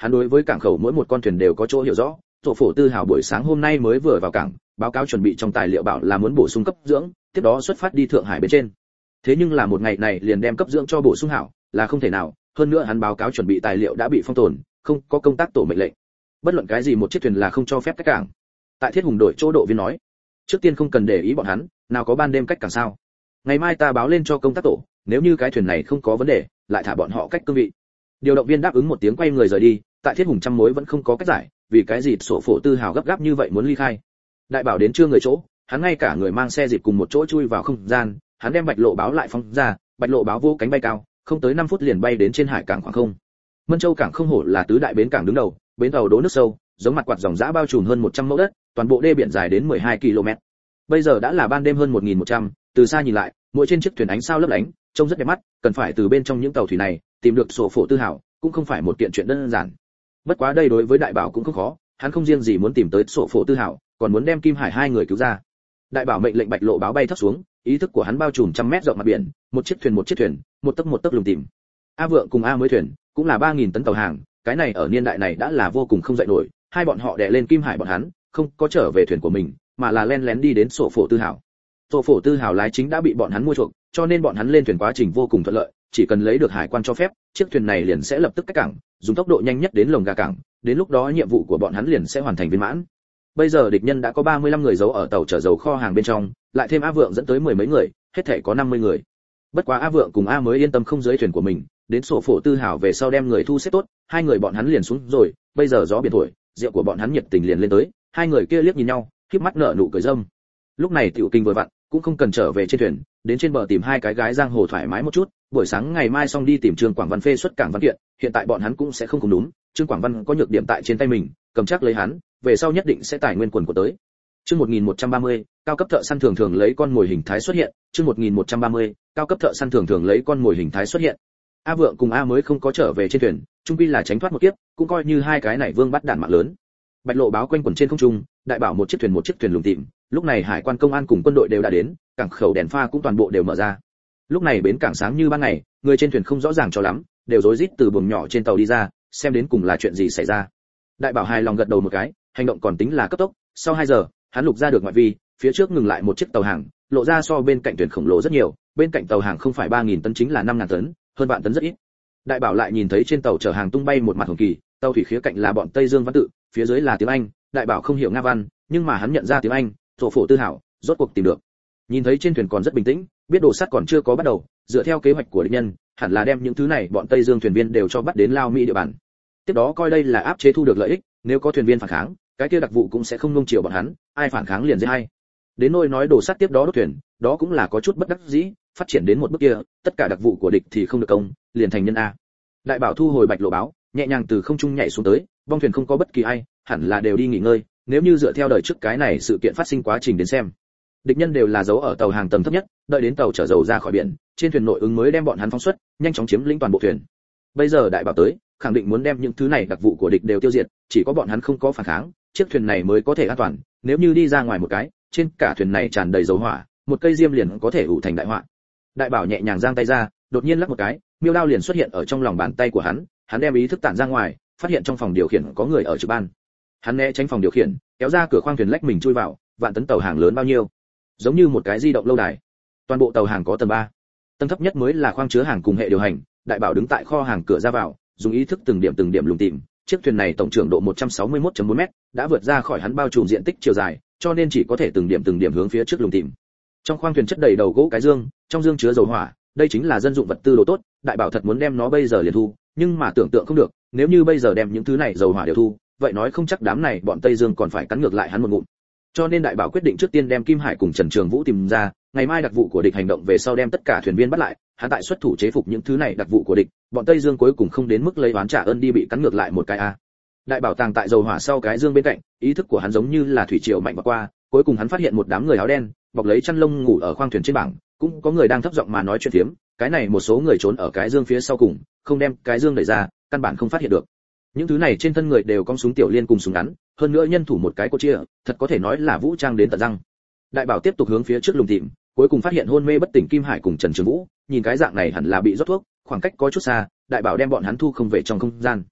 hắn đối với cảng khẩu mỗi một con thuyền đều có chỗ hiểu rõ. Tổ phổ Tư Hào buổi sáng hôm nay mới vừa vào cảng, báo cáo chuẩn bị trong tài liệu bảo là muốn bổ sung cấp dưỡng, tiếp đó xuất phát đi Thượng Hải bên trên. Thế nhưng là một ngày này liền đem cấp dưỡng cho bổ sung hảo, là không thể nào, hơn nữa hắn báo cáo chuẩn bị tài liệu đã bị phong tồn, không có công tác tổ mệnh lệnh. Bất luận cái gì một chiếc thuyền là không cho phép cách cảng. Tại Thiết Hùng đội chỗ độ viên nói, trước tiên không cần để ý bọn hắn, nào có ban đêm cách cảng sao? Ngày mai ta báo lên cho công tác tổ, nếu như cái thuyền này không có vấn đề, lại thả bọn họ cách cương vị. Điều động viên đáp ứng một tiếng quay người rời đi, tại Thiết Hùng trăm mối vẫn không có cách giải, vì cái gì sổ phổ Tư Hào gấp gáp như vậy muốn ly khai. Đại bảo đến trưa người chỗ, hắn ngay cả người mang xe dịp cùng một chỗ chui vào không gian, hắn đem bạch lộ báo lại phóng ra, bạch lộ báo vô cánh bay cao, không tới năm phút liền bay đến trên hải cảng khoảng không. Mân Châu cảng không hổ là tứ đại bến cảng đứng đầu, bến tàu đỗ nước sâu, giống mặt quạt dòng dã bao trùm hơn một trăm mẫu đất, toàn bộ đê biển dài đến mười hai ki lô mét. Bây giờ đã là ban đêm hơn một nghìn một trăm, từ xa nhìn lại, mỗi trên chiếc thuyền ánh sao lấp lánh, trông rất đẹp mắt, cần phải từ bên trong những tàu thủy này tìm được sổ phổ Tư Hào, cũng không phải một kiện chuyện đơn giản. Bất quá đây đối với đại bảo cũng không khó, hắn không riêng gì muốn tìm tới sổ phổ Tư Hào, còn muốn đem Kim Hải hai người cứu ra. Đại bảo mệnh lệnh bạch lộ báo bay thấp xuống, ý thức của hắn bao trùm trăm mét rộng mặt biển, một chiếc thuyền một chiếc thuyền, một tấc một tấc lùng tìm. A Vượng cùng A Mới thuyền, cũng là ba nghìn tấn tàu hàng, cái này ở niên đại này đã là vô cùng không dậy nổi, hai bọn họ đè lên Kim Hải bọn hắn, không có trở về thuyền của mình, mà là len lén đi đến sổ phổ Tư Hào. Sổ phổ Tư Hào lái chính đã bị bọn hắn mua chuộc, cho nên bọn hắn lên thuyền quá trình vô cùng thuận lợi, chỉ cần lấy được hải quan cho phép, chiếc thuyền này liền sẽ lập tức cách cảng, dùng tốc độ nhanh nhất đến lồng gà cảng, đến lúc đó nhiệm vụ của bọn hắn liền sẽ hoàn thành viên mãn. Bây giờ địch nhân đã có ba mươi lăm người giấu ở tàu chở dầu kho hàng bên trong, lại thêm A Vượng dẫn tới mười mấy người, hết thảy có năm mươi người. Bất quá A Vượng cùng A Mới yên tâm không dưới thuyền của mình, đến sổ phổ Tư Hào về sau đem người thu xếp tốt, hai người bọn hắn liền xuống rồi, bây giờ gió biển thổi, rượu của bọn hắn nhiệt tình liền lên tới, hai người kia liếc nhìn nhau, khép mắt nở nụ cười râm. Lúc này Tiểu Kinh vừa vặn, cũng không cần trở về trên thuyền, đến trên bờ tìm hai cái gái giang hồ thoải mái một chút, buổi sáng ngày mai xong đi tìm Trương Quảng Văn phê xuất cảng văn kiện, hiện tại bọn hắn cũng sẽ không cùng đúng, Trương Quảng Văn có nhược điểm tại trên tay mình, cầm chắc lấy hắn, về sau nhất định sẽ tài nguyên quần của tới. Chương một nghìn một trăm ba mươi, cao cấp thợ săn thường thường lấy con mồi hình thái xuất hiện, chương một nghìn một trăm ba mươi, cao cấp thợ săn thường thường lấy con mồi hình thái xuất hiện. A Vượng cùng A Mới không có trở về trên thuyền, chung quy là tránh thoát một kiếp, cũng coi như hai cái này vương bắt đạn mạng lớn. Bạch lộ báo quanh quẩn trên không trung, đại bảo một chiếc thuyền một chiếc thuyền lùng tìm, lúc này hải quan công an cùng quân đội đều đã đến, cảng khẩu đèn pha cũng toàn bộ đều mở ra. Lúc này bến cảng sáng như ban ngày, người trên thuyền không rõ ràng cho lắm, đều rối rít từ buồng nhỏ trên tàu đi ra, xem đến cùng là chuyện gì xảy ra. Đại bảo hài lòng gật đầu một cái, hành động còn tính là cấp tốc, sau hai giờ, hắn lục ra được ngoại vi, phía trước ngừng lại một chiếc tàu hàng, lộ ra so bên cạnh thuyền khổng lồ rất nhiều, bên cạnh tàu hàng không phải ba nghìn tấn chính là năm nghìn tấn, hơn vạn tấn rất ít. Đại bảo lại nhìn thấy trên tàu chở hàng tung bay một mặt hồng kỳ, tàu thủy khía cạnh là bọn Tây Dương văn tự, phía dưới là tiếng Anh, đại bảo không hiểu Nga văn, nhưng mà hắn nhận ra tiếng Anh, sổ phổ Tư Hào, rốt cuộc tìm được. Nhìn thấy trên thuyền còn rất bình tĩnh, biết đồ sắt còn chưa có bắt đầu, dựa theo kế hoạch của địch nhân, hẳn là đem những thứ này bọn Tây Dương thuyền viên đều cho bắt đến Lao Mỹ địa bàn. Tiếp đó coi đây là áp chế thu được lợi ích, nếu có thuyền viên phản kháng, cái kia đặc vụ cũng sẽ không nuông chiều bọn hắn, ai phản kháng liền dễ hay. Đến nỗi nói đồ sắt tiếp đó đốt thuyền, đó cũng là có chút bất đắc dĩ, phát triển đến một bước kia, tất cả đặc vụ của địch thì không được công, liền thành nhân a. Đại bảo thu hồi bạch lộ báo, nhẹ nhàng từ không trung nhảy xuống tới, bong thuyền không có bất kỳ ai, hẳn là đều đi nghỉ ngơi, nếu như dựa theo đời trước cái này sự kiện phát sinh quá trình đến xem. Địch nhân đều là giấu ở tàu hàng tầng thấp nhất, đợi đến tàu chở dầu ra khỏi biển, trên thuyền nội ứng mới đem bọn hắn phóng xuất, nhanh chóng chiếm lĩnh toàn bộ thuyền. Bây giờ đại bảo tới, khẳng định muốn đem những thứ này đặc vụ của địch đều tiêu diệt, chỉ có bọn hắn không có phản kháng, chiếc thuyền này mới có thể an toàn, nếu như đi ra ngoài một cái, trên cả thuyền này tràn đầy dầu hỏa, một cây diêm liền có thể ủ thành đại họa. Đại bảo nhẹ nhàng giang tay ra, đột nhiên lắc một cái, miêu đao liền xuất hiện ở trong lòng bàn tay của hắn, hắn đem ý thức tản ra ngoài, phát hiện trong phòng điều khiển có người ở trực ban. Hắn né tránh phòng điều khiển, kéo ra cửa khoang thuyền lách mình chui vào, vạn tấn tàu hàng lớn bao nhiêu, giống như một cái di động lâu đài. Toàn bộ tàu hàng có tầng ba, tầng thấp nhất mới là khoang chứa hàng cùng hệ điều hành. Đại bảo đứng tại kho hàng cửa ra vào, dùng ý thức từng điểm từng điểm lùng tìm. Chiếc thuyền này tổng trưởng độ một trăm sáu mươi mốt phẩy bốn mét, đã vượt ra khỏi hắn bao trùm diện tích chiều dài, cho nên chỉ có thể từng điểm từng điểm hướng phía trước lùng tìm. Trong khoang thuyền chất đầy đầu gỗ cái dương, trong dương chứa dầu hỏa, đây chính là dân dụng vật tư đồ tốt. Đại bảo thật muốn đem nó bây giờ liền thu, nhưng mà tưởng tượng không được, nếu như bây giờ đem những thứ này dầu hỏa đều thu, vậy nói không chắc đám này bọn Tây Dương còn phải cắn ngược lại hắn một ngụm. Cho nên đại bảo quyết định trước tiên đem Kim Hải cùng Trần Trường Vũ tìm ra, ngày mai đặc vụ của địch hành động về sau đem tất cả thuyền viên bắt lại, hắn tại xuất thủ chế phục những thứ này đặc vụ của địch, bọn Tây Dương cuối cùng không đến mức lấy oán trả ơn đi bị cắn ngược lại một cái a. Đại bảo tàng tại dầu hỏa sau cái dương bên cạnh, ý thức của hắn giống như là thủy triều mạnh vọt qua, cuối cùng hắn phát hiện một đám người áo đen, bọc lấy chăn lông ngủ ở khoang thuyền trên bảng, cũng có người đang thấp giọng mà nói chuyện phiếm, cái này một số người trốn ở cái dương phía sau cùng, không đem cái dương đẩy ra, căn bản không phát hiện được. Những thứ này trên thân người đều cong súng tiểu liên cùng súng ngắn, hơn nữa nhân thủ một cái cô chia, thật có thể nói là vũ trang đến tận răng. Đại bảo tiếp tục hướng phía trước lùng tìm, cuối cùng phát hiện hôn mê bất tỉnh Kim Hải cùng Trần Trường Vũ, nhìn cái dạng này hẳn là bị rót thuốc, khoảng cách có chút xa, đại bảo đem bọn hắn thu không về trong không gian.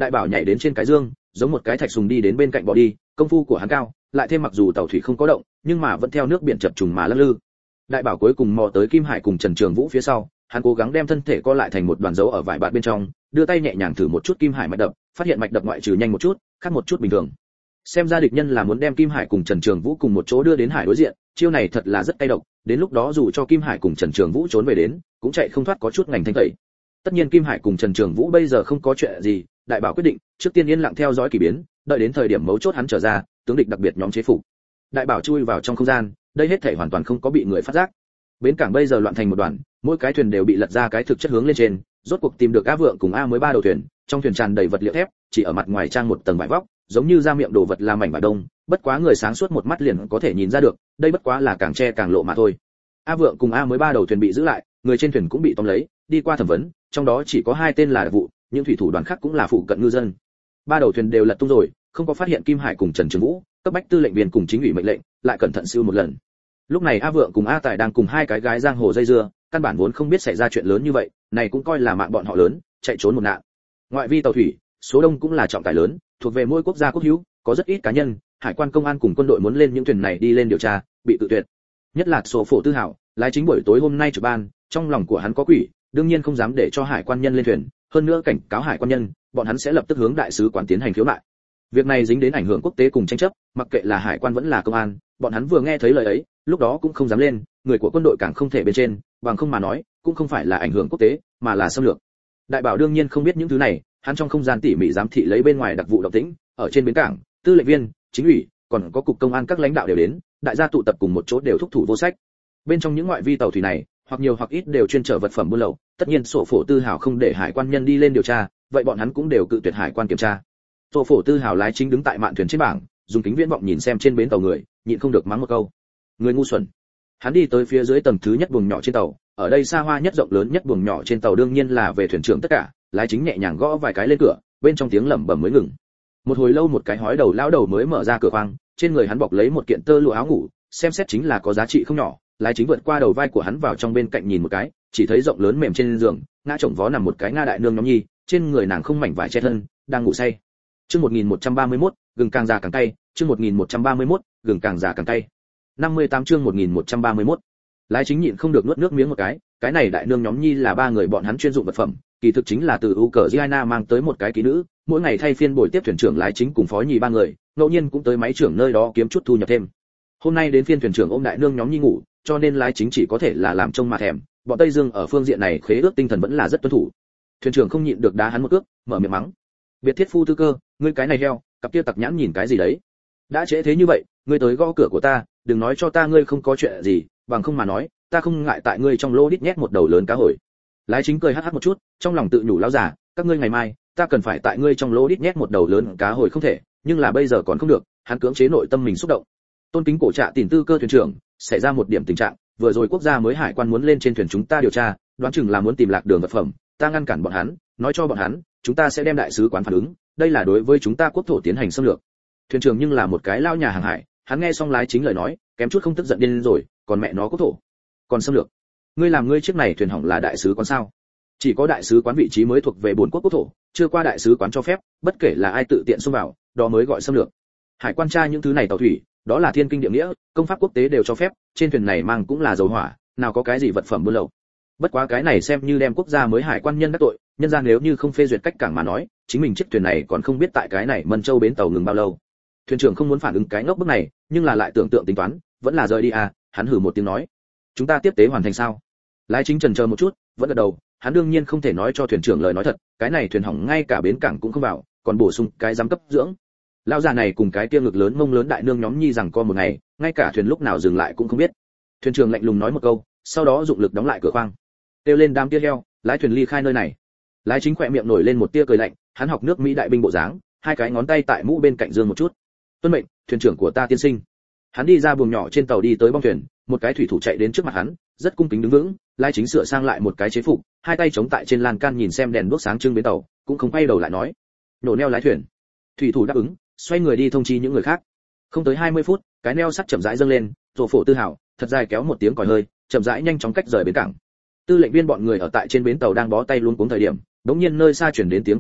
Đại bảo nhảy đến trên cái dương, giống một cái thạch sùng đi đến bên cạnh bỏ đi, công phu của hắn cao, lại thêm mặc dù tàu thủy không có động, nhưng mà vẫn theo nước biển chập trùng mà lắc lư. Đại bảo cuối cùng mò tới Kim Hải cùng Trần Trường Vũ phía sau, hắn cố gắng đem thân thể co lại thành một đoàn dấu ở vải bạt bên trong, đưa tay nhẹ nhàng thử một chút Kim Hải mạch đập, phát hiện mạch đập ngoại trừ nhanh một chút, khác một chút bình thường. Xem ra địch nhân là muốn đem Kim Hải cùng Trần Trường Vũ cùng một chỗ đưa đến hải đối diện, chiêu này thật là rất cay độc, đến lúc đó dù cho Kim Hải cùng Trần Trường Vũ trốn về đến, cũng chạy không thoát có chút ngành thanh tẩy. Tất nhiên Kim Hải cùng Trần Trường Vũ bây giờ không có chuyện gì, đại bảo quyết định, trước tiên yên lặng theo dõi kỳ biến, đợi đến thời điểm mấu chốt hắn trở ra, tướng địch đặc biệt nhóm chế phục. Đại bảo chui vào trong không gian, đây hết thảy hoàn toàn không có bị người phát giác. Bến cảng bây giờ loạn thành một đoàn, mỗi cái thuyền đều bị lật ra cái thực chất hướng lên trên, rốt cuộc tìm được A Vượng cùng A mới ba đầu thuyền, trong thuyền tràn đầy vật liệu thép, chỉ ở mặt ngoài trang một tầng vải vóc, giống như ra miệng đồ vật là mảnh vải đông, bất quá người sáng suốt một mắt liền có thể nhìn ra được, đây bất quá là càng che càng lộ mà thôi. A Vượng cùng A mới ba đầu thuyền bị giữ lại, người trên thuyền cũng bị tóm lấy, đi qua thẩm vấn, trong đó chỉ có hai tên là đặc vụ, những thủy thủ đoàn khác cũng là phụ cận ngư dân. Ba đầu thuyền đều lật tung rồi, không có phát hiện Kim Hải cùng Trần Trường Vũ, cấp bách tư lệnh viên cùng chính ủy mệnh lệnh, lại cẩn thận siêu một lần. Lúc này A Vượng cùng A Tài đang cùng hai cái gái giang hồ dây dưa, căn bản vốn không biết xảy ra chuyện lớn như vậy, này cũng coi là mạng bọn họ lớn, chạy trốn một nạn. Ngoại vi tàu thủy, số đông cũng là trọng tài lớn, thuộc về mỗi quốc gia quốc hữu, có rất ít cá nhân, hải quan công an cùng quân đội muốn lên những thuyền này đi lên điều tra, bị tự tuyệt. Nhất là sổ phổ Tư Hảo, lái chính buổi tối hôm nay trực ban, trong lòng của hắn có quỷ, đương nhiên không dám để cho hải quan nhân lên thuyền, hơn nữa cảnh cáo hải quan nhân, bọn hắn sẽ lập tức hướng đại sứ quán tiến hành khiếu nại. Việc này dính đến ảnh hưởng quốc tế cùng tranh chấp, mặc kệ là hải quan vẫn là công an, bọn hắn vừa nghe thấy lời ấy, lúc đó cũng không dám lên, người của quân đội càng không thể bên trên, bằng không mà nói, cũng không phải là ảnh hưởng quốc tế, mà là xâm lược. Đại bảo đương nhiên không biết những thứ này, hắn trong không gian tỉ mỉ giám thị lấy bên ngoài đặc vụ động tĩnh, ở trên bến cảng, tư lệnh viên, chính ủy, còn có cục công an các lãnh đạo đều đến, đại gia tụ tập cùng một chỗ đều thúc thủ vô sách. Bên trong những ngoại vi tàu thủy này, hoặc nhiều hoặc ít đều chuyên chở vật phẩm buôn lậu, tất nhiên sổ phổ Tư Hảo không để hải quan nhân đi lên điều tra, vậy bọn hắn cũng đều cự tuyệt hải quan kiểm tra. Sổ phổ Tư Hảo lái chính đứng tại mạn thuyền trên bảng, dùng kính viễn vọng nhìn xem trên bến tàu người, nhịn không được mắng một câu: người ngu xuẩn. Hắn đi tới phía dưới tầng thứ nhất buồng nhỏ trên tàu, ở đây xa hoa nhất rộng lớn nhất buồng nhỏ trên tàu đương nhiên là về thuyền trưởng tất cả, lái chính nhẹ nhàng gõ vài cái lên cửa, bên trong tiếng lẩm bẩm mới ngừng. Một hồi lâu một cái hói đầu lão đầu mới mở ra cửa khoang, trên người hắn bọc lấy một kiện tơ lụa áo ngủ, xem xét chính là có giá trị không nhỏ. Lái chính vượt qua đầu vai của hắn vào trong bên cạnh nhìn một cái, chỉ thấy rộng lớn mềm trên giường, ngã chồng vó nằm một cái nga đại nương nhóm nhi, trên người nàng không mảnh vải che thân, đang ngủ say. Chương một nghìn một trăm ba mươi mốt, gừng càng già càng cay, chương một nghìn một trăm ba mươi mốt, gừng càng già càng cay. năm mươi tám chương một nghìn một trăm ba mươi mốt. Lái chính nhịn không được nuốt nước miếng một cái, cái này đại nương nhóm nhi là ba người bọn hắn chuyên dụng vật phẩm, kỳ thực chính là từ Ukraine mang tới một cái kỹ nữ, mỗi ngày thay phiên bồi tiếp thuyền trưởng lái chính cùng phó nhì ba người, ngẫu nhiên cũng tới máy trưởng nơi đó kiếm chút thu nhập thêm. Hôm nay đến phiên thuyền trưởng ôm đại nương nhóm nhi ngủ, cho nên lái chính chỉ có thể là làm trông mà thèm, bọn Tây Dương ở phương diện này khế ước tinh thần vẫn là rất tuân thủ. Thuyền trưởng không nhịn được đá hắn một cước, mở miệng mắng: "Biệt thiết phu tư cơ, ngươi cái này heo, cặp kia tặc nhãn nhìn cái gì đấy? Đã trễ thế như vậy, ngươi tới gõ cửa của ta, đừng nói cho ta ngươi không có chuyện gì, bằng không mà nói, ta không ngại tại ngươi trong lỗ đít nhét một đầu lớn cá hồi." Lái chính cười hắc hắc một chút, trong lòng tự nhủ lão già, các ngươi ngày mai, ta cần phải tại ngươi trong lỗ đít nhét một đầu lớn cá hồi không thể, nhưng là bây giờ còn không được, hắn cưỡng chế nội tâm mình xúc động. Tôn kính cổ trạ tiền tư cơ thuyền trưởng, xảy ra một điểm tình trạng, vừa rồi quốc gia mới hải quan muốn lên trên thuyền chúng ta điều tra, đoán chừng là muốn tìm lạc đường vật phẩm, ta ngăn cản bọn hắn, nói cho bọn hắn, chúng ta sẽ đem đại sứ quán phản ứng, đây là đối với chúng ta quốc thổ tiến hành xâm lược. Thuyền trưởng nhưng là một cái lao nhà hàng hải, hắn nghe xong lái chính lời nói, kém chút không tức giận điên rồi, còn mẹ nó quốc thổ, còn xâm lược. Ngươi làm ngươi chiếc này thuyền hỏng là đại sứ quán sao? Chỉ có đại sứ quán vị trí mới thuộc về bốn quốc quốc thổ, chưa qua đại sứ quán cho phép, bất kể là ai tự tiện xông vào, đó mới gọi xâm lược. Hải quan tra những thứ này tàu thủy, đó là thiên kinh địa nghĩa, công pháp quốc tế đều cho phép, trên thuyền này mang cũng là dầu hỏa, nào có cái gì vật phẩm buôn lậu. Bất quá cái này xem như đem quốc gia mới hải quan nhân đắc tội, nhân ra nếu như không phê duyệt cách cảng mà nói, chính mình chiếc thuyền này còn không biết tại cái này Mân Châu bến tàu ngừng bao lâu. Thuyền trưởng không muốn phản ứng cái ngốc bức này, nhưng là lại tưởng tượng tính toán, vẫn là rời đi à, hắn hừ một tiếng nói: "Chúng ta tiếp tế hoàn thành sao?" Lái chính chần chờ một chút, vẫn gật đầu, hắn đương nhiên không thể nói cho thuyền trưởng lời nói thật, cái này thuyền hỏng ngay cả bến cảng cũng không vào, còn bổ sung cái giám cấp dưỡng. Lão già này cùng cái kia ngực lớn mông lớn đại nương nhóm nhi rằng co một ngày, ngay cả thuyền lúc nào dừng lại cũng không biết. Thuyền trưởng lạnh lùng nói một câu, sau đó dụng lực đóng lại cửa khoang. Kêu lên đám tia heo, lái thuyền ly khai nơi này. Lái chính khỏe miệng nổi lên một tia cười lạnh, hắn học nước Mỹ đại binh bộ dáng, hai cái ngón tay tại mũ bên cạnh giương một chút. "Tuân mệnh, thuyền trưởng của ta tiên sinh." Hắn đi ra buồng nhỏ trên tàu đi tới bong thuyền, một cái thủy thủ chạy đến trước mặt hắn, rất cung kính đứng vững, lái chính sửa sang lại một cái chế phục, hai tay chống tại trên lan can nhìn xem đèn đuốc sáng trưng bến tàu, cũng không quay đầu lại nói: "Nổ neo lái thuyền." Thủy thủ đáp ứng, xoay người đi thông chi những người khác. Không tới hai mươi phút, cái neo sắt chậm rãi dâng lên, rồ phổ Tư Hảo thật dài kéo một tiếng còi hơi, chậm rãi nhanh chóng cách rời bến cảng. Tư lệnh viên bọn người ở tại trên bến tàu đang bó tay luống cuống thời điểm, đống nhiên nơi xa chuyển đến tiếng còi hơi,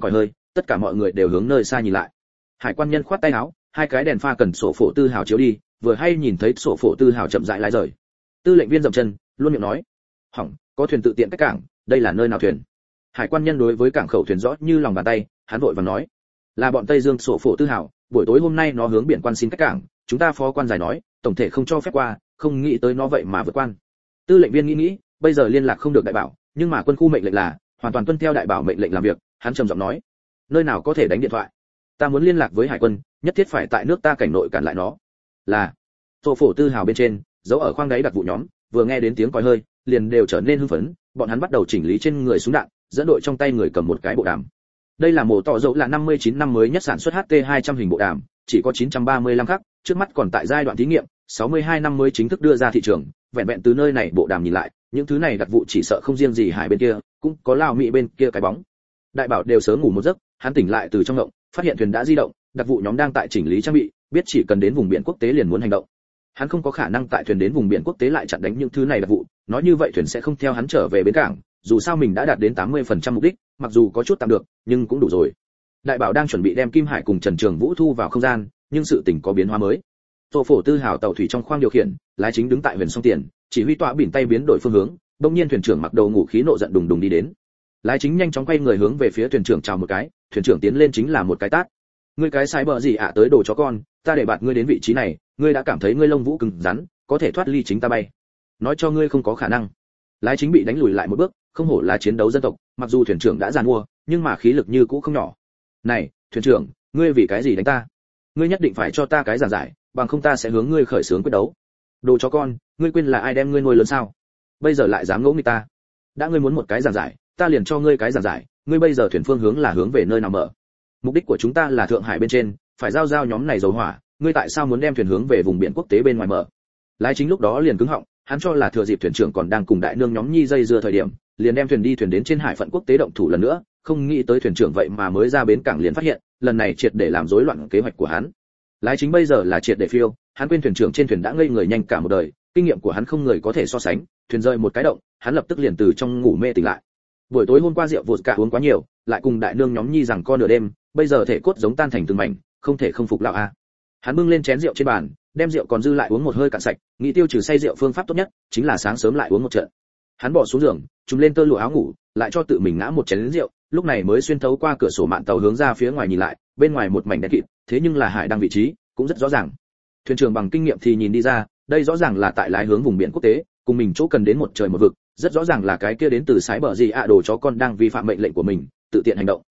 tất cả mọi người đều hướng nơi xa nhìn lại. Hải quan nhân khoát tay áo, hai cái đèn pha cần sổ phổ tư hào chiếu đi, vừa hay nhìn thấy sổ phổ tư hào chậm rãi lái rời. Tư lệnh viên dậm chân, luôn miệng nói: "Hỏng, có thuyền tự tiện cách cảng, đây là nơi nào thuyền?" Hải quan nhân đối với cảng khẩu thuyền rõ như lòng bàn tay, hắn vội vàng nói: "Là bọn Tây Dương sổ phổ tư hào, buổi tối hôm nay nó hướng biển quan xin cách cảng, chúng ta phó quan giải nói, tổng thể không cho phép qua, không nghĩ tới nó vậy mà vượt quan." Tư lệnh viên nghĩ nghĩ, bây giờ liên lạc không được đại bảo, nhưng mà quân khu mệnh lệnh là hoàn toàn tuân theo đại bảo mệnh lệnh làm việc, hắn trầm giọng nói: "Nơi nào có thể đánh điện thoại? Ta muốn liên lạc với hải quân, nhất thiết phải tại nước ta cảnh nội cản lại nó." Là sổ phổ tư hào bên trên, giấu ở khoang đáy đặc vụ nhóm, vừa nghe đến tiếng còi hơi, liền đều trở nên hưng phấn, bọn hắn bắt đầu chỉnh lý trên người súng đạn, dẫn đội trong tay người cầm một cái bộ đàm. Đây là mổ tỏ dấu là năm mươi chín năm mới nhất sản xuất H T hai trăm hình bộ đàm, chỉ có chín trăm ba mươi lăm khắc, trước mắt còn tại giai đoạn thí nghiệm, sáu mươi hai năm mới chính thức đưa ra thị trường, vẹn vẹn từ nơi này bộ đàm nhìn lại, những thứ này đặc vụ chỉ sợ không riêng gì hải bên kia, cũng có Lào Mỹ bên kia cái bóng. Đại bảo đều sớm ngủ một giấc, hắn tỉnh lại từ trong ngộng, phát hiện thuyền đã di động, đặc vụ nhóm đang tại chỉnh lý trang bị, biết chỉ cần đến vùng biển quốc tế liền muốn hành động. Hắn không có khả năng tại thuyền đến vùng biển quốc tế lại chặn đánh những thứ này đặc vụ, nói như vậy thuyền sẽ không theo hắn trở về bến cảng, dù sao mình đã đạt đến tám mươi phần trăm mục đích, mặc dù có chút tạm được, nhưng cũng đủ rồi. Đại bảo đang chuẩn bị đem Kim Hải cùng Trần Trường Vũ thu vào không gian, nhưng sự tình có biến hóa mới. Tổ phổ tư hào tàu thủy trong khoang điều khiển, lái chính đứng tại huyền sông tiền, chỉ huy tọa biển tay biến đổi phương hướng, đột nhiên thuyền trưởng mặc đầu ngủ khí nộ giận đùng đùng đi đến. Lái chính nhanh chóng quay người hướng về phía thuyền trưởng chào một cái, thuyền trưởng tiến lên chính là một cái tát. Ngươi cái sai bờ gì ạ tới đồ chó con, ta để bạt ngươi đến vị trí này, ngươi đã cảm thấy ngươi lông vũ cứng rắn, có thể thoát ly chính ta bay. Nói cho ngươi không có khả năng. Lái chính bị đánh lùi lại một bước, không hổ là chiến đấu dân tộc, mặc dù thuyền trưởng đã giàn mua, nhưng mà khí lực như cũ không nhỏ. Này, thuyền trưởng, ngươi vì cái gì đánh ta? Ngươi nhất định phải cho ta cái giảng giải, bằng không ta sẽ hướng ngươi khởi xướng quyết đấu. Đồ chó con, ngươi quên là ai đem ngươi nuôi lớn sao? Bây giờ lại dám ngỗ nghịch ta? Đã ngươi muốn một cái giảng giải, ta liền cho ngươi cái giảng giải, ngươi bây giờ thuyền phương hướng là hướng về nơi nào mở? Mục đích của chúng ta là Thượng Hải bên trên, phải giao giao nhóm này dầu hỏa, ngươi tại sao muốn đem thuyền hướng về vùng biển quốc tế bên ngoài mở? Lái chính lúc đó liền cứng họng, hắn cho là thừa dịp thuyền trưởng còn đang cùng đại nương nhóm nhi dây dưa thời điểm, liền đem thuyền đi thuyền đến trên hải phận quốc tế động thủ lần nữa, không nghĩ tới thuyền trưởng vậy mà mới ra bến cảng liền phát hiện, lần này triệt để làm rối loạn kế hoạch của hắn. Lái chính bây giờ là triệt để phiêu, hắn quên thuyền trưởng trên thuyền đã ngây người nhanh cả một đời, kinh nghiệm của hắn không người có thể so sánh, thuyền rơi một cái động, hắn lập tức liền từ trong ngủ mê tỉnh lại. Buổi tối hôm qua rượu vụt cả uống quá nhiều, lại cùng đại nương nhóm nhi rằng co nửa đêm, bây giờ thể cốt giống tan thành từng mảnh, không thể không phục lão a. Hắn bưng lên chén rượu trên bàn, đem rượu còn dư lại uống một hơi cạn sạch, nghĩ tiêu trừ say rượu phương pháp tốt nhất chính là sáng sớm lại uống một trận. Hắn bỏ xuống giường, trùm lên tơ lụa áo ngủ, lại cho tự mình ngã một chén rượu, lúc này mới xuyên thấu qua cửa sổ mạn tàu hướng ra phía ngoài nhìn lại, bên ngoài một mảnh đen kịt, thế nhưng là hải đang vị trí cũng rất rõ ràng. Thuyền trưởng bằng kinh nghiệm thì nhìn đi ra, đây rõ ràng là tại lái hướng vùng biển quốc tế, cùng mình chỗ cần đến một trời một vực, rất rõ ràng là cái kia đến từ sái bờ gì ạ đồ chó con đang vi phạm mệnh lệnh của mình, tự tiện hành động.